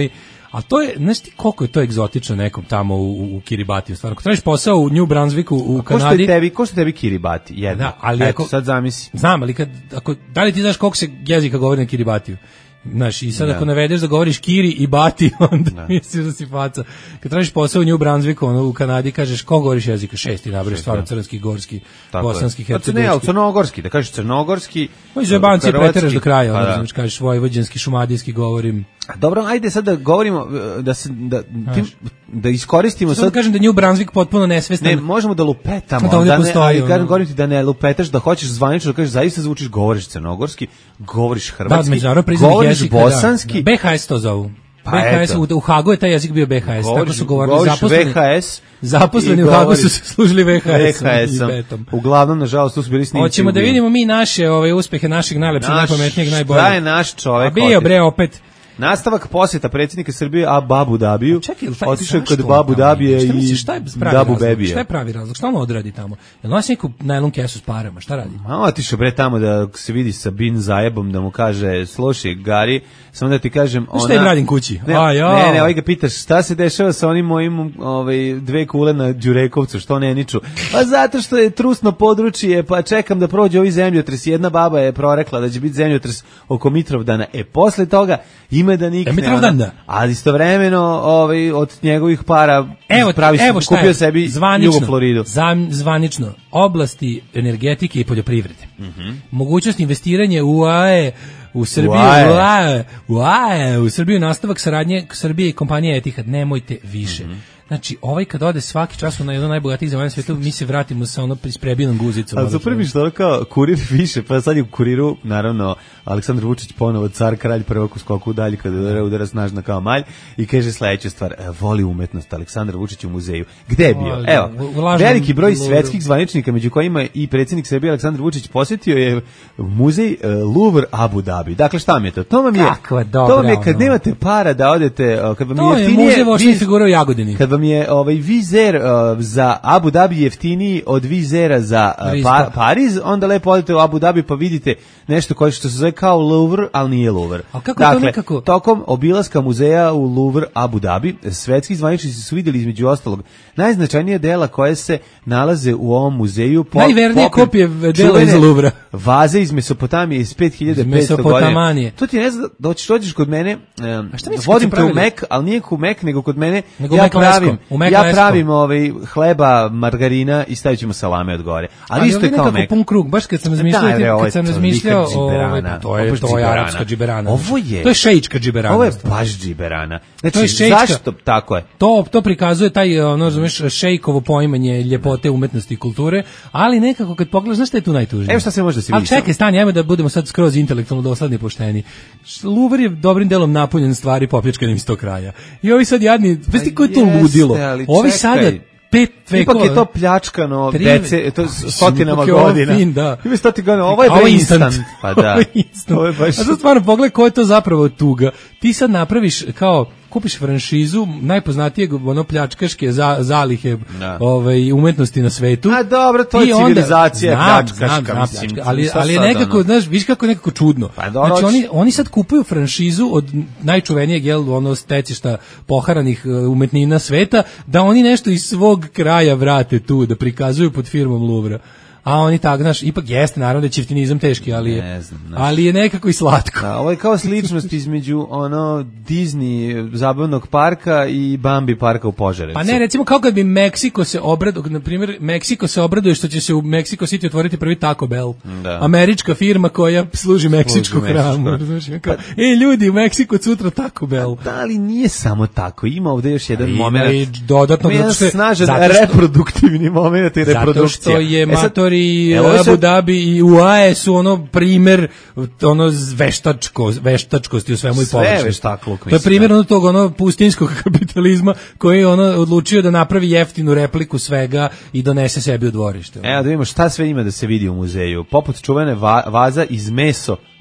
S6: Ali to je, znaš ti koliko je to egzotično nekom tamo u, u Kiribatiju, stvarno. Ako tražiš posao u New Brunswicku u Kanadi...
S5: Ko što je tebi, ko što tebi Kiribati? Jedno.
S6: Da, ali
S5: Eto,
S6: ako,
S5: sad zamisli.
S6: Znam, ali kad, ako, da li ti znaš koliko se jezika govori na Kiribatiju? Znaš, i sad
S5: da.
S6: ako navedeš da govoriš Kiri i Bati, onda da. misliš da si faca. Kad tražiš posao u New Brunswicku, ono, u Kanadi, kažeš, ko govoriš jezika? Šesti, nabriš, stvarno crnski, gorski,
S5: tako
S6: bosanski,
S5: hercegovački. Pa ne, ali crnogorski, da kažeš crnogorski,
S6: Moj zajebanci preteraš do kraja,
S5: pa
S6: ono,
S5: da.
S6: znači, kažeš vojvođanski, šumadijski govorim.
S5: Dobro, ajde sad da govorimo, da, se, da, tim, da iskoristimo
S6: sad. Da kažem da New Brunswick potpuno nesvestan.
S5: Ne, možemo da lupetamo,
S6: da,
S5: da ne,
S6: postoji,
S5: ali govorim ti da ne lupetaš, da hoćeš zvanično, da kažeš, zaista zvučiš, govoriš crnogorski, govoriš hrvatski,
S6: da,
S5: govoriš
S6: jezika,
S5: bosanski.
S6: Da. B H S to zovu.
S5: Pa
S6: B H S, u, u Hagu je taj jezik bio B H S,
S5: govoriš,
S6: tako su govorili zaposleni.
S5: V H S.
S6: Zaposleni u Hagu su služili V H S-om.
S5: Uglavnom, nažalost, tu su bili snimci.
S6: Hoćemo da vidimo mi naše ove uspehe našeg najlepšeg, najpametnijeg, najboljeg.
S5: Šta je naš čovek?
S6: A bio bre opet.
S5: Nastavak posjeta predsjednika Srbije a Babu Dabiju. Otišao kod Babu
S6: tamo,
S5: Dabije
S6: šta misliš,
S5: i
S6: šta je pravi
S5: Dabu
S6: razlog?
S5: Bebije.
S6: Šta je pravi razlog? Šta on odradi tamo? Jel nosi neku najlon kesu s parama? Šta radi?
S5: Ma otišao bre tamo da se vidi sa Bin Zajebom, da mu kaže, slušaj Gari, samo da ti kažem, ona...
S6: Šta im radim kući?
S5: Ne,
S6: A, ja.
S5: ne, ne, ovaj ga pitaš, šta se dešava sa onim mojim ovaj, dve kule na Đurekovcu, što ne niču? Pa zato što je trusno područje, pa čekam da prođe ovi zemljotres. Jedna baba je prorekla da će biti zemljotres oko Mitrovdana. E, posle toga ima da nikne.
S6: E, Mitrovdan, da.
S5: Ali istovremeno ovaj, od njegovih para
S6: evo,
S5: pravi
S6: evo
S5: kupio
S6: je,
S5: sebi
S6: zvanično,
S5: Jugo Floridu.
S6: Zvanično, oblasti energetike i poljoprivrede.
S5: Mm -hmm.
S6: Mogućnost investiranja u A E u Srbiji, u A E, u A E, u Srbiji nastavak saradnje Srbije i kompanije Etihad. Nemojte više. Mm -hmm. Znači, ovaj kad ode svaki čas na jedno najbogatijih zemalja sveta, mi se vratimo sa ono isprebijenom guzicom.
S5: A super mi što kao kurir više, pa sad je u kuriru, naravno, Aleksandar Vučić ponovo car, kralj, prvak u skoku dalje kada udara, udara snažno kao malj i kaže sledeću stvar, voli umetnost, Aleksandar Vučić u muzeju. Gde je bio? Evo, veliki broj svetskih zvaničnika, među kojima i predsjednik Srbije Aleksandar Vučić posjetio je muzej Louvre Abu Dhabi. Dakle, šta mi je to? To vam je, to vam je kad nemate para da odete, kad vam
S6: to
S5: je
S6: je muzej voćnih figura u Jagodini.
S5: Kad vam je ovaj vizer uh, za Abu Dhabi jeftiniji od vizera za uh, pa, Pariz, onda lepo odete u Abu Dhabi pa vidite nešto koje što se zove kao Louvre, ali nije Louvre.
S6: A kako
S5: dakle,
S6: to nekako...
S5: tokom obilaska muzeja u Louvre Abu Dhabi, svetski zvaničnici su vidjeli između ostalog najznačajnije dela koje se nalaze u ovom muzeju.
S6: Po, Najvernije kopije dela iz Louvra.
S5: Vaze iz Mesopotamije iz pet hiljada petsto godine. To ti ne zna, doći dođeš kod mene, um, vodim te u Mek, ali nije u Mek, nego kod mene,
S6: nego
S5: ja pravim, ja
S6: lesko.
S5: pravim ovaj hleba, margarina i stavit ćemo salame od gore. Ali, ali isto je kao Mek.
S6: Pun krug, baš kad sam razmišljao, da, kad sam razmišljao o to je to je arapska džiberana.
S5: Ovo je.
S6: To je šejčka džiberana.
S5: Ovo je baš džiberana. Znači,
S6: to je šejčka,
S5: zašto tako je?
S6: To to prikazuje taj ono, razumeš, šejkovo poimanje ljepote umetnosti i kulture, ali nekako kad pogledaš, znaš šta je tu najtužnije?
S5: Evo šta se može da se vidi.
S6: A čekaj, stani, ajmo da budemo sad skroz intelektualno dosledni i pošteni. Louvre je dobrim delom napunjen stvari popljačkanim iz tog kraja. I ovi sad jadni, vesti ko je to ludilo. Ovi sada pet vekova.
S5: Ipak je to pljačkano dece, to stotinama godina.
S6: Fin, da.
S5: Ima stoti godina, ovo je
S6: ovo
S5: instant.
S6: instant.
S5: Pa da.
S6: Ovo je instant. Ovo je baš... A sad stvarno pogledaj ko je to zapravo tuga. Ti sad napraviš kao kupiš franšizu najpoznatijeg ono pljačkaške za, zalihe
S5: da.
S6: ovaj umetnosti na svetu.
S5: A dobro, to je civilizacija pljačkaška, mislim.
S6: Ali ali je nekako, ono... znaš, viš kako nekako čudno.
S5: Pa dobro,
S6: znači oni oni sad kupuju franšizu od najčuvenijeg jel ono stecišta poharanih umetnina sveta da oni nešto iz svog kraja vrate tu da prikazuju pod firmom Louvre. A oni tak, znaš, ipak jeste, naravno da je čiftinizam teški, ali je, ne znam, ali je nekako i slatko.
S5: Da, ovo je kao sličnost između ono Disney zabavnog parka i Bambi parka u Požarevcu.
S6: Pa ne, recimo kao kad bi Meksiko se obradao, na primjer, Meksiko se obraduje što će se u Meksiko City otvoriti prvi Taco Bell. Da. Američka firma koja služi meksičku hramu. Kao, pa, e, ljudi, u Meksiku sutra Taco Bell.
S5: Da, ali nije samo tako, ima ovdje još jedan
S6: moment.
S5: I
S6: dodatno,
S5: zato što je snažan reproduktivni moment i reprodukcija.
S6: Zato što je mator i Abu Dhabi i U A E su ono primer ono veštačko, veštačkosti u svemu i površnosti.
S5: Sve veštakluk.
S6: To je primjer ono tog ono pustinskog kapitalizma koji je ono odlučio da napravi jeftinu repliku svega i donese sebi u dvorište.
S5: Evo da vidimo šta sve ima da se vidi u muzeju. Poput čuvene va, vaza iz meso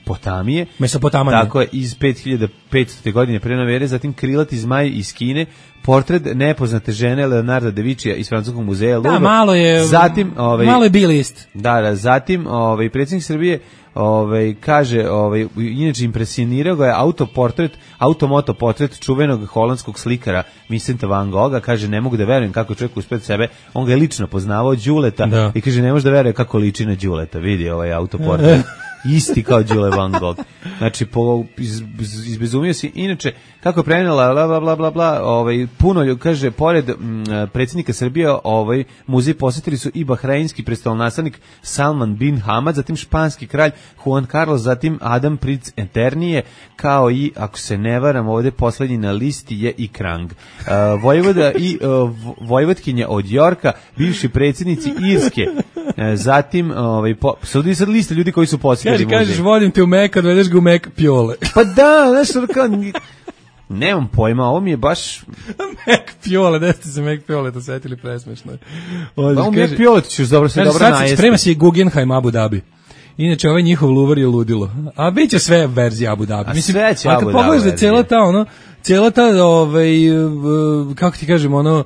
S5: Mesopotamije.
S6: Mesopotamije.
S5: Tako je, iz pet hiljada petsto. godine pre nove ere, zatim Krilati zmaj iz Kine, portret nepoznate žene Leonarda da Vincija iz Francuskog muzeja Louvre.
S6: Da, malo je,
S5: zatim, ovaj,
S6: malo je bilist.
S5: Da, da, zatim ovaj, predsjednik Srbije ovaj, kaže, ovaj, inače impresionirao ga je autoportret, automoto portret čuvenog holandskog slikara Vincenta van Gogha, kaže, ne mogu da verujem kako čovjek uspred sebe, on ga je lično poznavao, Đuleta,
S6: da.
S5: I kaže, ne može da veruje kako liči na Đuleta, vidi ovaj autoportret. Isti kao Đule Van Gogh. Znači, po, iz, izbezumio si. Inače, kako je prenela, bla, bla, bla, bla, bla, ovaj, puno, kaže, pored m, predsjednika Srbije, ovaj, muzej posjetili su i bahrajinski prestolonaslednik Salman bin Hamad, zatim španski kralj Juan Carlos, zatim Adam Princ Eternije, kao i, ako se ne varam, ovdje poslednji na listi je i Krang. Uh, Vojvoda i uh, Vojvodkinja od Jorka, bivši predsjednici Irske, uh, zatim, ovaj, po, sad, sad liste ljudi koji su posjetili.
S6: Kaži, kažeš, vodim te u Mek, odvedeš ga u Mek Pjole.
S5: Pa da, znaš, kao, nemam pojma, ovo mi je baš...
S6: Mek Pjole, da ste se Mek Pjole to setili, presmešno.
S5: Pa ovo Mek Pjole, ti ćeš dobro se dobro najesti.
S6: Sprema se i Guggenheim Abu Dhabi. Inače, ovaj njihov Louvre je ludilo. A bit će sve verzije Abu Dhabi.
S5: A mislim, sve će Abu Dhabi.
S6: A kad pogledaš da cijela ta, ono, cijela ta, ovaj, kako ti kažem, ono,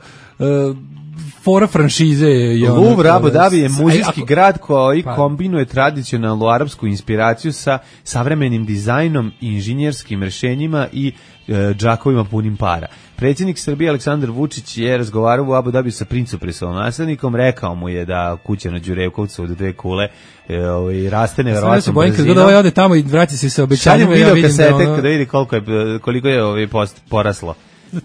S6: fora franšize je ono...
S5: Louvre Abu Dhabi je muzejski
S6: ako,
S5: grad koji
S6: pa,
S5: kombinuje tradicionalnu arapsku inspiraciju sa savremenim dizajnom, inženjerskim rešenjima i e, džakovima punim para. Predsjednik Srbije Aleksandar Vučić je razgovarao u Abu Dhabi sa princom prestolonaslednikom, rekao mu je da kuća na Đurevkovcu od dve kule e, ovaj, raste neverovatnom brzinom.
S6: Bojim kad god ovaj ode tamo i vrati se sa obećanjima,
S5: ja
S6: vidim
S5: kasete,
S6: da ono...
S5: kada vidi koliko je, koliko je ovaj post, poraslo.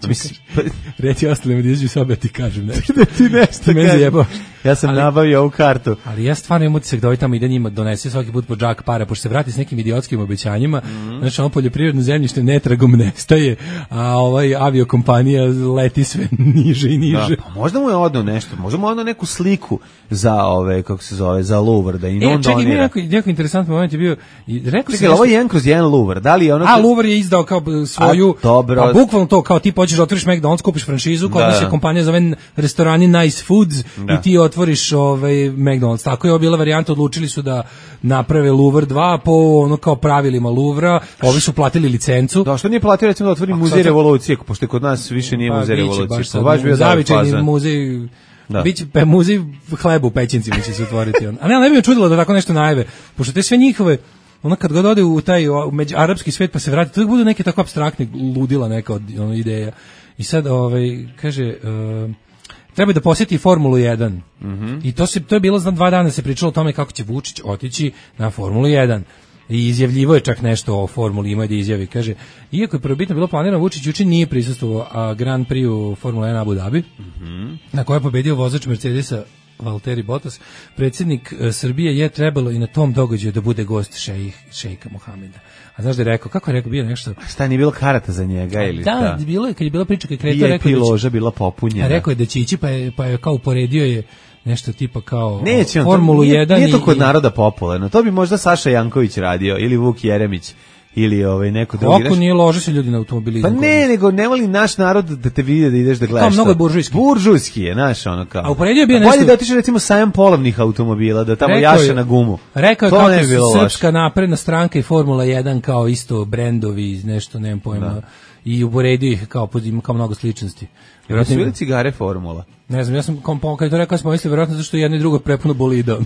S6: Reći ostalima da izađu sobe, ti kažem nešto.
S5: Da ti nešto kažem. Ja sam ali, nabavio ovu kartu.
S6: Ali ja stvarno imam utisak da ovaj tamo ide njima donese svaki put po džak para, pošto se vrati s nekim idiotskim obećanjima. Mm-hmm. Znači, ono poljoprivredno zemljište netragom nestaje, a ovaj aviokompanija leti sve niže i niže.
S5: Da, pa možda mu je odno nešto, možda mu je odno neku sliku za ove, kako se zove, za Louvre, da i
S6: e,
S5: on
S6: čekaj,
S5: donira.
S6: Neko, neko interesantni moment je bio, i rekao
S5: čekaj, ovo je jedan kroz jedan Louvre, da li je ono...
S6: A, Louvre je izdao kao svoju,
S5: a, dobro.
S6: Pa bukvalno to, kao ti počeš da otvoriš McDonald's, kupiš franšizu, kod nas je kompanija zove restorani Nice Foods, da. I ti otvoriš ovaj McDonald's. Tako je bila varijanta, odlučili su da naprave Louvre dva po ono kao pravilima Louvra. Ovi su platili licencu.
S5: Da, što nije platio recimo da otvori muzej revolucije, pošto kod nas više nije
S6: pa,
S5: muzej revolucije.
S6: Baš,
S5: pa baš bio
S6: zavičajni muzej. Da. Biće pe muzej hleba u Pećincima će se otvoriti on. A ne, ne bi me čudilo da tako nešto najave, pošto te sve njihove ono kad god ode u taj među arapski svet pa se vrati, to budu neke tako apstraktne ludila neka od ono ideja. I sad ovaj kaže uh, treba da posjeti Formulu jedan.
S5: Mm-hmm.
S6: I to se to je bilo za dva dana se pričalo o tome kako će Vučić otići na Formulu jedan. I izjavljivo je čak nešto o Formuli, ima da izjavi, kaže, iako je prvobitno bilo planirano, Vučić juče nije prisustvovao a Grand Prix Formula jedan Abu Dhabi,
S5: mm-hmm.
S6: na kojoj je pobedio vozač Mercedesa Valtteri Bottas. Predsjednik uh, Srbije je trebalo i na tom događaju da bude gost šejh, šejka Mohameda. A znaš da je rekao, kako je rekao, bio nešto...
S5: A šta, nije bilo karata za njega ili šta?
S6: Da, bilo je, kad je bila priča, kad je kretao, rekao
S5: je loža bila popunjena.
S6: Rekao je da će ići, pa je, pa je kao uporedio je nešto tipa kao
S5: Neće on,
S6: Formulu
S5: nije,
S6: jedan.
S5: Nije to kod
S6: i,
S5: naroda popularno, to bi možda Saša Janković radio, ili Vuk Jeremić, ili ovaj neko drugi.
S6: Kako nije lože se ljudi na automobilizmu?
S5: Pa ne, nego ne voli naš narod da te vidi da ideš da gledaš.
S6: Kao mnogo je buržujski.
S5: Buržujski je, znaš, ono kao.
S6: A uporedio je bio nešto.
S5: Bolje da otiše recimo sajam polovnih automobila, da tamo
S6: rekao
S5: jaše
S6: je,
S5: na gumu.
S6: Rekao je kako je Srpska napredna stranka i Formula jedan kao isto brendovi, nešto, nemam pojma. Da. I uporedio ih kao, kao mnogo sličnosti.
S5: Vjerojatno su ili cigare Formula?
S6: Ne znam, ja sam, kad je to rekao, smo mislili vjerojatno zašto jedno i drugo prepuno bolida.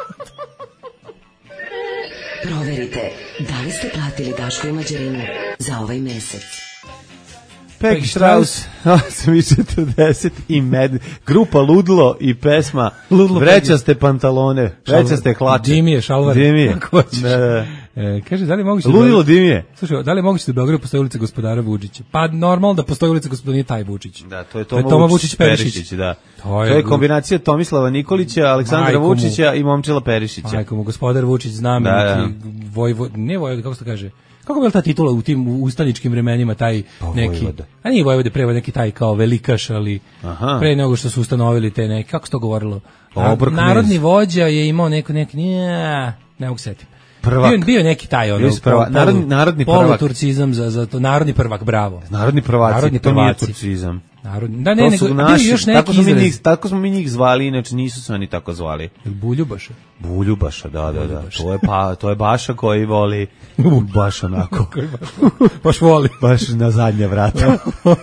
S2: Proverite, da li ste platili Daško i Mađarinu za ovaj mesec?
S5: Peggy Strauss, osam i četrdeset i med, grupa Ludlo i pesma Ludlo Vrećaste pantalone, vrećaste hlače.
S6: Dimije, šalvar.
S5: Dimije.
S6: Da, da. E, kaže, da li je moguće...
S5: Ludilo Dimije.
S6: Slušaj, da li je moguće da u Beogradu postoji ulica gospodara Vučića? Pa normalno da postoji ulica gospodara, nije taj Vučić.
S5: Da, to je
S6: Toma,
S5: Toma Vučić,
S6: Vučić Perišić.
S5: Perišić, da.
S6: To je,
S5: to je kombinacija Tomislava Nikolića, Aleksandra Vučića i Momčila Perišića.
S6: Majko mu, gospodar Vučić, znamenik, vojvod, ne vojvod, kako se to kaže? Kako je bila ta titula u tim ustaničkim vremenima, taj
S5: pa,
S6: neki,
S5: vojvoda.
S6: A nije vojvode, prevod neki taj kao velikaš, ali
S5: aha.
S6: Pre nego što su ustanovili te neki, kako se to govorilo?
S5: Obrok
S6: Narodni
S5: nez.
S6: vođa je imao neko, neki, nije, ne mogu setiti.
S5: Prvak.
S6: Bio, bio neki taj, ono,
S5: prvak. Narodni, narodni prvak.
S6: Poluturcizam za, za to, narodni prvak, bravo.
S5: Narodni prvaci,
S6: narodni
S5: to nije
S6: prvaci.
S5: turcizam.
S6: Narodni. Da, ne,
S5: To
S6: nego,
S5: su
S6: bio
S5: naši,
S6: je još neki
S5: tako smo, mi
S6: izraz.
S5: njih, tako smo mi njih zvali, inače nisu se oni tako zvali.
S6: Jel Buljubaša?
S5: Buljubaša, da, da, da. To je, pa, to je Baša koji voli baš onako.
S6: Baš voli.
S5: Baš na zadnje vrata.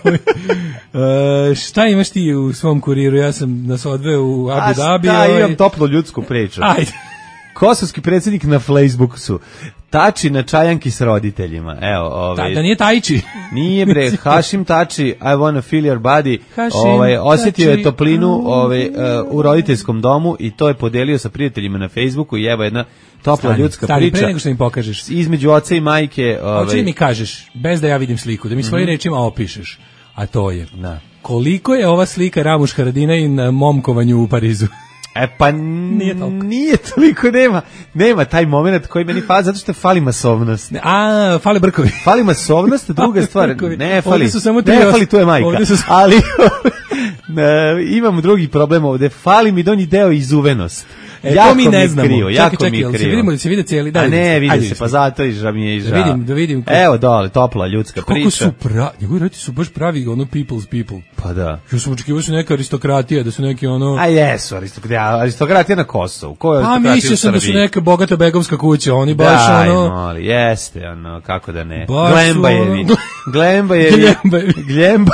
S6: e, šta imaš ti u svom kuriru? Ja sam nas odveo u Abu Dhabi.
S5: A šta,
S6: ovaj...
S5: imam toplo ljudsku priču.
S6: Ajde.
S5: Kosovski predsjednik na Facebooku su tači na čajanki s roditeljima. Evo, ovaj.
S6: Da, da nije Tajči.
S5: Nije bre, Hašim tači I wanna feel your body.
S6: Hašim
S5: ovaj osjetio
S6: tači.
S5: je toplinu ovaj uh, u roditeljskom domu i to je podelio sa prijateljima na Facebooku i evo jedna topla
S6: stani,
S5: ljudska
S6: stani,
S5: priča.
S6: Pre nego što mi pokažeš.
S5: Između oca i majke, ovaj.
S6: Hoće li mi kažeš, bez da ja vidim sliku, da mi svojim
S5: mm-hmm.
S6: rečima opišeš. A to je.
S5: Da.
S6: Koliko je ova slika Ramuš Haradinaj na momkovanju u Parizu?
S5: E pa nije toliko. Nije toliko, nema, nema taj moment koji meni fali, zato što fali masovnost.
S6: A, fali brkovi.
S5: Fali masovnost, druga stvar,
S6: brkovi.
S5: ne fali,
S6: Ovdje su samo
S5: ne
S6: os...
S5: fali, tu je majka,
S6: su...
S5: ali ne, imam drugi problem ovde, fali mi donji deo izuvenost.
S6: E,
S5: jako
S6: to mi ne
S5: mi
S6: znamo.
S5: Krivo,
S6: čekaj,
S5: jako
S6: čekaj,
S5: mi
S6: jel se
S5: krivo.
S6: vidimo da se vide cijeli dan?
S5: A ne, vidi
S6: Ajde,
S5: se, pa zato i ža mi je i žao.
S6: Da vidim, da vidim. Kako...
S5: Evo dole, topla ljudska
S6: kako
S5: priča.
S6: Su pra... Njegovi roditelji su baš pravi, ono, people's people.
S5: Pa da.
S6: Ja sam očekivao su neka aristokratija, da su neki ono...
S5: A jesu, aristokratija, aristokratija na Kosovu. Ko je
S6: pa
S5: aristokratija
S6: mislio sam da su neka bogata begovska kuća, oni baš
S5: Daj,
S6: ono...
S5: moli, jeste, ono, kako da ne.
S6: Baš
S5: Glembajevi.
S6: ono...
S5: Glembajevi.
S6: Glembajevi.
S5: Glemba.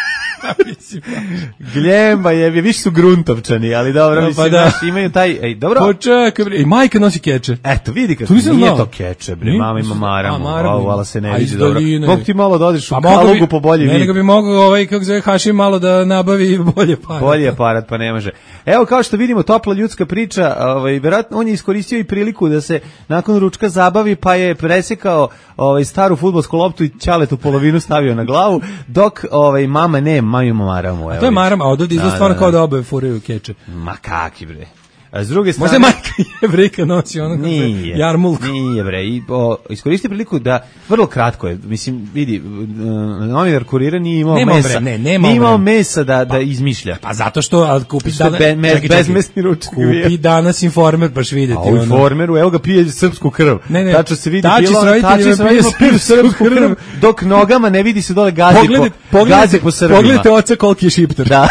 S5: Glembajevi, više su gruntovčani, ali dobro,
S6: no,
S5: mislim,
S6: pa da.
S5: naši imaju taj, ej, dobro.
S6: Pa čekaj, bre, i majka nosi keče.
S5: Eto, vidi kad
S6: to
S5: nije
S6: znao.
S5: to keče, bre, mama ima maramu,
S6: a, maramu.
S5: vala se ne
S6: a
S5: vidi dobro. Mogu ti malo da odeš u
S6: pa
S5: Kalugu
S6: bi,
S5: po bolji vid.
S6: Ne, nego bi mogao ovaj, kako zove, Hašim malo da nabavi bolje aparat.
S5: Bolje aparat, pa ne može. Evo, kao što vidimo, topla ljudska priča, ovaj, vjerojatno on je iskoristio i priliku da se nakon ručka zabavi, pa je presekao ovaj, staru fudbalsku loptu i ćaletu polovinu stavio na glavu, dok ovaj, mama ne, mama ima maramu.
S6: A to je marama, a od ovdje izgleda stvarno kao da oboje furaju keče.
S5: Ma kaki bre. A s druge strane...
S6: Možda je majka jevrejka nosi ono
S5: nije,
S6: jarmulku.
S5: Nije bre. I, o, iskoristi priliku da, vrlo kratko je, mislim, vidi, novinar Kurira nije imao
S6: nema
S5: mesa.
S6: Bre, ne, nema
S5: nije imao
S6: bre.
S5: mesa da, da
S6: pa,
S5: izmišlja.
S6: Pa zato što, ali kupi
S5: što
S6: danas...
S5: Be, me, bezmesni ručak.
S6: Kupi danas Informer, baš vidjeti.
S5: A u ono. Informeru, evo ga pije srpsku krv.
S6: Ne, ne.
S5: Tačno se vidi
S6: tači
S5: bilo, tači se roditeljima piju srpsku krv, dok nogama ne vidi se dole gazi
S6: pogledaj,
S5: po,
S6: pogledaj,
S5: gazi po Srbima.
S6: Pogledajte oca koliki je šipter.
S5: Da.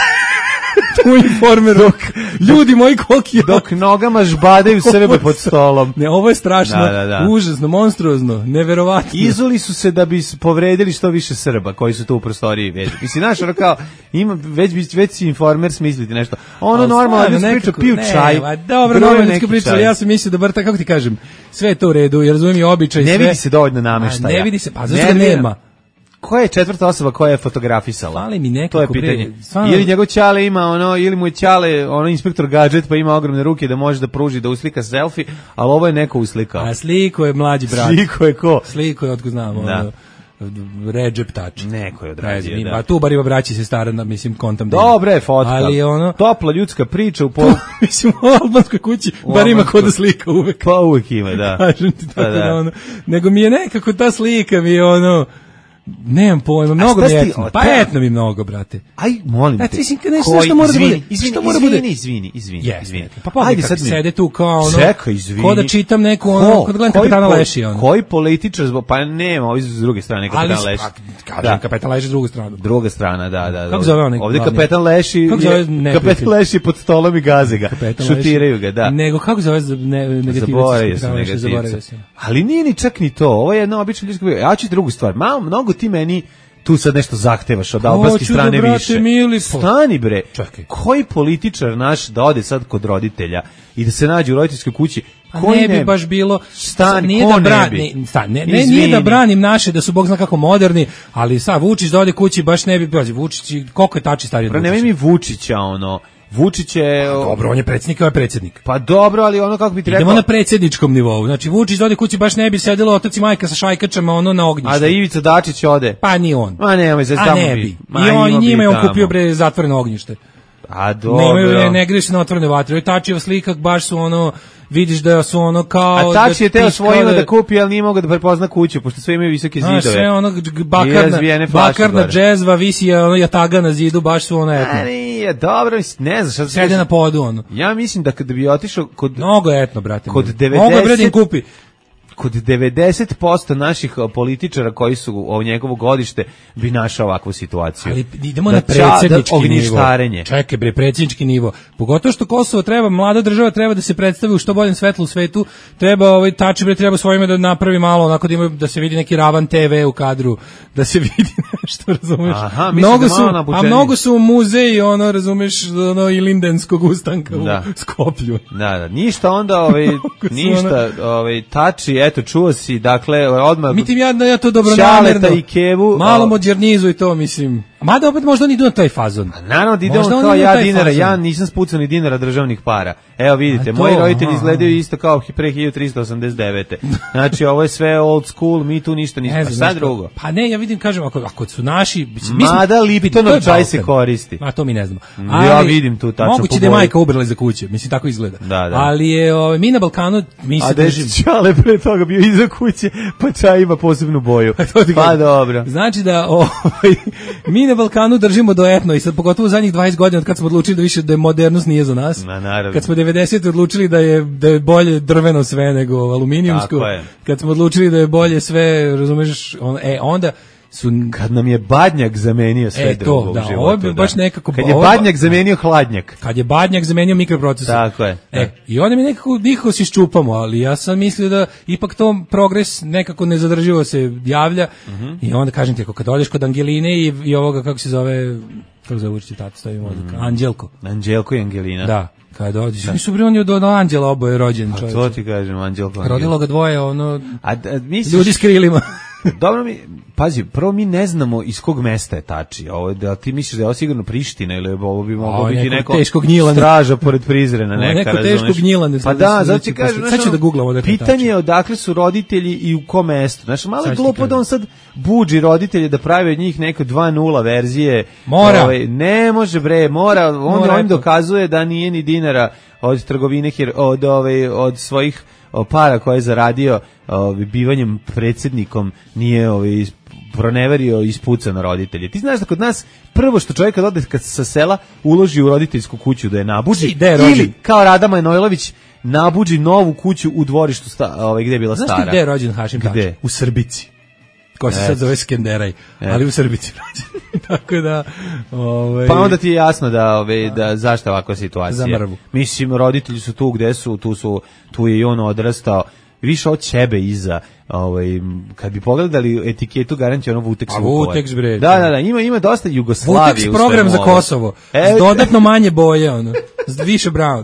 S6: U Informeru. Ljudi moji, koliki je...
S5: Dok nogama žbadaju sebe pod stolom.
S6: Ne, ovo je strašno,
S5: da, da, da.
S6: užasno, monstruozno, neverovatno.
S5: Izuli su se da bi povredili što više Srba koji su tu u prostoriji već. Mislim, znaš, ono kao, ima, već, već si Informer smisliti nešto. Ono normalno, ljudska priča, piju
S6: ne,
S5: čaj.
S6: Ne, dobro, normalno ljudska priča, ja sam mislio da bar tako, kako ti kažem, sve je to u redu, jer razumijem i običaj.
S5: Ne
S6: sve.
S5: vidi se dovoljno nameštaja.
S6: Ne vidi se, pa zašto ga nema?
S5: Koja je četvrta osoba koja je fotografisala?
S6: Fali mi nekako,
S5: to je pitanje.
S6: Bre, stvarno...
S5: Ili njegov ćale ima ono, ili mu je ćale ono inspektor gadget pa ima ogromne ruke da može da pruži da uslika selfie, ali ovo je neko uslikao.
S6: A sliko je mlađi brat.
S5: Sliko je ko?
S6: Sliko je, otko znamo, da. Ono, Recep Tač.
S5: Neko je odradio,
S6: ne,
S5: da.
S6: A tu bar ima braći se stara, na, mislim, kontam da
S5: Dobre je fotka.
S6: Ali ono...
S5: Topla ljudska priča u pol...
S6: mislim, u albanskoj kući, u bar ima ko da slika uvek.
S5: Pa uvek ima, da.
S6: Kažem ti tako
S5: da, da.
S6: da, ono... Nego mi je nekako ta slika mi je ono... Nemam pojma, mnogo mi je etno. Pa etno mi mnogo, brate.
S5: Aj, molim te.
S6: Znači, nešto što mora da bude.
S5: Izvini,
S6: što mora da bude.
S5: Izvini, izvini,
S6: yes,
S5: izvini.
S6: Pa pogledaj kako sede tu kao ono.
S5: Čekaj, izvini.
S6: Ko da čitam neku ono, kod gledam Kapetana Leši. Ono.
S5: Koji političar, pa nema, ovi s druge strane Kapetan Leši.
S6: Ali, kažem, Kapetan Leši s drugu stranu.
S5: Druga strana, da, da.
S6: Kako zove onaj?
S5: Ovdje Kapetan Leši, Kapetan Leši pod stolom i gaze ga. Šutiraju ga, da.
S6: Nego, kako zove negativac?
S5: Zaboravio sam negativca. Ali nije ni čak ni to, ovo je jedna obična ljudska. Ja ću drugu stvar, malo, mnogo ti meni tu sad nešto zahtevaš od albanske strane
S6: da, brate,
S5: više.
S6: Mili,
S5: Stani bre,
S6: čekaj.
S5: Koji političar naš da ode sad kod roditelja i da se nađe u roditeljskoj kući?
S6: Koji ne bi baš bilo,
S5: Stani,
S6: nije
S5: ko
S6: da
S5: ne bi?
S6: Ne, stan, ne, ne, nije da branim naše, da su bog zna kako moderni, ali sad Vučić da ode kući baš ne bi, pazi, Vučić, koliko je Tači stariji od Vučića?
S5: Nemoj mi Vučića, ono, Vučić je...
S6: Pa, dobro, on je predsjednik, on je predsjednik.
S5: Pa dobro, ali ono kako bi ti rekao...
S6: Idemo na predsjedničkom nivou. Znači, Vučić da ode kući baš ne bi sedelo otac i majka sa šajkačama ono na ognjištu.
S5: A da Ivica Dačić ode?
S6: Pa ni on.
S5: Ma nemoj se
S6: tamo
S5: tamo
S6: ne
S5: bi.
S6: bi. I on, njima je on kupio bre zatvoreno ognjište.
S5: A dobro.
S6: Nemaju, ne, ne greš na otvorene vatre. Ovo Tačijeva slika baš su ono... Vidiš da su ono kao...
S5: A Tači je teo svojima da kupi, ali nije mogao da prepozna kuću, pošto sve imaju visoke zidove.
S6: A sve ono bakarna, bakarna džezva, visi ono jataga na zidu, baš su ono etno.
S5: A nije, dobro, ne znaš. Šta
S6: sede na podu ono.
S5: Ja mislim da kada bi otišao kod...
S6: Mnogo etno, brate.
S5: Kod devedeset...
S6: Mogu je bredin kupi.
S5: kod devedeset posto naših političara koji su o njegovo godište bi našao ovakvu situaciju.
S6: Ali idemo
S5: da
S6: na predsjednički
S5: da
S6: nivo. Čekaj bre, predsjednički nivo. Pogotovo što Kosovo treba, mlada država treba da se predstavi u što boljem svetlu u svetu. Treba ovaj Tači bre treba svojime da napravi malo onako da ima, da se vidi neki ravan te ve u kadru, da se vidi nešto, razumeš?
S5: Aha,
S6: mnogo su, a mnogo su muzeji, ono, razumeš, ono i lindenskog ustanka
S5: da.
S6: u Skoplju.
S5: Da, da, ništa onda, ovaj, ništa, ovaj, Tači, eto, čuo si, dakle, odmah...
S6: Mitim ja, ja to dobronamerno.
S5: I Kevu...
S6: Malo modernizuj to, mislim. Mada opet možda oni idu na taj fazon.
S5: A naravno da idemo kao ja dinara, fazon. Ja nisam spucao ni dinara državnih para. Evo vidite, moji roditelji izgledaju isto kao pre hiljadu trista osamdeset devete. Znači, ovo je sve old school, mi tu ništa nismo. Pa sad drugo.
S6: Pa ne, ja vidim, kažem, ako, ako su naši... Mislim,
S5: Mada Liptonov čaj se koristi.
S6: Ma to mi ne znamo.
S5: Ali, ja vidim tu tačno.
S6: Moguće da je majka ubrala iza kuće, mislim, tako izgleda.
S5: Da, da.
S6: Ali je, o, mi na Balkanu, mi se držimo...
S5: A da je Čale pre toga bio iza kuće, pa čaj ima posebnu boju. Pa dobro.
S6: Znači da o, mi na Balkanu držimo do etno i sad pogotovo u zadnjih dvadeset godina od kad smo odlučili da više da je modernost nije za nas.
S5: Na, naravno.
S6: Kad smo devedesete odlučili da je da je bolje drveno sve nego aluminijumsko. Kad smo odlučili da je bolje sve, razumeš, on, e onda su
S5: kad nam je Badnjak zamenio sve
S6: e,
S5: drugo
S6: to, da,
S5: u životu.
S6: Ovo je baš nekako
S5: kad je Badnjak zamenio hladnjak.
S6: Kad je Badnjak zamenio mikroprocesor.
S5: Tako je.
S6: E, i onda mi nekako nikako se iščupamo, ali ja sam mislio da ipak to progres nekako nezadrživo se javlja. Uh-huh. I onda kažem ti, ako kad odeš kod Angeline i, i ovoga, kako se zove, kako zove uči tata, stavimo ovdje, mm. Anđelko.
S5: Anđelko i Angelina.
S6: Da. Kad dođeš, da. Nisu bre oni od Anđela oboje rođeni čovječe.
S5: A to ti kažem, Anđelko.
S6: Rodilo ga dvoje, ono,
S5: a, a, misliš,
S6: ljudi s krilima.
S5: Dobro mi, pazi, prvo mi ne znamo iz kog mesta je Tači. Ovo, da ti misliš da je ovo sigurno Priština ili ovo bi moglo biti neko straža pored Prizrena neka,
S6: neko teško gnjilane.
S5: Pa da, zato ti kažem,
S6: sad ću da googlamo odakle Tači.
S5: Pitanje je odakle su roditelji i u kom mestu. Znaš, malo je glupo da on sad budži roditelje da pravi od njih neke dva nula verzije.
S6: Mora.
S5: Ovaj, ne može bre, mora. On mora im dokazuje da nije ni dinara od trgovine, od, ove, od svojih para koje je zaradio ovaj, bivanjem predsjednikom, nije ovaj, proneverio i ispuca na roditelje. Ti znaš da kod nas prvo što čovjek kad ode kad sa sela uloži u roditeljsku kuću da je nabuđi, ili kao Rada Manojlović nabuđi novu kuću u dvorištu sta, ovaj, gdje je bila
S6: znaš
S5: stara.
S6: Znaš ti gdje je rođen Hašim Tači? U Srbici. Ko se sad zove Skenderaj, et. ali u Srbici rođen. Tako da, ovaj,
S5: pa onda ti je jasno da, ovaj, da zašto ovakva situacija. Mislim, roditelji su tu gde su, tu su, tu je i on odrastao. Više od sebe iza, ovaj, kad bi pogledali etiketu, garanti ono Vuteks Vukovar.
S6: Vuteks bre.
S5: Da, da, da, ima, ima dosta Jugoslavije.
S6: Vuteks program za Kosovo, e, s dodatno manje boje, ono, s više brown.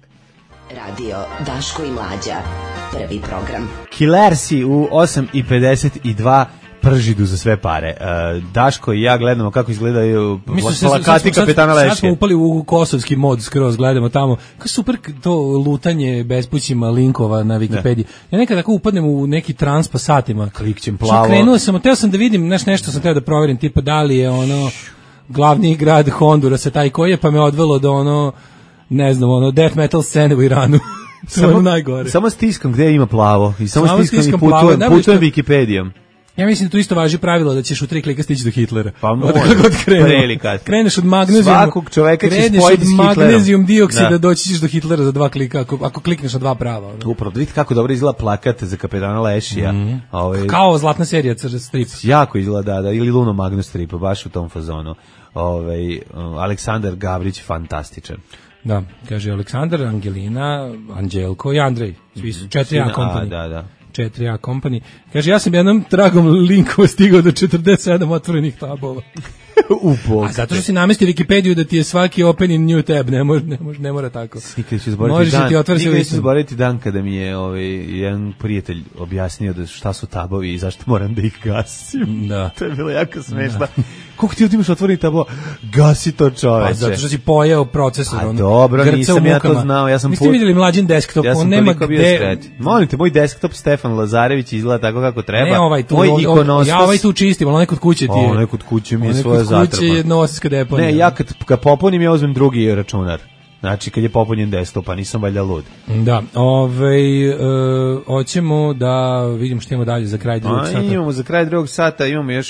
S2: Radio Daško i Mlađa, prvi program.
S5: Killersi u osam i pedeset dva pržidu za sve pare. Uh, Daško i ja gledamo kako izgledaju plakati Kapetana Lešija.
S6: Sad smo upali u kosovski mod, skroz gledamo tamo. Kako super to lutanje bespućima linkova na Wikipediji. Ja nekad tako upadnem u neki trans pa satima.
S5: Klikćem plavo.
S6: Krenuo sam, teo sam da vidim, znaš, nešto sam teo da proverim, tipa da li je ono glavni grad Hondurasa taj koji je, pa me odvelo do ono, ne znam, ono death metal scene u Iranu. Samo najgore.
S5: Samo stiskam gde ima plavo i samo, samo stiskam, stiskam i putujem, plavo, putujem Wikipedijom.
S6: Ja mislim da tu isto važi pravilo da ćeš u tri klika stići do Hitlera.
S5: Pa može, prelikat.
S6: Kreneš od magnezijuma,
S5: svakog čoveka će spojiti s Hitlerom.
S6: Kreneš od magnezijum dioksida, da. Doći ćeš do Hitlera za dva klika, ako, ako klikneš na dva prava. Ono.
S5: Upravo, vidite kako dobro izgleda plakat za Kapetana Lešija. Mm.
S6: Ove, kao zlatna serija crta strip.
S5: Jako izgleda, da, da, ili Luno Magnus strip, baš u tom fazonu. Ove, Aleksandar Gavrić, fantastičan.
S6: Da, kaže Aleksandar, Angelina, Anđelko i Andrej. Svi su četiri A company.
S5: Da, da.
S6: četiri A company. Kaže, ja sam jednom tragom linkova stigao do četrdeset sedam otvorenih tabova. A zato što si namestio Wikipediju da ti je svaki opening new tab, ne, mora, ne, mora, ne mora tako.
S5: Nikad ću zboriti dan, nikad ću zboriti dan kada mi je ovaj, jedan prijatelj objasnio da šta su tabovi i zašto moram da ih gasim.
S6: Da.
S5: To je bilo jako smešno. Koliko ti imaš otvoreni tabo? Gasi to, čoveče. Pa
S6: zato što si pojeo procesor.
S5: A dobro, nisam ja to znao. Ja sam
S6: Niste put... vidjeli Mlađin desktop,
S5: ja
S6: on nema gde...
S5: Molim te, moj desktop Stefan Lazarević izgleda tako kako treba.
S6: Ne, ovaj tu,
S5: moj
S6: on,
S5: ikonostas...
S6: Ja ovaj tu čistim, ali onaj kod kuće ti je...
S5: Onaj kod kuće mi je svoja zatrpa. Onaj kod kuće
S6: je novosadska deponija.
S5: Ne, ja kad, kad popunim, ja uzmem drugi računar. Znači, kad je popunjen desktop, pa nisam valjda lud.
S6: Da, ovaj, e, hoćemo da vidimo što imamo dalje za kraj drugog
S5: A,
S6: sata.
S5: Imamo za kraj drugog sata, imamo još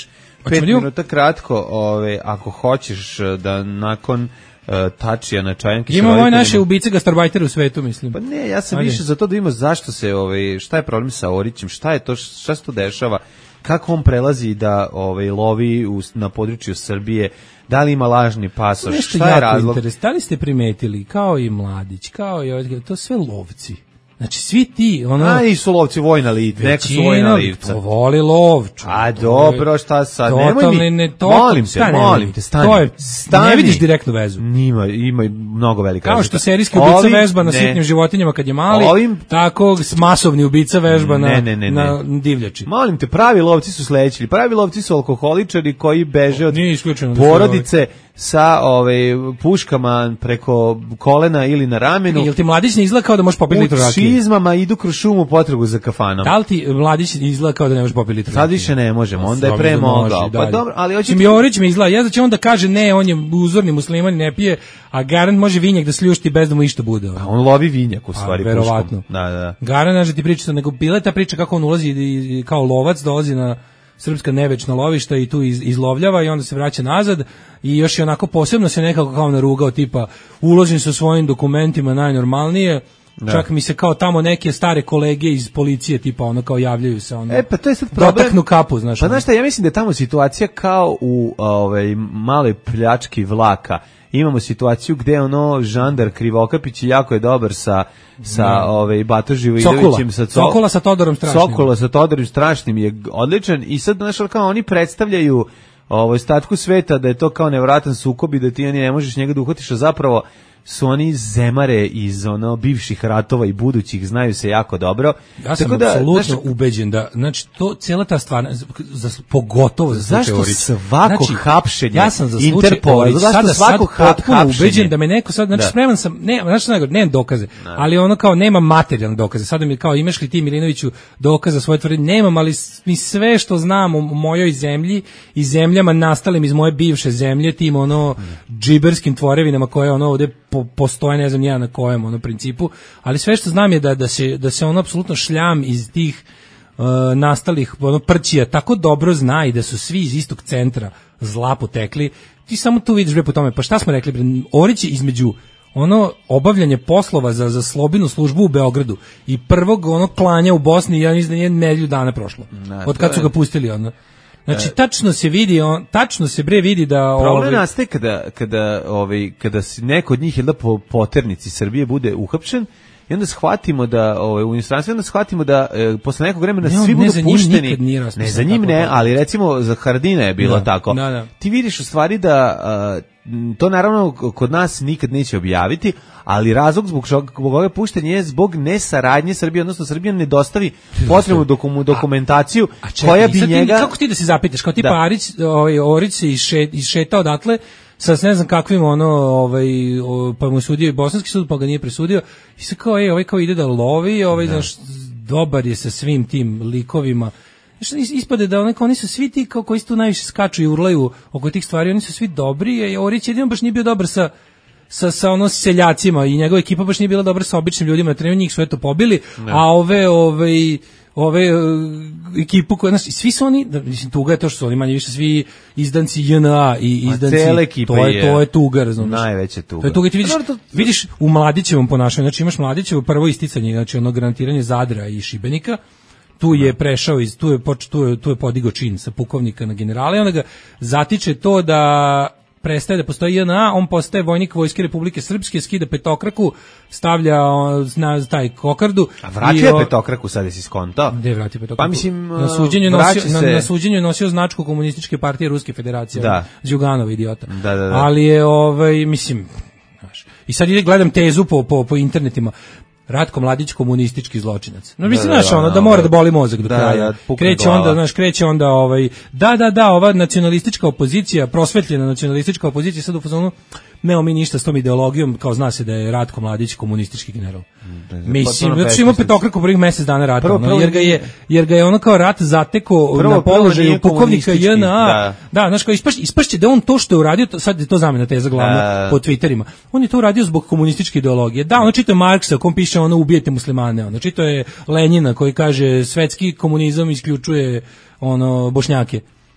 S5: pet minuta kratko, ove, ako hoćeš da nakon uh, Tačija na Čajanki...
S6: Imamo ove naše ubice gastarbajtere u svetu, mislim.
S5: Pa ne, ja sam
S6: Ajde.
S5: više za to da imamo zašto se, ove, šta je problem sa Orićem, šta je to, šta se to dešava, kako on prelazi da ove, lovi u, na području Srbije, da li ima lažni pasoš,
S6: Nešto
S5: šta je razlog?
S6: Interes. Da li ste primetili, kao i Mladić, kao i ovaj, to sve lovci. Znači, svi ti, ono...
S5: A, nisu lovci vojna lica, neka su vojna lica.
S6: To voli lov, ču.
S5: A, dobro, šta sad, nemoj mi,
S6: ne, to,
S5: molim te,
S6: stani,
S5: molim te, stani.
S6: To je,
S5: stani.
S6: Ne vidiš direktnu vezu.
S5: Nima, ima mnogo velika
S6: Kao
S5: razlika.
S6: što serijski ubica
S5: Ovim,
S6: vežba na
S5: ne.
S6: sitnim životinjama kad je mali,
S5: Ovim,
S6: tako masovni ubica vežba
S5: ne,
S6: na,
S5: ne, ne,
S6: na
S5: ne.
S6: divljači.
S5: Molim te, pravi lovci su sledeći. Pravi lovci su alkoholičari koji beže od
S6: Nije isključeno da
S5: porodice sa ove, puškama preko kolena ili na ramenu.
S6: Jel ti Mladić ne izgleda kao da možeš popiti litru rakije?
S5: U čizmama idu kroz šumu potragu za kafanom.
S6: Da li ti Mladić izgleda kao da ne možeš popiti litru rakije?
S5: Sad više ne možemo, onda je pre mogao. Pa dobro, ali hoće...
S6: Jorić mi izgleda, ja da će on da kaže ne, on je uzorni musliman i ne pije, a garant može vinjak da sljušti bez da mu išta bude.
S5: A on lovi vinjak u stvari,
S6: a, verovatno.
S5: puškom. Da, da.
S6: Garant, znači ti priča, nego bila je ta priča kako on ulazi i, i kao lovac dolazi na srpska nevečna lovišta i tu iz, izlovljava i onda se vraća nazad i još je onako posebno se nekako kao narugao, tipa uložen su svojim dokumentima najnormalnije. Da. Čak mi se kao tamo neke stare kolege iz policije tipa ono kao javljaju se ono.
S5: E pa to je sad problem.
S6: Dotaknu kapu, znaš.
S5: Pa znaš šta, ja mislim da je tamo situacija kao u ovaj maloj pljački vlaka. Imamo situaciju gde ono žandar Krivokapić jako je dobar sa sa mm. ovaj Bato Živojidovićem sa
S6: co, Sokola sa Todorom Strašnim.
S5: Sokola sa Todorom Strašnim je odličan i sad znaš kao oni predstavljaju ovaj ostatku sveta da je to kao nevratan sukob i da ti ne možeš njega da uhvatiš, a zapravo su oni zemare iz ono bivših ratova i budućih, znaju se jako dobro.
S6: Ja sam
S5: da,
S6: apsolutno
S5: znaš,
S6: ubeđen da znači to cela ta stvar za, pogotovo za
S5: zašto
S6: Orić.
S5: svako
S6: znači,
S5: hapšenje
S6: ja sam za
S5: Interpola,
S6: ovaj,
S5: zašto
S6: sada
S5: svako
S6: sad potpuno
S5: hapšenje
S6: ubeđen da me neko sad znači
S5: da.
S6: spreman sam ne znači nego nemam dokaze, ne. Ali ono kao nema materijalne dokaze. Sada mi kao imaš li ti Milinoviću dokaza svoje tvrdnje? Nemam, ali mi sve što znam o mojoj zemlji i zemljama nastalim iz moje bivše zemlje, tim ono džiberskim tvorevinama koje ono ovde po, postoje, ne znam ja na kojem ono principu, ali sve što znam je da da se da se ono apsolutno šljam iz tih uh, nastalih ono prćija tako dobro zna i da su svi iz istog centra zla potekli. Ti samo tu vidiš bre po tome. Pa šta smo rekli bre, Orić je između ono obavljanje poslova za za slobodnu službu u Beogradu i prvog ono klanja u Bosni, ja mislim da nije nedelju dana prošlo. Ne, od kad su ga pustili ono. Znači tačno se vidi, on tačno se bre vidi da
S5: problem ovaj nastaje kada kada ovaj kada se neko od njih je da po poternici Srbije bude uhapšen i onda shvatimo da ovaj u inostranstvu onda shvatimo da e, posle nekog vremena
S6: ne,
S5: svi
S6: ne,
S5: budu pušteni.
S6: Ne,
S5: za njim ne, ali recimo za Haradina je bilo
S6: da,
S5: tako.
S6: Da, da.
S5: Ti vidiš u stvari da a, to naravno kod nas nikad neće objaviti, ali razlog zbog zbog ove puštenja je zbog nesaradnje Srbije, odnosno Srbija ne dostavi potrebnu dokumu, dokumentaciju
S6: a, a čekaj,
S5: koja bi njega...
S6: Ti, kako ti da se zapitaš, kao tipa da. Arić, ovaj, Orić se išet, išetao odatle, sa ne znam kakvim ono, ovaj, pa mu sudio i bosanski sud, pa ga nije presudio, i se kao, ej, ovaj kao ide da lovi, ovaj, da. Znaš, dobar je sa svim tim likovima. Znaš, ispade da onako, oni su svi ti kao koji se tu najviše skaču i urlaju oko tih stvari, oni su svi dobri, a Orić jedino baš nije bio dobar sa sa sa ono seljacima i njegova ekipa baš nije bila dobra sa običnim ljudima, na terenu njih su eto pobili, ne. A ove ove ove uh, ekipu koja nas svi su oni, da, mislim tuga je to što su oni manje više svi izdanci J N A i izdanci, to je, je to je tuga, razumiješ.
S5: Najveća tuga.
S6: To je tuga, ti vidiš, vidiš u Mladićevom ponašanju, znači imaš Mladićevo prvo isticanje, znači ono garantiranje Zadra i Šibenika. Tu je prešao iz tu je poč, tu je tu je podigao čin sa pukovnika na generala i onda ga zatiče to da prestaje da postoji J N A, on postaje vojnik Vojske Republike Srpske, skida petokraku, stavlja na taj kokardu.
S5: A vratio je petokraku sad si skontao?
S6: Gde je vratio petokraku?
S5: Pa mislim,
S6: na suđenju nosio,
S5: se...
S6: na, na suđenju nosio značku Komunističke partije Ruske Federacije,
S5: da.
S6: Đuganov idiota.
S5: Da, da, da.
S6: Ali je ovaj mislim, znaš, i sad ide gledam tezu po po po internetima. Ratko Mladić komunistički zločinac. No mislim, znaš, ono da mora da boli mozak do kraja. Kreće onda, znaš, kreće onda ovaj da da da ova nacionalistička opozicija, prosvetljena nacionalistička opozicija sad u fazonu nemo mi ništa s tom ideologijom, kao zna se da je Ratko Mladić komunistički general. Mislim, zato što ima petokraku prvih mesec dana rata, prvo, prvo, jer ga je jer ga je ono kao rat zateko prvo, na položaju pukovnika J N A. Da, da znaš, kao ispašće, ispašće da on to što je uradio, to, sad je to zamena teza glavna da. Po Twitterima. On je to uradio zbog komunističke ideologije. Da, ono čita Marksa, kom piše ono ubijete muslimane, ono čita je Lenjina koji kaže svetski komunizam isključuje ono Bošnjake.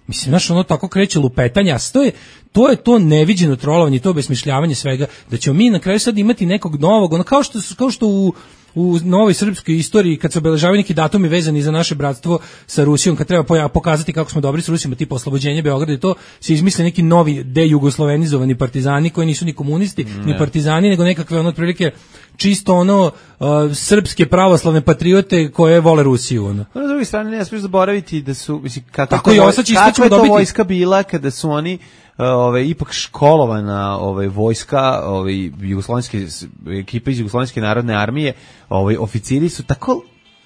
S6: Mislim, znaš, ono tako kreće lupetanje, a to je, to je to neviđeno trolovanje, to besmišljavanje svega, da ćemo mi na kraju sad imati nekog novog, ono kao što, kao što u u novoj srpskoj istoriji kad se obeležavaju neki datumi vezani za naše bratstvo sa Rusijom, kad treba pokazati kako smo dobri s Rusijom, tipa oslobođenje Beograda i to, se izmisle neki novi dejugoslovenizovani partizani koji nisu ni komunisti, ne. ni partizani, nego nekakve ono otprilike čisto ono uh, srpske pravoslavne patriote koje vole Rusiju. Ono.
S5: Na druge strane ne smiješ zaboraviti da su, mislim, kako
S6: Tako
S5: je to,
S6: voj,
S5: kako je to
S6: dobiti.
S5: vojska bila kada su oni Ove, ipak školovana ove, vojska, ove, jugoslovenske ekipa iz Jugoslovenske narodne armije, ove, oficiri su tako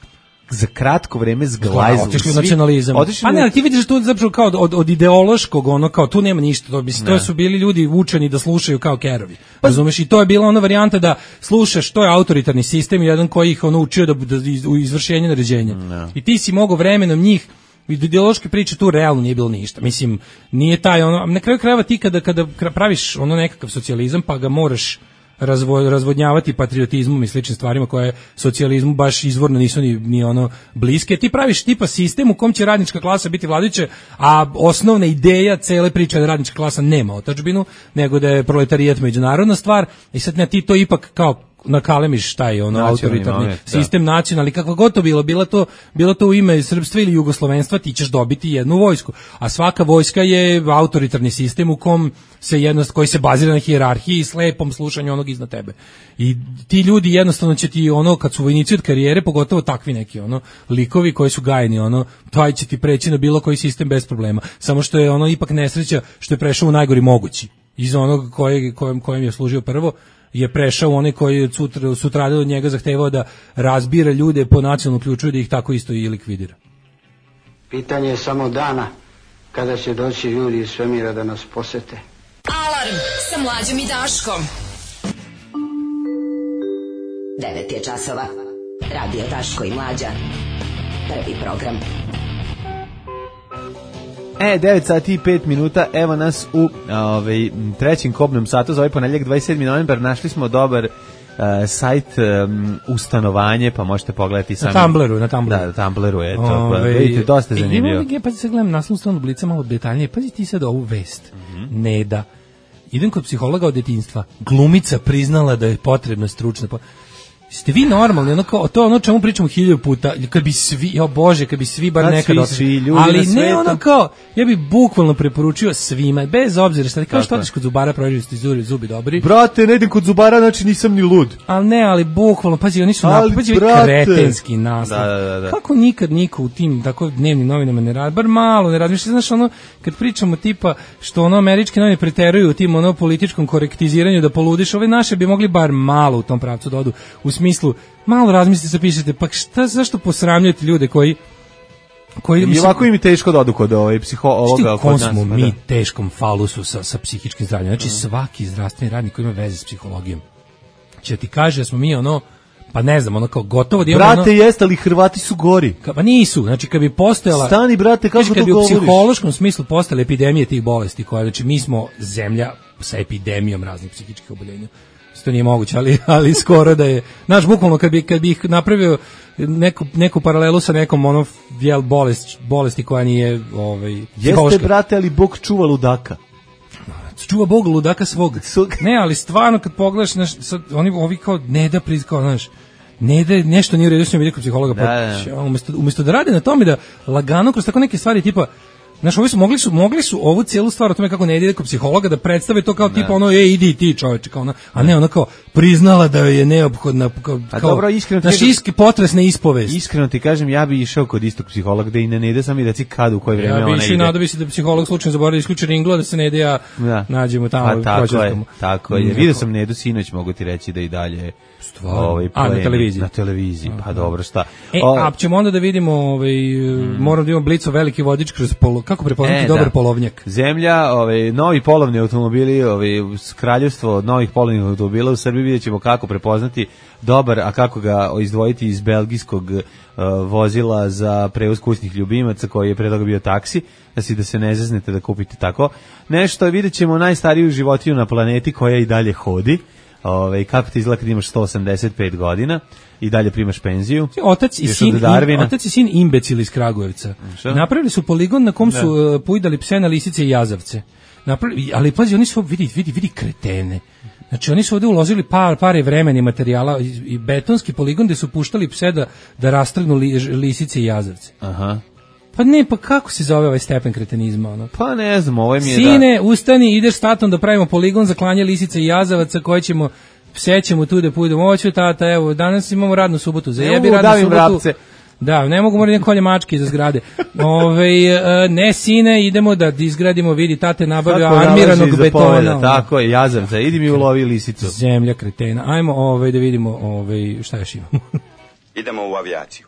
S5: za kratko vreme zglajzali.
S6: Otišli u nacionalizam.
S5: Otišli
S6: pa ne, ali ti vidiš to zapravo kao od, od ideološkog, ono kao tu nema ništa, to, mislim, to su bili ljudi učeni da slušaju kao kerovi. Pa, razumeš, i to je bila ona varijanta da slušaš, to je autoritarni sistem, jedan koji ih ono učio da, da, da u izvršenje naređenja. Ne. I ti si mogao vremenom njih ideološke priče tu realno nije bilo ništa. Mislim, nije taj ono, na kraju krajeva ti kada, kada praviš ono nekakav socijalizam pa ga moraš razvo, razvodnjavati patriotizmom i sličnim stvarima koje socijalizmu baš izvorno nisu ni, ni ono bliske. Ti praviš tipa sistem u kom će radnička klasa biti vladajuća, a osnovna ideja cele priče da radnička klasa nema otadžbinu, nego da je proletarijat međunarodna stvar i sad na ti to ipak kao nakalemiš taj ono autoritarni moment, sistem da. Nacionalni, kako god to bilo, bilo to, bilo to u ime srpstva ili jugoslovenstva, ti ćeš dobiti jednu vojsku, a svaka vojska je autoritarni sistem u kom se jednost, koji se bazira na hijerarhiji i slepom slušanju onog iznad tebe. I ti ljudi jednostavno će ti ono, kad su vojnici od karijere, pogotovo takvi neki ono likovi koji su gajeni, ono, taj će ti preći na bilo koji sistem bez problema. Samo što je ono ipak nesreća što je prešao u najgori mogući. Iz onog koje, kojem, kojem je služio prvo, je prešao onaj koji je sutra, sutradan od njega zahtevao da razbira ljude po nacionalnom ključu, da ih tako isto i likvidira.
S11: Pitanje je samo dana kada će doći ljudi iz svemira da nas posete.
S2: Alarm sa Mlađom i Daškom. Devet je časova. Radio Daško i Mlađa. Prvi program.
S5: E, devet sati i pet minuta, evo nas u ovaj, trećem kobnom satu za ovaj ponedjeljak dvadeset sedmi novembar. Našli smo dobar uh, sajt um, ustanovanje, pa možete pogledati sami.
S6: Na Tumblru, na Tumblru.
S5: Da, na Tumblru je to.
S6: Ove,
S5: vidite, dosta zanimljivo.
S6: E, pa se gledam naslovnu stranu Blica malo detaljnije. Pazi ti sad ovu vest. Mm-hmm. Neda. Idem kod psihologa od detinjstva. Glumica priznala da je potrebna stručna... Po... Ste vi normalni, ono kao, to ono čemu pričamo hiljadu puta, kad bi svi, jo Bože, kad bi svi bar nekad otišli, ali ne ono kao, ja bih bukvalno preporučio svima, bez obzira šta ti kao što otiš kod zubara, prođeš ti zubi, zubi dobri.
S5: Brate, ne idem kod zubara, znači nisam ni lud.
S6: Ali ne, ali bukvalno, pazi, oni su napad, pazi, kretenski naslov.
S5: Da, da, da.
S6: Kako nikad niko u tim tako dnevnim novinama ne radi, bar malo ne razmišlja, znaš ono, kad pričamo tipa što ono američke novine preteruju u tim ono političkom korektiziranju da poludiš, ove naše bi mogli bar malo u tom pravcu da odu, u smislu, malo razmislite se, pišete, pa šta, zašto posramljati ljude koji koji
S5: i ovako im je teško da odu kod ovaj psihologa
S6: kod nas. Smo mi teškom falusu sa, sa psihičkim zdravljem. Znači svaki zdravstveni radnik koji ima veze s psihologijom će ti kaže da smo mi ono, pa ne znam, ono kao gotovo da imamo.
S5: Brate, ono, jeste, ali Hrvati su gori.
S6: Ka, pa nisu, znači kad bi postojala...
S5: Stani, brate, kako to govoriš?
S6: Kad bi u psihološkom smislu postojale epidemije tih bolesti, koja, znači mi smo zemlja sa epidemijom raznih psihičkih oboljenja. To nije moguće, ali, ali skoro da je, znaš, bukvalno kad bi, kad bi ih napravio neku, neku paralelu sa nekom ono, jel, bolest, bolesti koja nije ovaj,
S5: jeste, brate, ali Bog čuva ludaka.
S6: Čuva Bog ludaka svog. Ne, ali stvarno kad pogledaš, znaš, sad, oni ovi kao ne da priz, kao, znaš, ne da nešto nije u redu s njom, ide kod psihologa, da, pa, da. Umjesto, umjesto da rade na tome da lagano kroz tako neke stvari tipa, znaš, ovi su mogli su mogli su ovu cijelu stvar o tome kako ne ide kod psihologa da predstave to kao ne. Tipa ono, ej, idi ti čoveče, kao ona, a ne, ona kao priznala da je neophodna kao,
S5: a dobro, iskreno
S6: naš iski potresne ispovest.
S5: Iskreno ti kažem, ja bi išao kod istog psihologa da i ne ide sam i da ci kad u koje vreme ona ide.
S6: Ja bi išao i nadao bi se da psiholog slučajno zaboravi da isključi ringlo, da se ne ide ja da. Nađemo tamo.
S5: A tako je, tako je. Vidio sam Nedu sinoć, mogu ti reći da i dalje ovaj
S6: a na televiziji.
S5: Na televiziji, pa dobro, šta.
S6: E, o, a ćemo onda da vidimo, ovaj, mm. moram da imamo Blico veliki vodič kroz polo, kako prepoznati e, dobar da. Polovnjak.
S5: Zemlja, ovaj, novi polovni automobili, ovaj, kraljevstvo novih polovnih automobila u Srbiji, vidjet ćemo kako prepoznati dobar, a kako ga izdvojiti iz belgijskog uh, vozila za prevoz kućnih ljubimaca koji je pre toga bio taksi, da si da se ne zeznete da kupite tako nešto. Vidjet ćemo najstariju životinju na planeti koja i dalje hodi. Ove, kako ti izgleda kad imaš sto osamdeset pet godina i dalje primaš penziju?
S6: Otac i sin, im, otac i sin imbecil iz Kragujevca. Šta? Napravili su poligon na kom su uh, pujdali pse na lisice i jazavce. Napravili, ali pazi, oni su, vidi, vidi, vidi kretene. Znači oni su ovde uložili par pare vremena i materijala i betonski poligon gde su puštali pse da, da rastrgnu li, lisice i jazavce.
S5: Aha.
S6: Pa ne, pa kako se zove ovaj stepen kretenizma? Ono?
S5: Pa ne znam, ovaj mi je
S6: Sine, da... ustani, ideš s tatom da pravimo poligon za klanje lisica i jazavaca koje ćemo, pse ćemo tu da pujdemo. Oću tata, evo, danas imamo radnu subotu, zajebi radnu subotu. Vrapce. Da, ne mogu morati kolje mačke iza zgrade. Ove, ne, sine, idemo da izgradimo, vidi, tate nabavio armiranog betona.
S5: Tako je, jazavca, idi mi ulovi lisicu.
S6: Zemlja kretena. Ajmo ove, da vidimo ove, šta još imamo.
S12: Idemo u avijaciju.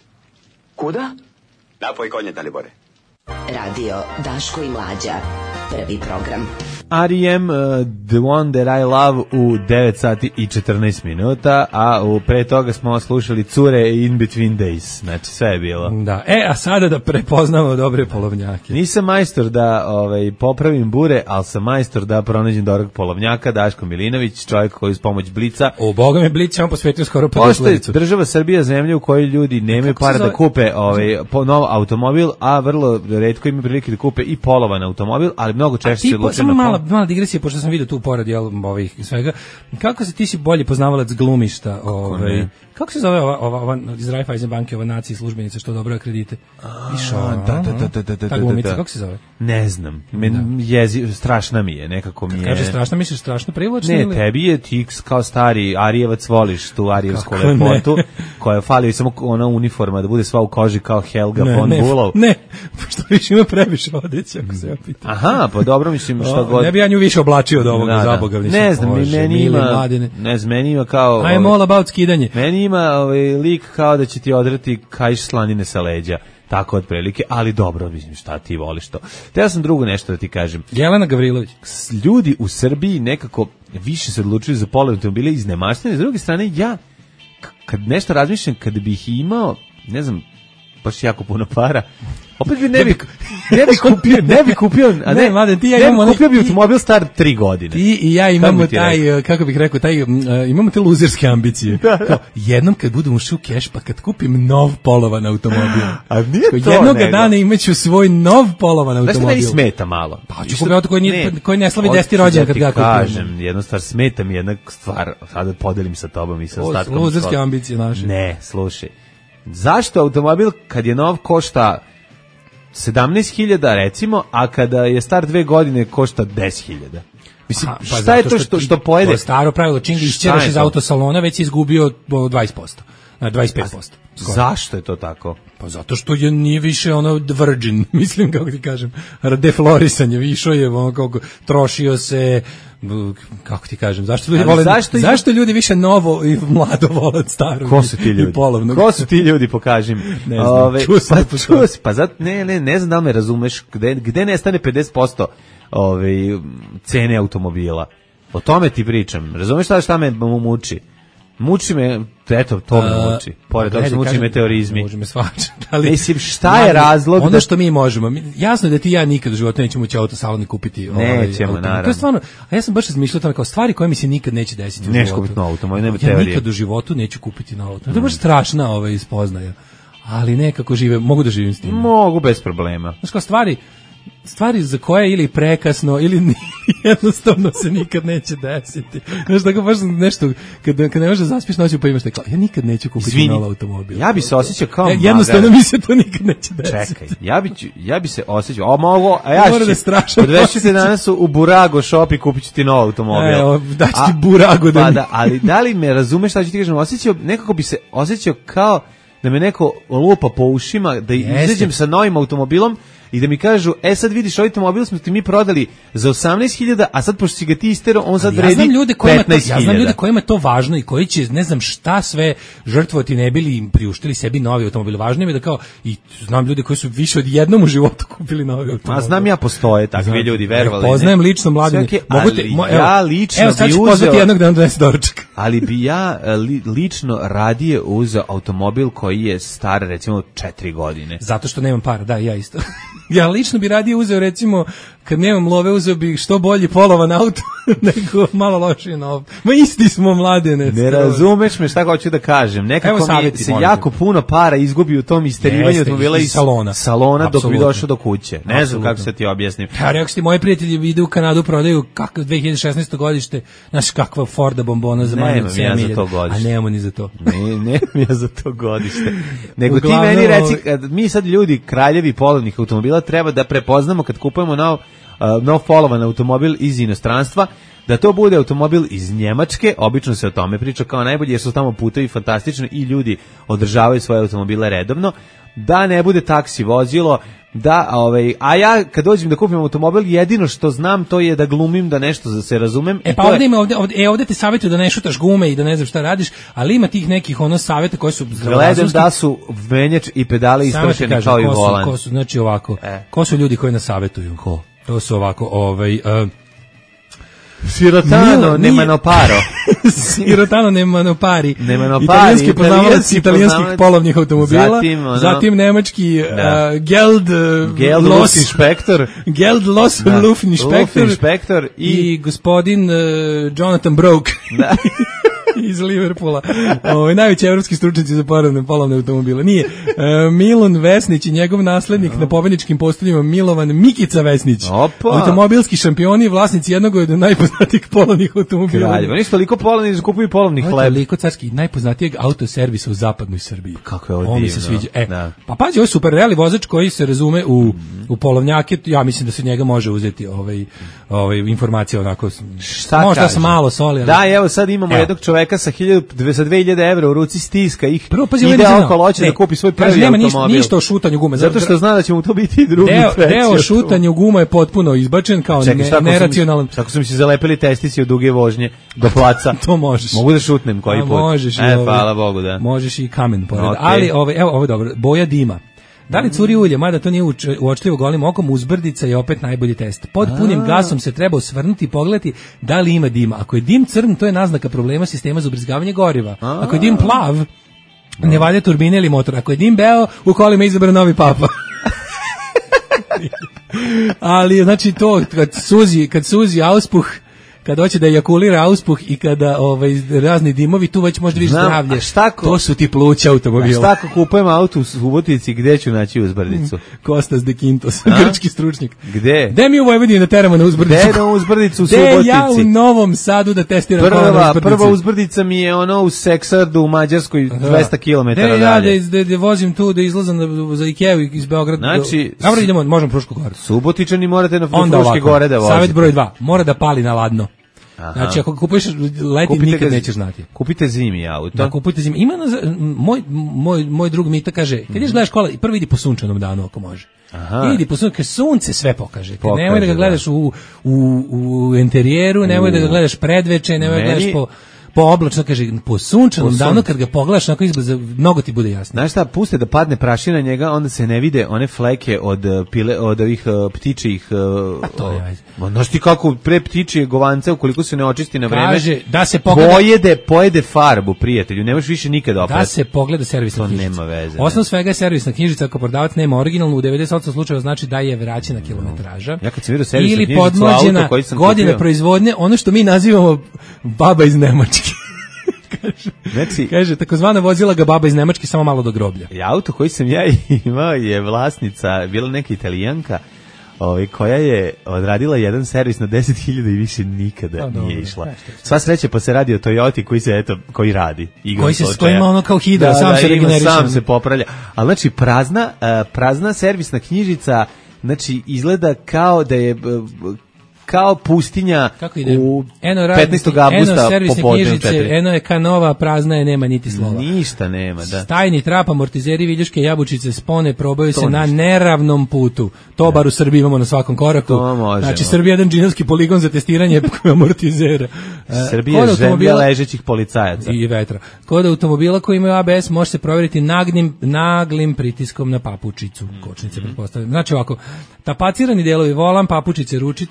S12: Kuda? Napoj konje, Dalibore.
S2: Radio Daško i Mlađa. Prvi program.
S5: R E M, uh, The One That I Love u devet sati i četrnaest minuta, a u, pre toga smo slušali Cure In Between Days, znači sve je bilo.
S6: Da, e, a sada da prepoznamo dobre polovnjake.
S5: Nisam majstor da ovaj, popravim bure, ali sam majstor da pronađem dobrog polovnjaka, Daško Milinović, čovjek koji uz pomoć Blica.
S6: O, Boga me Blic, on posvetio skoro pa
S5: postoji država Srbija, zemlja u kojoj ljudi nemaju para da kupe ovaj, po, nov automobil, a vrlo retko imaju prilike da kupe i polovan automobil, ali mnogo češće se odlučuju na
S6: mala, mala digresija, pošto sam vidio tu pored jel, ovih svega. Kako se ti si bolje poznavalac glumišta? Ovaj, kako se zove ova, ova, ova iz Raiffeisen banke, ova nacija službenica što dobro kredite?
S5: Išao, da, da, da, da, da, da,
S6: ta glumica, kako se zove?
S5: Ne znam, men, jezi, strašna mi je, nekako mi je.
S6: Kaže strašna, misliš strašno privlačna?
S5: Ne,
S6: ili?
S5: tebi je ti kao stari Arijevac voliš tu arijevsku lepotu, koja fali samo ona uniforma da bude sva u koži kao Helga
S6: ne,
S5: von
S6: ne,
S5: Bulov.
S6: Ne, pošto više ima previše odeće, ako se ja pitam.
S5: Aha, pa dobro, mislim što god.
S6: Ne bi ja nju više oblačio od ovoga, da, zabogavni.
S5: Ne znam, Bože, meni ima, ne znam, meni ima kao...
S6: I'm all about skidanje.
S5: Meni ima ovaj lik kao da će ti odrati kajš slanine sa leđa. Tako otprilike, ali dobro, mislim, šta ti voliš to. Te ja sam drugo nešto da ti kažem.
S6: Jelena Gavrilović.
S5: Ljudi u Srbiji nekako više se odlučuju za polovne automobile iz nemaštine. S druge strane, ja, kad nešto razmišljam, kad bih imao, ne znam, baš jako puno para, opet bi ne bi, ne bi kupio, ne bi kupio, a ne,
S6: ne, mladen, ti ja
S5: ne
S6: imamo
S5: bi kupio bi automobil star tri godine.
S6: Ti i ja imamo taj, rekao? kako bih rekao, taj, uh, imamo te luzerske ambicije. Da, da. Kao, jednom kad budem ušao u keš, pa kad kupim nov polovan automobil.
S5: A nije to
S6: jednog
S5: nego.
S6: dana imaću svoj nov polovan automobil.
S5: Znaš što meni smeta malo?
S6: Pa ću kupiti auto koji, nije, ne, koji ne slavi deseti rođendan kad ga kupim.
S5: Kažem, jedna stvar, smeta mi jedna stvar, sada podelim sa tobom i sa ostatkom.
S6: Luzerske ambicije naše.
S5: Ne, slušaj. Zašto automobil kad je nov košta sedamnaest hiljada recimo, a kada je star dve godine košta deset hiljada? Mislim, pa šta je to što, što, što pojede? To je
S6: staro pravilo, čim ga išćeraš iz autosalona, već si izgubio dvadeset posto, dvadeset pet posto.
S5: Skoro. Zašto je to tako?
S6: Pa zato što je nije više ono virgin, mislim, kako ti kažem, deflorisanje, više je ono kako trošio se, kako ti kažem, zašto ljudi vole, zašto, zašto ljudi više novo i mlado vole staro?
S5: Ko su ti ljudi? Ko su ti ljudi, pokaži mi.
S6: Ne znam, Ove, čuo sam
S5: pa, čuo si, pa zato, ne, ne, ne znam da li me razumeš, gde, gde nestane pedeset posto ove, cene automobila? O tome ti pričam, razumeš šta, šta me muči? Muči me, eto, to me muči. Pored toga što muči meteorizmi.
S6: Može me svačati. Ali,
S5: mislim, šta je razlog?
S6: Ono da... što mi možemo, jasno je da ti ja nikad u životu nećemo ući autosalon i kupiti.
S5: Nećemo, ovaj, naravno.
S6: To je stvarno, a ja sam baš razmišljao tome kao stvari koje mi se nikad neće desiti u
S5: Neš
S6: životu.
S5: kupiti novo auto, nema
S6: ja
S5: teorije.
S6: nikad u životu neću kupiti novo auto. To je baš strašna ovaj, spoznaja. Ali nekako žive, mogu da živim s tim.
S5: Mogu, bez problema.
S6: Znaš kao stvari, stvari za koje ili prekasno ili jednostavno se nikad neće desiti. Znaš, tako baš nešto, kada, kada ne možeš da zaspiš noću pa imaš tako, ja nikad neću kupiti Izvini, nov automobil.
S5: Ja bi se osjećao kao
S6: ja, jednostavno mi se to nikad neće desiti.
S5: Čekaj, ja bi, ja bi se osjećao, o mogu, a ja ću,
S6: odveću
S5: te danas u Burago shop i kupit ću ti nov automobil.
S6: Evo, daću ti Burago da
S5: pa
S6: mi...
S5: da, ali da li me razumeš šta ću ti kažem, osjećao, nekako bi se osjećao kao da me neko lupa po ušima, da izađem sa novim automobilom i da mi kažu, e sad vidiš, ovaj automobil smo ti mi prodali za osamnaest hiljada, a sad pošto si ga ti istero, on sad vredi petnaest hiljada.
S6: Ja znam ljude kojima je to važno i koji će, ne znam šta sve žrtvovati, ne bili im priuštili sebi novi automobil. Važno je da kao, i znam ljude koji su više od jednom u životu kupili novi automobil.
S5: A znam ja postoje takvi ljudi, verovali.
S6: Poznajem lično mladine.
S5: Mogu te, mo, evo, ja lično
S6: evo, sad ću pozvati jednog da nam donese doručak.
S5: Ali bi ja li, lično radije uzeo automobil koji je star recimo četiri godine.
S6: Zato što nemam para, da, ja isto. Ja lično bi radije uzeo, recimo, kad nemam love, uzeo bi što bolji polovan auto nego malo lošije novo. Ma isti smo, Mladene.
S5: Ne razumeš me šta hoću da kažem. Nekako mi se jako puno para izgubi u tom isterivanju automobila iz salona, salona dok bi došao do kuće. Ne Absolutno. znam kako se ti objasnim.
S6: Ja rekao ti, moji prijatelji ide u Kanadu, prodaju kako dve hiljade šesnaesto godište, znaš kakva Forda bombona za manje od sedam hiljada. A nemamo ni za to.
S5: Ne, nemam ja za to godište. Nego Uglavnom, ti meni reci, kad mi sad ljudi, kraljevi polovnih automobila, treba da prepoznamo kad kupujemo nov, uh, nov polovan automobil iz inostranstva, da to bude automobil iz Njemačke, obično se o tome priča kao najbolje, jer su tamo putevi fantastični i ljudi održavaju svoje automobile redovno, da ne bude taksi vozilo, da, ovaj, a ja kad dođem da kupim automobil, jedino što znam to je da glumim da nešto da se razumem.
S6: E pa ovdje, je... ima, ovdje, ovdje, e, ovdje te savjetuju da ne šutaš gume i da ne znam šta radiš, ali ima tih nekih ono savjeta koji su
S5: gledam da su menjač i pedale istrošeni kao i volan.
S6: Ko su, znači ovako, e. ko su ljudi koji nas savjetuju? Ko? To su ovako, ovaj... Uh,
S5: Sirotano Nemanoparo.
S6: Sirotano Nemanopari.
S5: Nemanopari.
S6: Italijanski poznavalac italijanskih polovnih automobila. Zatim, ono, zatim nemački da. uh, Geld, uh,
S5: Geld Los Inspektor.
S6: Geld Los da. Luft Inspektor.
S5: Inspektor. I,
S6: I gospodin uh, Jonathan Broke. Da. Iz Liverpoola. Ovaj najveći evropski stručnjaci za polovne polovne automobile. Nije. E, Milon Vesnić i njegov naslednik na pobedničkim postoljima Milovan Mikica Vesnić.
S5: Opa.
S6: Automobilski šampioni, vlasnici jednog od najpoznatijih polovnih automobila.
S5: Kraljevo. Nisu toliko polovni da kupuju polovni hleb.
S6: Toliko carski najpoznatijeg autoservisa u zapadnoj Srbiji.
S5: Kako je ovo divno.
S6: On mi se sviđa. E, da. Pa pazi, ovo je super reali vozač koji se razume u, mm-hmm. u polovnjake. Ja mislim da se njega može uzeti ovaj, ovaj informacija onako.
S5: Šta
S6: možda sam malo soli. Ali...
S5: Da, evo sad imamo evo. jednog čoveka sa sa dve hiljade evra u ruci, stiska ih.
S6: Prvo, pazi,
S5: ide okolo, hoće da kupi svoj prvi
S6: nema
S5: automobil.
S6: Ništa o šutanju gume.
S5: Zato što zna da će mu to biti drugi,
S6: deo,
S5: treći.
S6: Deo šutanju guma je potpuno izbačen kao Čekaj, ne, neracionalan.
S5: Tako su mi se zalepili testisi od duge vožnje do placa.
S6: To možeš.
S5: Mogu da šutnem koji
S6: A,
S5: put.
S6: Možeš
S5: e,
S6: i
S5: hvala Bogu, da.
S6: Možeš i kamen pored.
S5: Okay.
S6: Ali, ove, evo, ovo je dobro. Boja dima. Da li curi ulje, mada to nije uočljivo golim okom, uzbrdica je opet najbolji test. Pod punim gasom se treba osvrnuti i pogledati da li ima dima. Ako je dim crn, to je naznaka problema sistema za ubrizgavanje goriva. Ako je dim plav, ne valja turbine ili motor. Ako je dim beo, u kolima izabra novi papa. Ali, znači, to, kad suzi, kad suzi auspuh, kad hoće da ejakulira auspuh i kada ovaj razni dimovi, tu već možda vidiš zdravlje.
S5: Štako,
S6: to su ti pluća automobila.
S5: Šta ako kupujem auto u Subotici, gde ću naći uzbrdicu?
S6: Kostas de Quintos, grčki stručnjak.
S5: Gde?
S6: Gde mi u Vojvodini da teramo na uzbrdicu?
S5: Gde na uzbrdicu u Subotici?
S6: Gde ja u Novom Sadu da testiram
S5: prva,
S6: kola na uzbrdici?
S5: Prva uzbrdica mi je ono u Seksardu u Mađarskoj dvesta kilometara dalje.
S6: Ja da, da, da vozim tu, da izlazam za Ikeu iz Beograda. Znači, do... Dobro, idemo, možemo Frušku goru.
S5: Subotičani morate na Fruške gore da vozite.
S6: Savjet broj dva, mora da pali na ladno. Aha. Znači, ako kupuješ leti, kupite nikad ga, nećeš znati.
S5: Kupite zimi auto.
S6: Da, kupujte zimi. Ima na, moj, moj, moj drug Mita kaže, kad mm-hmm. ješ gledaš kola, prvo idi po sunčanom danu ako može. Aha. Idi po sunčanom, kad sunce sve pokaže. pokaže nemoj da ga gledaš da. u, u, u interijeru, nemoj u. da ga gledaš predveče, nemoj da gledaš po... po oblačno, kaže, po sunčanom danu kad ga pogledaš, onako izgleda, mnogo ti bude jasno.
S5: Znaš šta, puste da padne prašina na njega, onda se ne vide one fleke od pile, od ovih uh, ptičijih... Uh,
S6: A to je, ajde.
S5: Znaš ti kako pre ptičije govance, ukoliko se ne očisti na vreme,
S6: kaže, da se pogleda...
S5: pojede, pojede farbu, prijatelju, nemaš više nikada opet.
S6: Da se pogleda servisna knjižica.
S5: To nema veze.
S6: Osnov svega je servisna knjižica, ako prodavac nema originalnu, u devedeset osam slučajeva znači da je vraćena kilometraža.
S5: Ja kad sam vidio servisnu
S6: ili
S5: knjižicu,
S6: podmlađena godine proizvodnje, ono što mi nazivamo baba iz Nemačke. Kaže, znači, kaže, takozvana vozila ga baba iz Nemačke samo malo do groblja.
S5: I auto koji sam ja imao je vlasnica, bila neka Italijanka, ovaj, koja je odradila jedan servis na deset hiljada i više nikada no, nije dobro, išla. Sva sreća pa se radi o Toyoti koji se, eto, koji radi.
S6: Koji se, koji ima ono kao hidra,
S5: da,
S6: sam
S5: da,
S6: se regeneriše.
S5: Sam se popravlja. Ali znači, prazna, uh, prazna servisna knjižica, znači, izgleda kao da je... Uh, kao pustinja u petnaestog avgusta popodne u četiri.
S6: Eno je kanova, prazna je, nema niti slova.
S5: Ništa nema, da.
S6: Stajni trap, amortizeri, viljuške, jabučice, spone probaju to se ništa. Na neravnom putu. To da. Bar u Srbiji imamo na svakom koraku.
S5: To možemo.
S6: Znači, Srbija je jedan džinovski poligon za testiranje amortizera.
S5: Srbija je zemlja ležećih policajaca.
S6: I vetra. Kod automobila koji imaju A B S može se provjeriti naglim, naglim pritiskom na papučicu. Kočnice, pretpostavljam. Znači ovako, tapacirani delovi volan, papučice, ručica, za ruč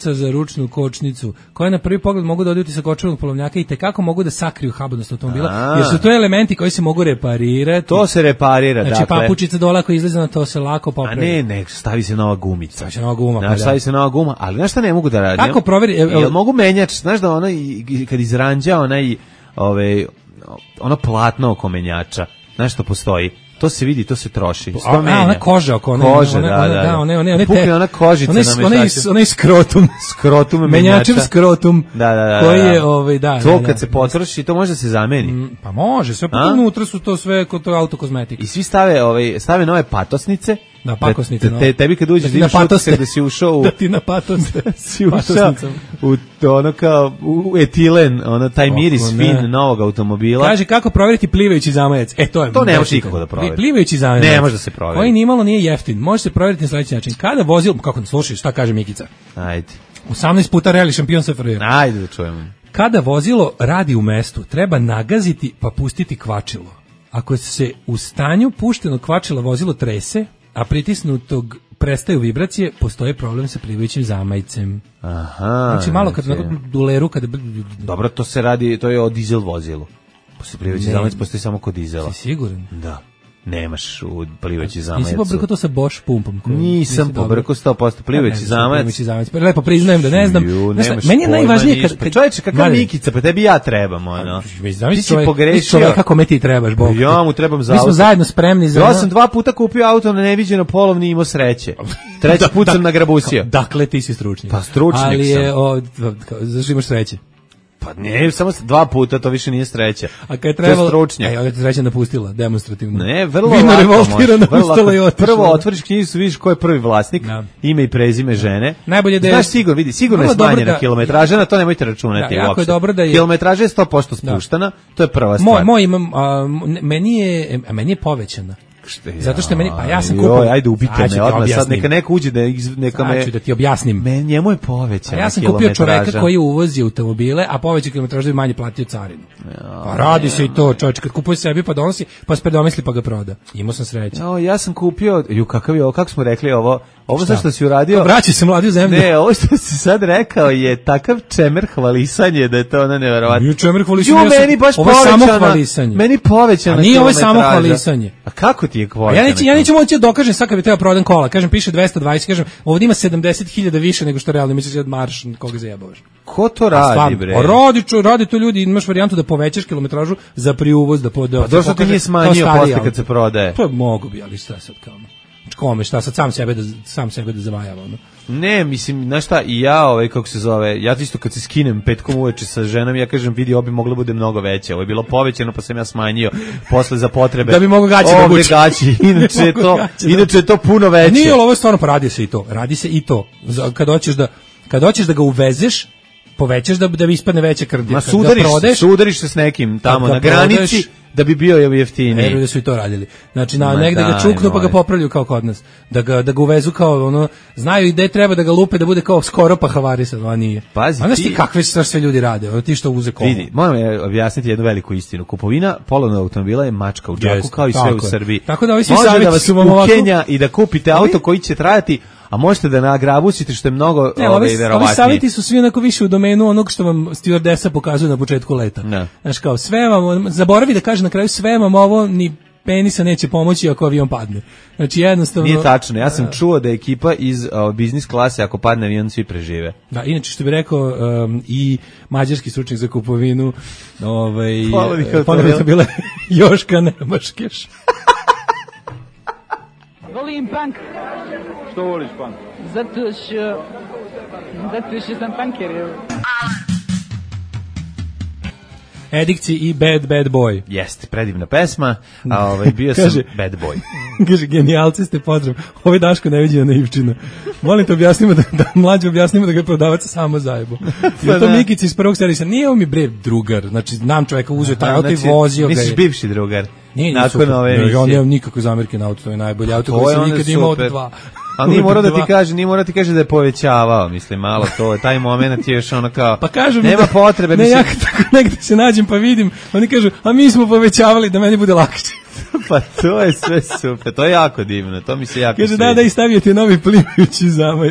S6: ručnu kočnicu, koje na prvi pogled mogu da odviti sa kočevnog polovnjaka i tekako mogu da sakriju habodnost automobila,
S5: A.
S6: jer su to elementi koji se mogu reparirati.
S5: To se reparira,
S6: znači,
S5: dakle.
S6: papučica dole ako izlaze na to se lako popravi.
S5: A ne, ne, stavi se nova gumica.
S6: Stavi se nova guma.
S5: Znaš, stavi se nova guma, ali znaš šta ne mogu da radim?
S6: Kako proveri?
S5: Jel mogu menjač, znaš da ona, i- kad izranđa onaj, ove, ono platno oko menjača, znaš što postoji? To se vidi, to se troši.
S6: A, a, ona koža oko one,
S5: Koža,
S6: one,
S5: da,
S6: one,
S5: da, da.
S6: one, one, one,
S5: Pukne
S6: te-
S5: ona kožica
S6: onaj,
S5: na
S6: onaj,
S5: mešaču.
S6: onaj skrotum,
S5: skrotum
S6: menjačev
S5: menjača.
S6: skrotum,
S5: Da, da, da,
S6: koji
S5: da.
S6: je, ovaj, da,
S5: to
S6: da,
S5: kad
S6: da.
S5: se potroši, to može da se zameni.
S6: Mm, pa može, sve, pa
S5: A?
S6: unutra su to sve kod to autokozmetika.
S5: I svi stave, ovaj, stave nove patosnice.
S6: Da, pakosnice,
S5: Te,
S6: no.
S5: te, tebi kad uđeš
S6: Da
S5: da,
S6: ti
S5: imaš
S6: na
S5: utisak
S6: patoste.
S5: da si ušao u...
S6: Da ti na patoste.
S5: si ušao
S6: Patosnicom.
S5: u ono kao u etilen, ono taj
S6: Kako
S5: miris
S6: ne.
S5: fin novog automobila.
S6: Kaže kako provjeriti plivajući zamajac. E to je.
S5: To ne
S6: baš
S5: može
S6: nikako.
S5: nikako da proveri.
S6: Plivajući zamajac.
S5: Ne može da se proveri.
S6: Koji nimalo nije jeftin. Može se provjeriti na sledeći način. Kada vozilo, kako slušaj, šta kaže Mikica?
S5: Ajde.
S6: osamnaest puta reali šampion S F R J.
S5: Ajde da čujemo.
S6: Kada vozilo radi u mestu, treba nagaziti pa pustiti kvačilo. Ako se u stanju puštenog kvačila vozilo trese, a pritisnutog prestaju vibracije, postoji problem sa plivajućim zamajcem.
S5: Aha.
S6: Znači malo kad
S5: znači-
S6: onako u leru, kada...
S5: Dobro, to se radi, to je o dizel vozilu. Posle plivajući
S6: Ne.
S5: zamajac postoji samo kod dizela.
S6: Si siguran?
S5: Da. Nemaš u plivajući zamajac.
S6: Nisi pobrkao to sa Bosch pumpom? koju
S5: Nisam
S6: nisi dobro-
S5: pobrkao sto posto plivajući
S6: Ne, ne,
S5: zamajac.
S6: plivajući zamajac. Pa lepo priznajem da ne znam.
S5: Ju,
S6: Znaš šta,
S5: nemaš
S6: meni je
S5: pojma
S6: najvažnije
S5: ništa.
S6: kad... kad
S5: Čovječe, kakav
S6: Mladen,
S5: Mikica, pa tebi ja trebam, ono.
S6: Zamisli
S5: Ti si
S6: čovjek-
S5: pogrešio.
S6: čovjeka kome ti trebaš, Bog.
S5: Ja mu trebam za
S6: Mi smo
S5: auto.
S6: zajedno spremni za...
S5: Ja sam dva puta kupio auto na neviđeno polovni i imao sreće. Treći put sam nagrabusio.
S6: Dakle, ti si stručnjak.
S5: Pa stručnjak
S6: Ali je,
S5: sam.
S6: o, kao, zašto imaš sreće?
S5: Pa ne, samo dva puta, to više nije sreća.
S6: A kad je
S5: To je
S6: trebalo...
S5: stručnjak.
S6: E, ovdje te sreća napustila, demonstrativno.
S5: Ne, vrlo
S6: Vino
S5: lako
S6: revoltirana,
S5: može, vrlo
S6: ustala i
S5: lako.
S6: otišla.
S5: Prvo otvoriš knjižicu, vidiš ko je prvi vlasnik,
S6: Da.
S5: ime i prezime žene.
S6: Najbolje da je-
S5: Znaš sigurno, vidi, sigurno je
S6: Vrlo dobro
S5: smanjena
S6: da-
S5: kilometraža, na to nemojte računati
S6: Da, jako je
S5: uopšte.
S6: dobro da je-
S5: Kilometraža je sto posto spuštena, to je prva stvar.
S6: Moj, moj imam, a, m- meni je, a meni je povećana. Zato što je meni, pa ja sam
S5: Joj,
S6: kupio...
S5: ajde ubite
S6: Sad ću ti
S5: me odmah, sad
S6: objasnim.
S5: neka neko uđe da iz, neka
S6: Sad
S5: me...
S6: ću da ti objasnim.
S5: Me, njemu je povećana
S6: A ja sam kupio
S5: kilometraža.
S6: čoveka koji uvozi automobile, a poveća kilometražu da bi manje platio carinu. Pa radi se i to, čovječ, kad kupuje sebi pa donosi, pa se predomisli pa ga proda. Imao sam sreće.
S5: Jo, ja sam kupio, ju kakav je ovo, kako smo rekli ovo, ovo
S6: Šta?
S5: za što si uradio...
S6: Vraća se mladi u zemlju.
S5: Ne, ovo što si sad rekao je takav čemer hvalisanje da je to ono neverovatno.
S6: Nije čemer hvalisanje,
S5: Ju,
S6: ja sam-
S5: meni baš
S6: ovo je samo
S5: povećana,
S6: hvalisanje.
S5: meni povećana
S6: A nije ovo samo
S5: kilometraža.
S6: hvalisanje.
S5: A kako ti je
S6: A
S5: povećana?
S6: ja neću, ja neću moći da dokažem sad kad bi teo prodam kola. Kažem, piše dvesta dvadeset, kažem, ovdje ima sedamdeset hiljada više nego što realno misliš da marš koga zajebavaš.
S5: Ko to
S6: A
S5: radi,
S6: stvarno,
S5: bre?
S6: a radi, čo, radi to ljudi, imaš varijantu da povećaš kilometražu za priuvoz, da pod,
S5: Pa došlo ti nije smanjio posle kad se prodaje.
S6: To je mogu bi, ali šta sad kao? Kome, šta sad sam sebe da sam sebe da zavajava, ono.
S5: Ne, mislim, znaš šta, i ja, ovaj, kako se zove, ja isto kad se skinem petkom uveče sa ženom, ja kažem, vidi, ovo bi moglo bude mnogo veće, ovo je bilo povećano, pa sam ja smanjio posle za potrebe.
S6: Da bi mogao gaće da
S5: Ovde
S6: obuče.
S5: gaći, inače je to,
S6: Mogu gaće da-
S5: inače je to puno veće.
S6: Nije, ali ovo je stvarno, pa radi se i to. Radi se i to. Za- Kad hoćeš da, kad hoćeš da ga uvezeš, povećaš da, da bi ispadne veća krvnja.
S5: Ma
S6: Kad
S5: sudariš,
S6: ga prodeš,
S5: sudariš se s nekim tamo
S6: kad
S5: na
S6: ga
S5: granici
S6: prodeš-
S5: da bi bio jeftiniji.
S6: Veruju da su i to radili. Znači, na,
S5: Ma
S6: negde ga
S5: daj,
S6: čuknu pa ga
S5: moj.
S6: popravljaju kao kod nas. Da ga, da ga uvezu kao, ono, znaju i gde treba da ga lupe, da bude kao skoro pa havarisan, a nije.
S5: Pazi,
S6: a znaš ti
S5: ti-
S6: kakve sve sve ljudi rade, ono, ti što uze komu.
S5: Vidi, moram je objasniti jednu veliku istinu. Kupovina polovnog automobila je mačka u džaku,
S6: Jeste,
S5: kao i sve
S6: tako
S5: u
S6: je.
S5: Srbiji.
S6: Tako da ovi svi
S5: Može
S6: savjeti
S5: da vas
S6: su vam ovako-
S5: ukenja i da kupite
S6: Ali-
S5: auto koji će trajati, a možete da nagrabusite što je mnogo
S6: Ne,
S5: ovaj,
S6: ovi, ovi
S5: verovatnije.
S6: savjeti su svi onako više u domenu onog što vam stewardesa pokazuje na početku leta.
S5: Ne.
S6: Znaš kao, sve vam, zaboravi da kaže na kraju, sve vam ovo ni penisa neće pomoći ako avion padne. Znači jednostavno...
S5: Nije tačno, ja sam čuo da je ekipa iz uh, biznis klase, ako padne avion, svi prežive.
S6: Da, inače što bi rekao um, i mađarski stručnjak za kupovinu, ovaj
S5: Polovnih automobila.
S6: polovnih bila Joška Nemaškeš.
S13: Volim punk.
S3: Što voliš punk?
S13: Zato što... Zato što sam punker.
S6: Edikci i Bad Bad Boy.
S5: Jeste, predivna pesma, a ovaj, bio sam
S6: Kaže-
S5: bad boy.
S6: Kaže, genijalci ste, pozdrav. Ovo je Daško neviđena naivčina. Molim te objasnimo da, da mlađe objasnimo da ga je prodavac samo zajebo. Je to
S5: da.
S6: Mikić iz prvog servisa. Nije ovo mi bre drugar. Znači, znam čoveka, uzeo taj auto i
S5: Znači,
S6: vozio ga.
S5: Misliš
S6: je.
S5: bivši drugar?
S6: Nije, nije
S5: Nakon
S6: super.
S5: ove
S6: Ne, ja
S5: emisije.
S6: nemam nikakve zamerke na auto, to je najbolji auto
S5: To
S6: koji
S5: je
S6: sam
S5: onda
S6: nikad imao od
S5: super.
S6: dva.
S5: Ali nije morao da ti
S6: Dva.
S5: kaže, nije morao da ti kaže da je povećavao, mislim, malo to, taj moment je još ono kao,
S6: Pa kažu mi
S5: nema
S6: da-
S5: potrebe,
S6: Ne,
S5: mislim,
S6: ja kad tako negde se nađem pa vidim, oni kažu, a mi smo povećavali da meni bude lakše.
S5: pa to je sve super, to je jako divno, to mi se jako
S6: Kaže,
S5: sviđa.
S6: da, da, i stavio ti novi plivajući zamajac.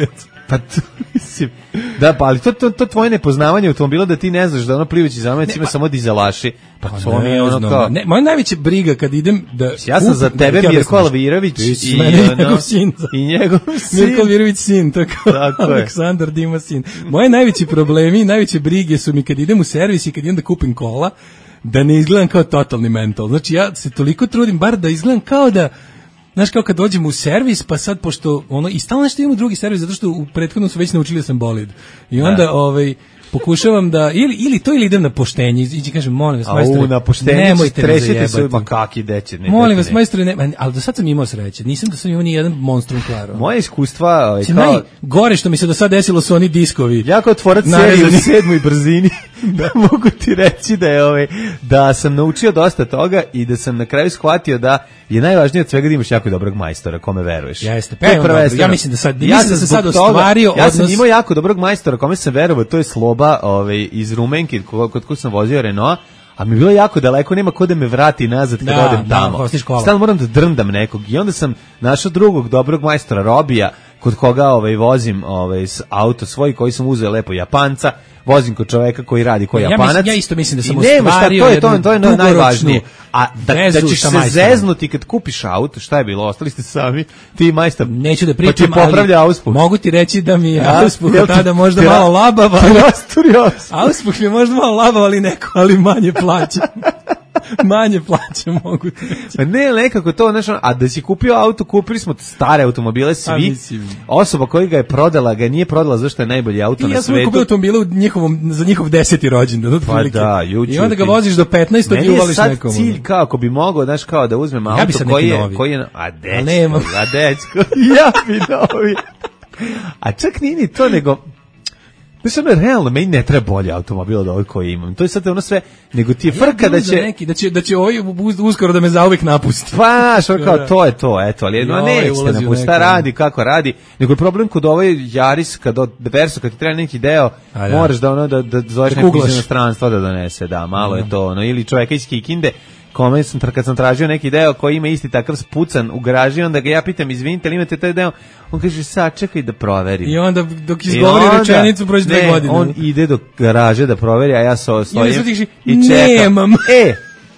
S5: Pa to, mislim, da, pa ali to, to, to tvoje nepoznavanje automobila da ti ne znaš da ono plivajući zamajac ima samo dizelaši. Pa to mi je ono
S6: znam,
S5: kao...
S6: Ne, moja najveća briga kad idem da...
S5: Ja sam za tebe Mirko Alvirović i,
S6: i,
S5: ono,
S6: njegov sin.
S5: I njegov sin.
S6: Mirko Alvirović sin, tako,
S5: tako
S6: Aleksandar Dima sin. Moje najveći problemi i najveće brige su mi kad idem u servis i kad idem da kupim kola, da ne izgledam kao totalni mental. Znači ja se toliko trudim bar da izgledam kao da... Znaš, kao kad dođem u servis, pa sad, pošto ono, i stalno nešto imam u drugi servis, zato što u prethodnom su već naučili da sam bolid. I onda, da. ovaj, pokušavam da, ili, ili to ili idem na poštenje, i kažem, molim vas, majstore,
S5: u, na poštenje
S6: nemojte me zajebati.
S5: Se, ma kaki deće, ne,
S6: molim vas, majstore, ne, ali do sad sam imao sreće, nisam da sam imao ni jedan monstrum klaro.
S5: Moje iskustva... Ovaj,
S6: kao... Najgore što mi se do sad desilo su oni diskovi.
S5: Ja kao tvorac serije u sedmoj brzini, da mogu ti reći da je ovaj, da sam naučio dosta toga i da sam na kraju shvatio da je najvažnije od svega da imaš jako dobrog majstora kome veruješ.
S6: Jeste, pa ja mislim da sad,
S5: ja
S6: mislim da sam sad ostvario
S5: toga, ja sam
S6: odnos...
S5: imao jako dobrog majstora kome sam verovao, to je Sloba, ovaj, iz Rumenke, kod kod sam vozio Renault, a mi je bilo jako daleko, nema ko da me vrati nazad kad
S6: da,
S5: odem tamo.
S6: Da,
S5: stalno moram da drndam nekog i onda sam našao drugog dobrog majstora Robija, kod koga ovaj, vozim ovaj, auto svoj koji sam uzeo lepo Japanca, vozim kod čoveka koji radi koji
S6: ja
S5: Japanac.
S6: Mislim, ja isto mislim da sam
S5: ostvario to je to, to je najvažnije. A da, da ćeš se zeznuti kad kupiš auto, šta je bilo? Ostali ste sami, ti majstor.
S6: Neću da pričam,
S5: pa ti popravlja auspuh.
S6: Mogu ti reći da mi je ja, auspuh tada možda tira, malo labav. Auspuh mi je možda malo labav, ali neko, ali manje plaća. Manje plaće mogu ti reći.
S5: Ne, nekako to, znaš, a da si kupio auto, kupili smo stare automobile, svi. Osoba koja ga je prodala, ga nije prodala zašto je najbolji auto
S6: I
S5: na
S6: ja
S5: svetu.
S6: Ja sam kupio automobile u njihovom, za njihov deseti rođendan.
S5: Pa da, juče.
S6: I onda ga voziš do petnaestog i uvališ nekom.
S5: Meni je sad cilj kao ako bi mogao, znaš, kao da uzmem auto
S6: ja bi
S5: koji je,
S6: novi.
S5: koji je, a dečko, a dečko, ja bi novi. A čak nije ni to, nego... Mislim da realno meni ne treba bolji automobil od ovog koji imam. To je sad ono sve, nego ti je frka ja da će
S6: neki, da će da će ovaj uskoro da me zauvek napusti.
S5: Pa, što kao to je to, eto, ali no neće napusti, šta radi, kako radi. Nego je problem kod ovaj Yaris kad od Verso kad ti treba neki deo, a, moraš da ono da da zoveš nekog iz inostranstva da donese, da, malo je to, ono ili čovjeka iz Kikinde. Kome sam, kad sam tražio neki deo koji ima isti takav spucan u garaži, onda ga ja pitam, izvinite, ali imate taj deo? On kaže, sad čekaj da proverim.
S6: I onda dok izgovori rečenicu prođe dve godine.
S5: On ide do garaže da proveri, a ja so, stojim
S6: i,
S5: i čekam.
S6: Nemam.
S5: E,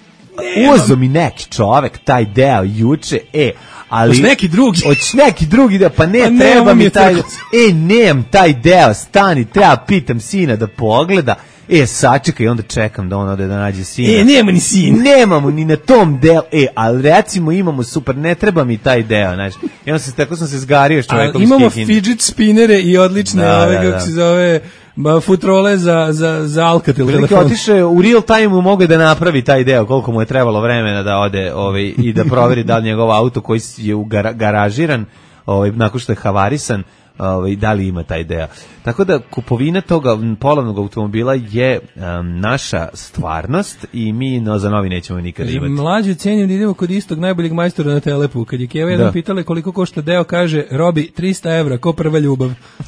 S5: uzo mi neki čovek taj deo juče, e, ali...
S6: Hoć neki drugi.
S5: Hoć neki drugi deo, pa ne, pa treba mi taj... Tako. E, nemam taj deo, stani, treba pitam sina da pogleda. E, sačekaj, onda čekam da on ode da nađe sina.
S6: E, nema ni sin.
S5: Nemamo ni na tom delu. E, ali recimo imamo super, ne treba mi taj deo, znaš. I onda se, tako sam se zgario s čovekom.
S6: Imamo fidget spinnere i odlične, da, ove, da, kako da. se zove, futrole za, za, za Alcatel telefon.
S5: Otiše u real time mogu da napravi taj deo, koliko mu je trebalo vremena da ode ovaj, i da proveri da li njegov auto koji je u gar, garažiran, ovaj, nakon što je havarisan, Ovaj, da li ima taj deo. Tako da kupovina toga polovnog automobila je um, naša stvarnost i mi no, za novi nećemo nikad imati.
S6: Mlađu cenim da idemo kod istog najboljeg majstora na Telepu. Kad je Keva jedan pitala koliko košta deo, kaže, Robi, trista evra, ko prva ljubav.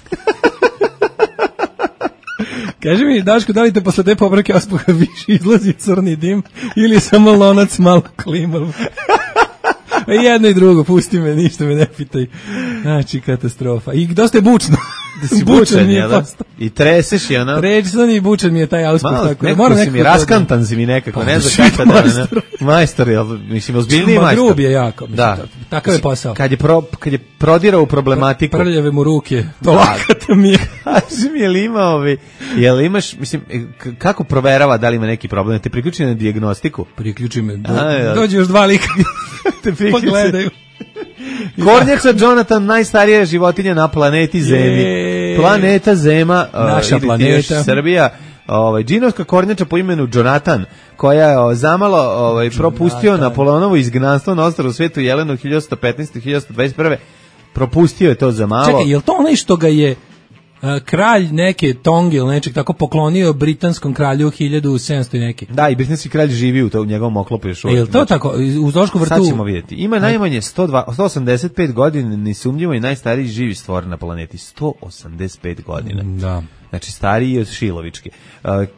S6: Kaže mi, Daško, da li te posle te pobrake auspuha više izlazi crni dim ili samo lonac malo klimav? Jedno i drugo, pusti me, ništa me ne pitaj. Znači, katastrofa. I dosta je bučno.
S5: Da si bučan, je da? I treseš je, ono?
S6: Ređen i bučan mi je taj auspuh.
S5: Malo, tako. Nekako si mi, raskantan si mi nekako, pa, ne znam kako da... Majstor. Majstor, jel, mislim, ozbiljniji majstor.
S6: Grub je jako, mislim, da. Takav je posao.
S5: Kad je, pro, kad je prodirao u problematiku...
S6: Prljave mu ruke, to lakata mi je.
S5: Kaži mi, je li ima ovi, je li imaš, mislim, kako proverava da li ima neki problem? Te priključi na dijagnostiku?
S6: Priključi me, do, A, dođe još dva lika, te pogledaju.
S5: Kornjača Jonathan, najstarija životinja na planeti Zemlji. Planeta Zema,
S6: naša
S5: uh,
S6: planeta.
S5: Srbija. Ovaj džinovska kornjača po imenu Jonathan, koja je o, zamalo ovaj propustio Napoleonovo izgnanstvo na ostrvu Svetu Jelenu hiljadu osamsto petnaeste do hiljadu osamsto dvadeset prve. Propustio je to za malo.
S6: Čekaj, je li to onaj što ga je Uh, kralj neke Tonge ili nečeg tako poklonio britanskom kralju hiljadu sedamsto i neki.
S5: Da, i britanski kralj živi u, to, u njegovom oklopu još uvijek.
S6: Je li to znači, tako? U Zošku vrtu?
S5: Sad ćemo vidjeti. Ima najmanje sto osamdeset pet godina, nesumnjivo i najstariji živi stvor na planeti. sto osamdeset pet godina.
S6: Da.
S5: Znači stariji od Šilovičke. Uh,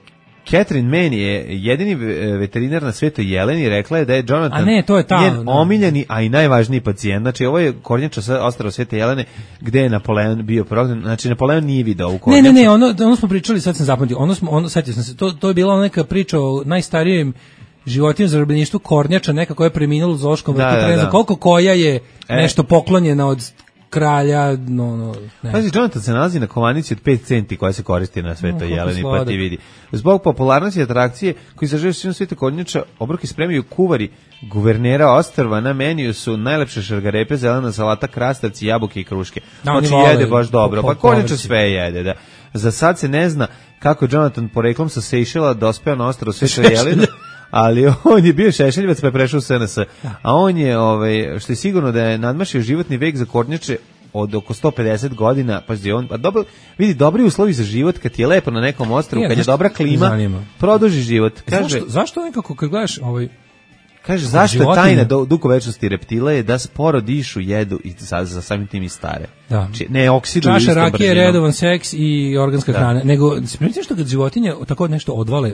S5: Catherine Mann je jedini veterinar na svetu jeleni, rekla je da je Jonathan
S6: a ne, to je ta,
S5: njen
S6: no.
S5: omiljeni, a i najvažniji pacijent. Znači, ovo je kornjača sa ostrava Svete Jelene, gde je Napoleon bio prognan. Znači, Napoleon nije video ovu kornjaču.
S6: Ne, ne, ne, ono, ono smo pričali, sad sam zapamtio, ono smo, ono, setio sam se, to, to je bila neka priča o najstarijem životinju zarobljeništvu kornjača, neka koja je preminula u zoološkom vrtu, da, da, da. Koliko koja je e. nešto poklonjena od kralja, no, no, ne.
S5: Pazi, Jonathan se nalazi na kovanici od pet centi koja se koristi na Svetoj no, Jeleni, pa ti vidi. Zbog popularnosti atrakcije koji se žele svim Svete kornjača, obroke spremaju kuvari guvernera ostrva, na meniju su najlepše šargarepe, zelena salata, krastavci, jabuke i kruške. Znači no, jede baš dobro, po, pa kornjača sve jede, da. Za sad se ne zna kako je Jonathan poreklom sa Sejšela dospeo na ostrvo Svetoj Jeleni, ali on je bio šešeljevac pa je prešao u S N S. A on je, ovaj, što je sigurno da je nadmašio životni vek za kornjače od oko sto pedeset godina, pazi, on, pa dobro, vidi, dobri uslovi za život, kad ti je lepo na nekom ostrvu, kad je dobra klima, produži život. Kaže,
S6: zašto, zašto nekako, kad gledaš, ovaj,
S5: kaže, zašto je tajna do, dugovečnosti reptila je da sporo dišu, jedu i sa, za samim tim i stare.
S6: Da.
S5: Či, ne oksiduju
S6: čaša
S5: istom
S6: rakije,
S5: brzinom.
S6: redovan seks i organska da. hrana. Nego, se primiti što kad životinje tako nešto odvale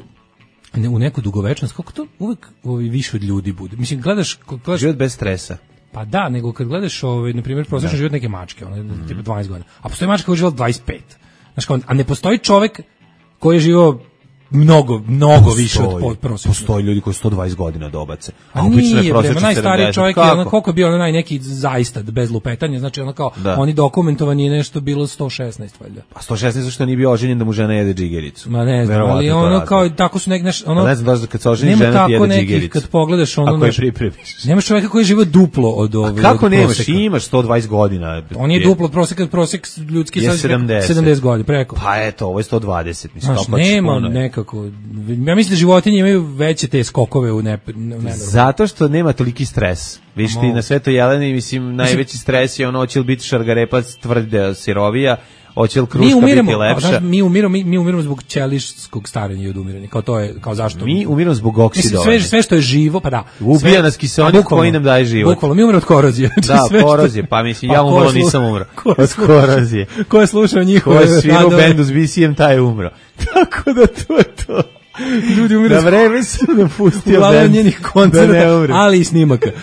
S6: u neku dugovečnost, kako to uvek ovaj, više od ljudi bude. Mislim, gledaš... gledaš
S5: život bez stresa.
S6: Pa da, nego kad gledaš, ovaj, na primjer, prosječan život neke mačke, ona je mm. tipa dvanaest godina, a postoji mačka koja je živjela dvadeset pet. Znaš, kao, a ne postoji čovek koji je živio mnogo, mnogo postoji, više od prosječnog.
S5: Postoji ljudi koji sto dvadeset godina dobace.
S6: A, a nije, prema najstariji čovjek je ono, koliko je bio ono naj neki zaista bez lupetanja, znači ono kao, da. Oni dokumentovani je nešto bilo sto šesnaest valjda.
S5: A sto šesnaest zašto nije bio oženjen da mu žena jede džigericu?
S6: Ma ne znam, verovatno ali ono razli. Kao, tako su nek, naš, ono,
S5: pa ne znam da kad se oženi žena ti jede nekih, džigericu.
S6: Kad pogledaš ono,
S5: ako je pripremiš.
S6: Nemaš čovjeka koji je živio duplo od ove.
S5: A kako nemaš, imaš sto dvadeset godina.
S6: On je duplo od prosjeka, prosjek ljudski sad sedamdeset godina, preko.
S5: Pa eto, ovo je sto dvadeset, mislim,
S6: nema nekako. Ja mislim da životinje imaju veće te skokove u ne, ne, ne
S5: zato što nema toliki stres. Viš ti na Svetoj Jeleni, mislim, najveći stres je ono, hoće li biti šargarepac tvrde sirovija, hoće li kruška
S6: umiremo,
S5: biti lepša.
S6: Znaš, mi umiremo, mi, mi umiremo zbog ćelijskog starenja i odumiranja. Kao to je, kao zašto?
S5: Mi umiremo zbog oksidovanja.
S6: Sve, sve što je živo, pa da.
S5: Ubija nas kiseonik koji nam daje život.
S6: Bukvalno, mi umiremo od korozije.
S5: Da, sve korozije, pa mislim, pa ja umro nisam umro. Od korozije.
S6: Ko je slušao njihove?
S5: Ko je svirao bendu s B C M, taj je umro. Tako da to je to.
S6: Ljudi umiru.
S5: Na vreme sam napustio bend.
S6: Njenih koncerta, ali i snimaka.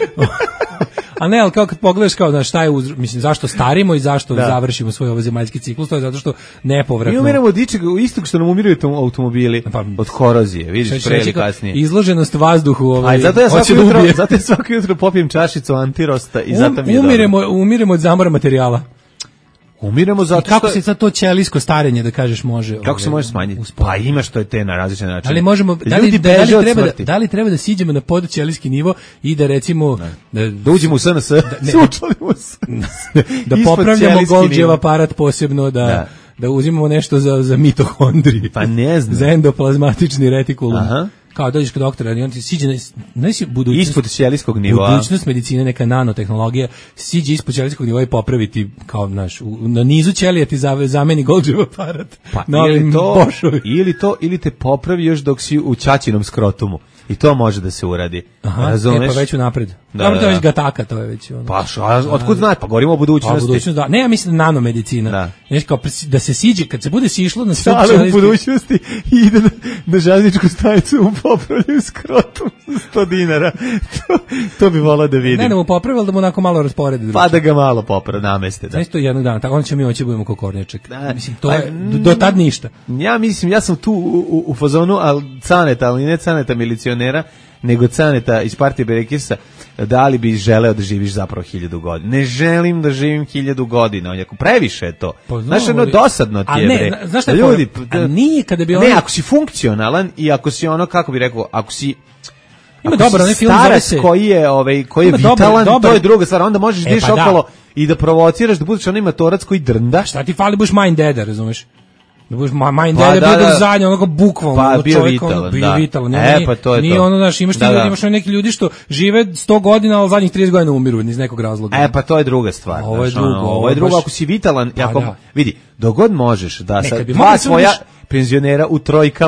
S6: A ne, ali kao kad pogledaš kao da šta je uz, mislim zašto starimo i zašto da. završimo svoj ovozemaljski ciklus, to je zato što nepovratno. Mi
S5: umiramo od ičega istog što nam umiruju automobili, pa, od korozije, vidiš, pre ili kasnije.
S6: Izloženost vazduhu, ovaj.
S5: Aj, zato ja svako jutro, zato ja svako jutro popijem čašicu antirosta i um, zato mi je
S6: umiremo, dobro. Umiremo od zamora materijala.
S5: Umiremo zato
S6: što... I kako
S5: što...
S6: se sad to ćelijsko starenje, da kažeš, može...
S5: Kako ove, se može smanjiti? Pa ima što je te na različite načine.
S6: Ali možemo, da li, da, li treba da, da li treba da siđemo na podćelijski nivo i da recimo...
S5: Da, da uđemo u S N S, da, ne,
S6: u S N S. Da popravljamo Golgijev aparat posebno, da... da. Da uzimamo nešto za, za mitohondrije.
S5: Pa ne znam.
S6: Za endoplazmatični retikulum. Aha. Kao dođeš kod doktora i on ti siđe na, na budućnost,
S5: ispod ćelijskog nivoa.
S6: Budućnost medicine, neka nanotehnologija, siđe ispod ćelijskog nivoa i popraviti kao naš, na nizu ćelija ti zameni Golgijev aparat.
S5: Pa ili to, ili to, ili te popravi još dok si u ćaćinom skrotumu. I to može da se uradi.
S6: Aha, razumeš? E, pa već unapred. Da, Dobro, to je već gataka, to je već ono.
S5: Pa što, otkud znaš, pa govorimo o budućnosti.
S6: Pa budućnost, da. Ne, ja mislim nanomedicina. Da. Znači, kao da se siđe, kad se bude sišlo na stup
S5: ćelijski... u budućnosti ide na, na željezničku stanicu u popravljaju skrotum za sto dinara. to, to bi volao da vidim.
S6: Ne, ne mu popravili da mu onako malo rasporedi.
S5: Pa da ga malo popravi, nameste. Da.
S6: Znači, to jednog dana, tako onda ćemo mi oći budemo ko kornjaček. Da. Mislim, to je, do, do tad ništa.
S5: Ja mislim, ja sam tu u, u, u fazonu, ali caneta, ali ne caneta milicionera, nego caneta iz partije Berekisa, da li bi želeo da živiš zapravo hiljadu godina. Ne želim da živim hiljadu godina, on je previše je to. Pa, znaš, ono dosadno ti je, bre.
S6: Znaš šta je ljudi, a nije kada bi...
S5: Ne, ono... ako si funkcionalan i ako si ono, kako bi rekao, ako si...
S6: Ima dobar, onaj film zove se...
S5: koji je, ovaj, koji je vitalan, dobar, dobar. To je druga stvar, onda možeš e, diš pa okolo da. I da provociraš, da budeš onaj matorac koji drnda.
S6: Šta ti fali, budeš mind deader, razumeš? Da budeš mind deader, pa, da, bio da zadnje, onako bukvalno,
S5: pa, bio čovjek, vitalan, ono, bio
S6: da. Vitalan.
S5: E, nije, pa to je
S6: nije
S5: to.
S6: Ono, znaš, imaš, da, da. Imaš neki ljudi što žive sto godina, ali zadnjih trideset godina umiru iz nekog razloga.
S5: E, pa to je druga stvar.
S6: Ovo je
S5: znaš,
S6: drugo.
S5: Ono, ovo je drugo, baš... ako si vitalan, pa, ako, da. Vidi, dogod možeš da sa dva svoja penzionera u trojkama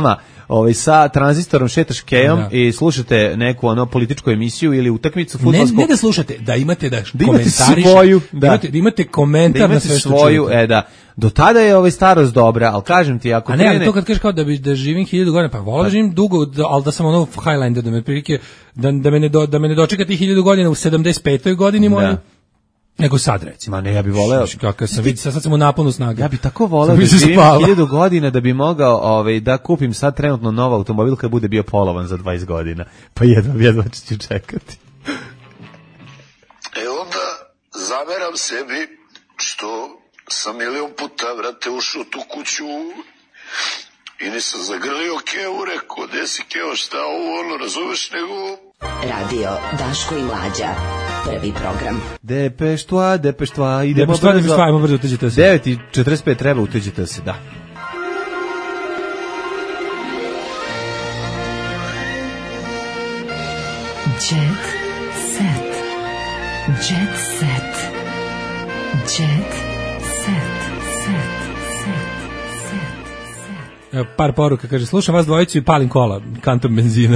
S5: ovaj, sa tranzistorom šetaš kejom
S6: Da.
S5: i slušate neku ono političku emisiju ili utakmicu
S6: Ne,
S5: fudbalsku.
S6: ne da slušate, da imate da,
S5: Da imate
S6: komentarišete,
S5: svoju,
S6: da
S5: da.
S6: imate, da imate komentar
S5: Da imate
S6: na sve što
S5: svoju,
S6: čujete.
S5: e da. Do tada je ovaj starost dobra, ali kažem ti, ako
S6: A ne, ali
S5: krene-
S6: to kad kažeš kao da bi da živim hiljadu godina, pa volim da živim dugo, da, ali da sam ono Highlander, da me prilike, da, da, me ne do, da me ne dočeka tih hiljadu godina u sedamdeset petoj godini moju,
S5: Da.
S6: nego sad recimo.
S5: Ma ne, ja bih voleo.
S6: Kakav sam vidi, sad sam u naponu snage.
S5: Ja bih tako voleo
S6: Sam
S5: da
S6: mi se
S5: živim
S6: spava.
S5: hiljadu godina da bi mogao ovaj, da kupim sad trenutno nov automobil kad bude bio polovan za dvadeset godina. Pa jedva, jedva ću čekati.
S14: E onda zameram sebi što sam milion puta, vrate, ušao tu kuću i nisam zagrlio Keo, rekao, gde si Keo, šta ovo, ono, razumeš, nego...
S2: Radio Daško i Mlađa. Prvi program.
S5: Depeštva, depeštva, idemo
S6: Depeštva,
S5: brzo.
S6: depeštva, ajmo brzo, uteđite se.
S5: devet i četrdeset pet treba, uteđite se, da.
S15: Jet set. Jet set. Jet set. Set. Set.
S6: Evo, par poruka, kaže, slušam vas dvojicu i palim kola, kantom benzina.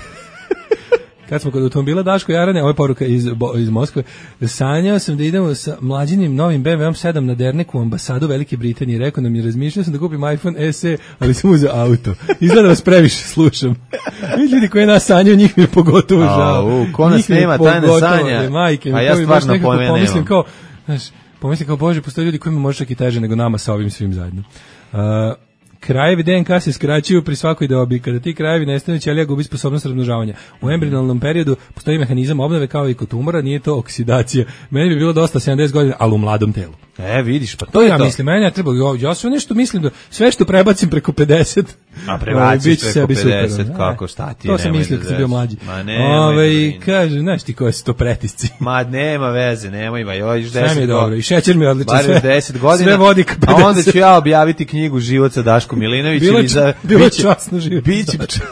S6: Kad smo kod automobila Daško Jarane, ovo je poruka iz, Bo- iz Moskve, sanjao sam da idemo sa mlađinim novim be em ve sedam na derneku u ambasadu Velike Britanije. Rekao nam je, razmišljao sam da kupim iPhone es e, ali sam uzeo auto. Izgleda vas previše slušam. Vidi ljudi koji nas sanjaju, njih mi je pogotovo žao.
S5: Au, ko nas
S6: Njih mi je
S5: nema, taj ne
S6: pogotovo,
S5: sanja.
S6: ne, majke, mi,
S5: A ja
S6: to mi baš
S5: stvarno
S6: nekako
S5: pojma
S6: pomislim
S5: nemam.
S6: kao, znaš, pomislim kao, Bože, postoje ljudi koji mi može čak i teže nego nama sa ovim svim zajedno. Uh, Krajevi de en ka se skraćuju pri svakoj dobi. Kada ti krajevi nestanu, ćelija gubi sposobnost razmnožavanja. U embrionalnom periodu postoji mehanizam obnove kao i kod tumora, nije to oksidacija. Meni bi bilo dosta sedamdeset godina, ali u mladom telu.
S5: E, vidiš, pa to,
S6: To
S5: je
S6: ja
S5: to.
S6: mislim, meni ne treba, ja, ja sve nešto mislim da sve što prebacim preko pedeset,
S5: A
S6: ovaj,
S5: prebaciš
S6: bit će
S5: preko
S6: sebi super,
S5: pedeset,
S6: ono.
S5: kako, šta ti je,
S6: To sam
S5: nemoj
S6: mislio
S5: da
S6: kad sam bio
S5: zezaš.
S6: mlađi.
S5: Ma nemoj
S6: Ove,
S5: da
S6: i
S5: brineš.
S6: kaže, znaš ti koji su to pretisci.
S5: Ma nema veze, nemoj, ma još deset
S6: Sve mi je
S5: godina.
S6: dobro, i šećer mi je odličan,
S5: Bar
S6: sve-
S5: još deset godina.
S6: sve vodi ka
S5: A
S6: pedeset.
S5: onda ću ja objaviti knjigu Život sa Daškom Milinovićem.
S6: Bilo je
S5: i za-
S6: č- bilo je
S5: biće-
S6: časno živjeti
S5: biće-
S6: s Daškom.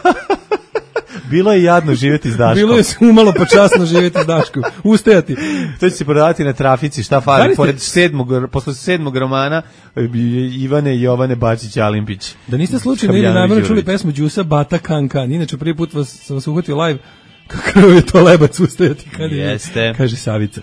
S5: Bilo je jadno živjeti s Daškom.
S6: Bilo je umalo počasno živjeti s Daškom. Ustajati.
S5: To će se prodavati na trafici, šta fali,
S6: Znali ste-
S5: pored sedmog, posle sedmog romana e, Ivane i Jovane Bačić-Alimpić.
S6: Da niste slučajno ili
S5: Habjanović
S6: namjerno čuli
S5: Đurić.
S6: pesmu Đusa Bata Kan Kan. Inače prvi put vas sam vas uhvatio live. Kakav je to lebac ustajati kad je.
S5: Jeste.
S6: Kaže Savica.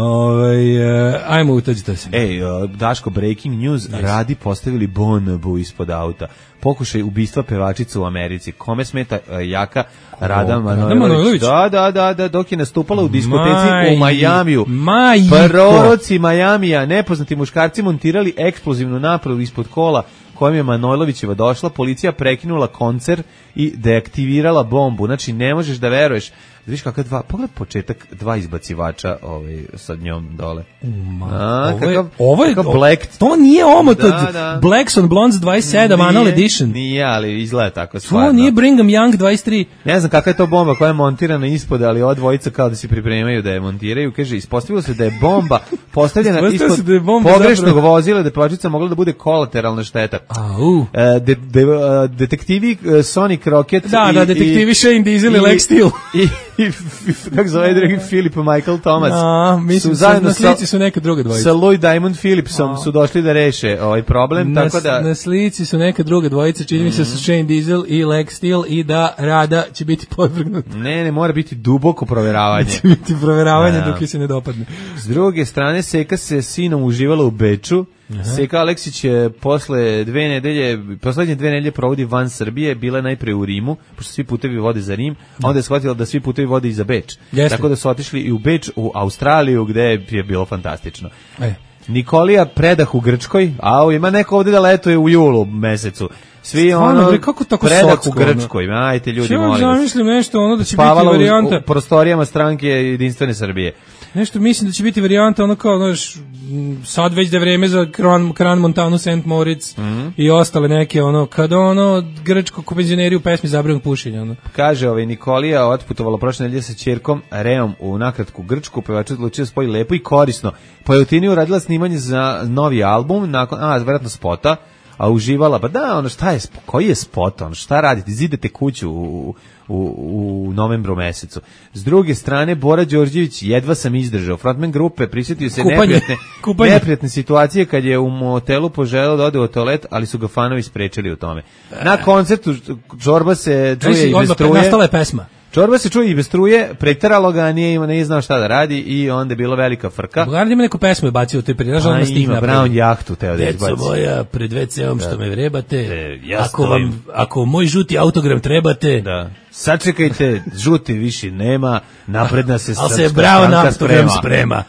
S6: Ovaj e, ajmo utađite se.
S5: Ej, o, Daško, breaking news, radi postavili bombu ispod auta. Pokušaj ubistva pevačice u Americi. Kome smeta e, jaka Rada
S6: Rada
S5: Manojlović?
S6: Manojlović?
S5: Da, da, da, da, dok je nastupala u diskoteci
S6: Maj-
S5: u Majamiju.
S6: Majko.
S5: Proroci Majamija, nepoznati muškarci montirali eksplozivnu napravu ispod kola kojom je Manojlovićeva došla, policija prekinula koncert i deaktivirala bombu. Znači, ne možeš da veruješ. Da viš kakva dva, pogled početak, dva izbacivača ovaj, sa njom dole. A,
S6: Ovo je,
S5: kakav,
S6: ovo je,
S5: kakav Black.
S6: to nije omot od
S5: Da, da.
S6: Blacks on Blondes dvadeset sedam Anal
S5: Nije,
S6: Edition.
S5: Nije, ali izgleda tako stvarno.
S6: To nije Brigham Young dvadeset tri.
S5: Ne znam kakva je to bomba koja je montirana ispod, ali ova dvojica kao da se pripremaju da je montiraju. Kaže, ispostavilo se da je bomba postavljena
S6: Ispostavilo
S5: ispod
S6: se da je bomba
S5: pogrešnog
S6: zapravo-
S5: vozila, da je pevačica mogla da bude kolateralna šteta.
S6: Au.
S5: E, de, de, e, detektivi e, Sonic Rocket
S6: Da,
S5: i,
S6: da, detektivi
S5: i-
S6: Shane Diesel i Lex Steel.
S5: I, i, i kako zove drugi Philip Michael Thomas.
S6: A, mislim,
S5: su zajedno
S6: na
S5: sa,
S6: slici su neka druga dvojica.
S5: sa Lloyd Diamond Phillipsom su došli da reše ovaj problem,
S6: Na,
S5: tako da...
S6: na slici su neka druga dvojica, čini mi se su Shane Diesel i Lex Steel i da Rada će biti podvrgnut.
S5: Ne, ne, mora biti duboko proveravanje.
S6: Će biti proveravanje
S5: Da.
S6: dok je se ne dopadne.
S5: S druge strane, Seka se sinom uživala u Beču. Seka Aleksić je posle dve nedelje, poslednje dve nedelje provodi van Srbije, bila je najpre u Rimu, pošto svi putevi vode za Rim, a onda je shvatila da svi putevi vode i za Beč.
S6: Jeste.
S5: Tako da su otišli i u Beč, u Australiju, gde je bilo fantastično.
S6: E.
S5: Nikolija predah u Grčkoj, a ima neko ovde da letuje u julu mesecu. Svi
S6: Stvarno,
S5: ono,
S6: bre, kako tako
S5: predah
S6: socko,
S5: u Grčkoj, ajte ljudi,
S6: Čemu
S5: molim vas.
S6: zamislim nešto ono da će
S5: Spavala
S6: biti
S5: u-
S6: varijanta.
S5: u prostorijama stranke Jedinstvene Srbije.
S6: Nešto mislim da će biti varijanta ono kao, znaš, m, sad već da je vreme za Kran, Kran Montanu, Saint Moritz i ostale neke, ono, kada ono, grčko ko penzioneri u pesmi Zabranog pušenja, ono.
S5: Kaže, ovaj Nikolija otputovala prošle nedelje sa ćerkom Reom u nakratku Grčku, pevač odlučio spoji lepo i korisno. Pa je u Tini uradila snimanje za novi album, nakon, a, vjerojatno spota, a uživala, pa da, ono šta je, koji je spot, ono šta radite, zidete kuću u, u, u novembru mesecu. S druge strane, Bora Đorđević, jedva sam izdržao, frontman grupe, prisjetio se
S6: Kupanje.
S5: neprijatne,
S6: Kupanje.
S5: neprijatne situacije kad je u motelu poželeo da ode u toalet, ali su ga fanovi sprečili u tome. Na koncertu Čorba se čuje i bez struje.
S6: Nastala je pesma.
S5: Čorba se čuje i bez struje, preteralo ga, nije ima, nije znao šta da radi i onda je bila velika frka.
S6: Bogard ima neku pesmu je bacio u toj priražal na stih
S5: napravi. Brown jahtu teo da izbaci.
S6: Deco moja, pred ve ceom što me vrebate,
S5: E, ja
S6: ako,
S5: stojim.
S6: vam, ako moj žuti autogram trebate,
S5: Da. Sačekajte, žuti više nema, napredna se
S6: ali se
S5: srpska
S6: Brown
S5: stranka
S6: autogram
S5: sprema.
S6: sprema.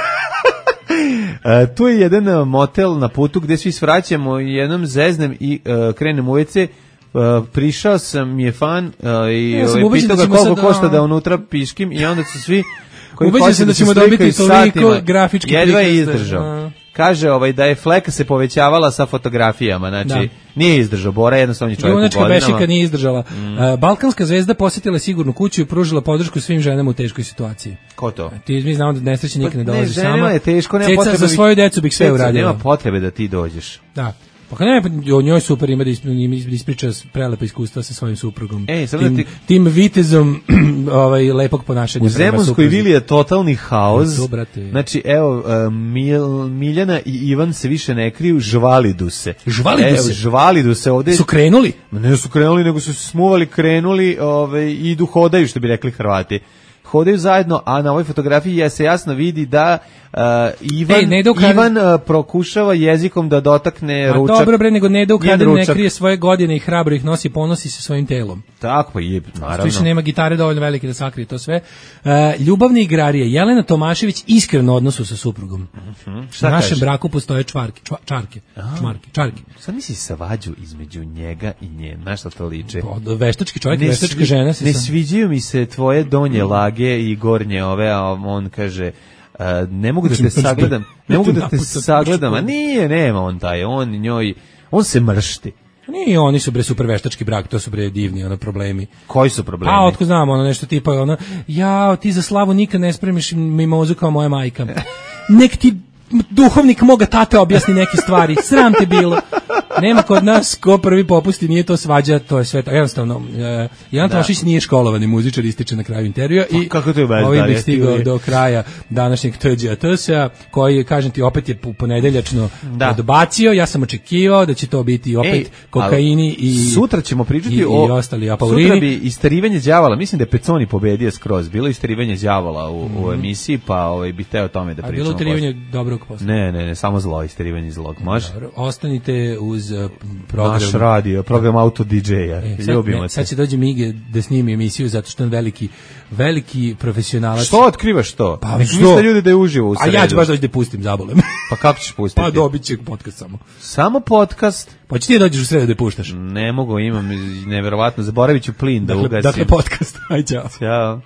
S5: E, tu je jedan e, motel na putu gde svi svraćamo i jednom zeznem i e, krenem u ve ce. Uh, prišao sam, mi je fan uh, i
S6: Ja sam
S5: ovaj,
S6: ubeđen
S5: pitao
S6: da
S5: ga
S6: ćemo
S5: koliko
S6: sad,
S5: košta
S6: a-
S5: da unutra piškim i onda su svi koji
S6: Ubeđen
S5: hoće
S6: sam da
S5: se
S6: ćemo
S5: slikaju
S6: dobiti toliko
S5: satima,
S6: grafički
S5: jedva je
S6: prikaz da-
S5: izdržao.
S6: a.
S5: Kaže ovaj, da je fleka se povećavala sa fotografijama, znači
S6: Da.
S5: nije izdržao, Bora jednostavno je čovjek u
S6: Junačka
S5: godinama.
S6: bešika nije izdržala. Uh, Balkanska zvezda posjetila je sigurnu kuću i pružila podršku svim ženama u teškoj situaciji.
S5: Ko to?
S6: Ti mi znamo da nesreće nikad ne
S5: Pa
S6: dolazi
S5: ženima
S6: sama.
S5: je teško, nema
S6: Ceca,
S5: potrebe
S6: za
S5: vi-
S6: svoju decu bih sve
S5: Ceca,
S6: uradio.
S5: Nema potrebe da ti dođeš.
S6: Da. Pa kad ne, o njoj super ima da isp- ispriča prelepa iskustva sa svojim suprugom.
S5: Ej, samo
S6: tim,
S5: da ti-
S6: tim vitezom ovaj, lepog ponašanja.
S5: U
S6: prema
S5: Zemunskoj
S6: supruzi.
S5: vili je totalni haos.
S6: To, brate.
S5: Znači, evo, uh, Mil, Miljana i Ivan se više ne kriju, žvalidu se.
S6: Žvalidu
S5: Evo,
S6: se?
S5: žvalidu se ovde.
S6: Su krenuli?
S5: Ma ne su krenuli, nego su se smuvali, krenuli ovaj, i idu hodaju, što bi rekli Hrvati. Hodaju zajedno, a na ovoj fotografiji je se jasno vidi da uh, Ivan,
S6: Ej, ne ide u kraden-
S5: Ivan uh, prokušava jezikom da dotakne
S6: A
S5: ručak.
S6: dobro bre, nego ne ide u
S5: njen
S6: kraden, ne
S5: ručak.
S6: krije svoje godine i hrabro ih nosi, ponosi se svojim telom.
S5: Tako pa je, naravno.
S6: Više nema gitare dovoljno velike da sakrije to sve. Uh, ljubavne igrarije, Jelena Tomašević iskreno odnosu sa suprugom.
S5: Šta
S6: U našem
S5: kaže?
S6: braku postoje čvarke, čva, čarke, čmarke, čarke.
S5: Sad misli savađu između njega i nje, na šta to liče?
S6: Od veštački čovjek,
S5: Ne
S6: veštačka
S5: svi-
S6: žena se
S5: Ne
S6: sam-
S5: sviđaju mi se tvoje donje lage i gornje ove, a on kaže, uh, ne mogu da te sagledam, ne mogu da te sagledam, a nije, nema on taj, on njoj, on se mršti.
S6: Nije, oni su bre super veštački brak, to su bre divni ono problemi.
S5: Koji su problemi?
S6: A otko znamo, ono nešto tipa ono, ja, ti za slavu nikad ne spremiš mimozu kao moja majka. Nek ti duhovnik moga tate objasni neke stvari, sram te bilo. Nema kod nas ko prvi popusti, nije to svađa, to je sve to. Jednostavno, e, Jan Tomašić nije školovani muzičar, ističe na kraju intervjua i
S5: Pa kako to je bez
S6: ovim
S5: dalje,
S6: bih stigao
S5: ti-
S6: do kraja današnjeg T Đ T S-a, koji, kažem ti, opet je u ponedeljačno
S5: Da.
S6: odbacio, ja sam očekivao da će to biti opet
S5: Ej,
S6: kokaini
S5: ali
S6: i
S5: sutra ćemo pričati
S6: i,
S5: o
S6: i ostali apaurini.
S5: Sutra bi isterivanje đavola, mislim da je Peconi pobedio skroz, bilo isterivanje đavola u, u emisiji, pa ovaj bih teo o tome da
S6: A
S5: pričamo.
S6: bilo uterivanje
S5: posle.
S6: dobrog posla.
S5: Ne, ne, ne, samo zlo, isterivanje zlog, može?
S6: Dobro, ostanite uz uh, program.
S5: Naš radio, program Auto D J-a,
S6: E, sad,
S5: ljubimo
S6: ne,
S5: se.
S6: sad će dođe Mige da snimi emisiju zato što je on veliki, veliki profesionalac.
S5: Što otkrivaš to?
S6: Pa
S5: Nek
S6: što?
S5: misle ljudi da je uživo u
S6: A
S5: sredu.
S6: ja ću baš doći da pustim, zabolem.
S5: Pa kako ćeš pustiti?
S6: Pa dobit će podcast samo.
S5: Samo podcast?
S6: Pa će ti da dođeš u sredu da je puštaš.
S5: Ne mogu, imam, neverovatno, zaboravit ću plin da
S6: Dakle,
S5: ugasim.
S6: dakle podcast. Aj, ćao.
S5: Ćao.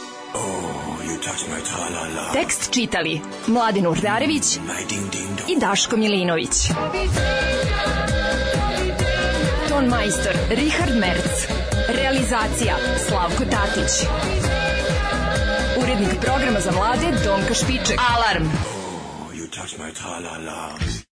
S16: Tekst čitali Mladin Urdarević i Daško Milinović. Ton majstor Richard Merc. Realizacija Slavko Tatić. Urednik programa za mlade Donka Špiček. Alarm!
S9: You touch my tra-la-la.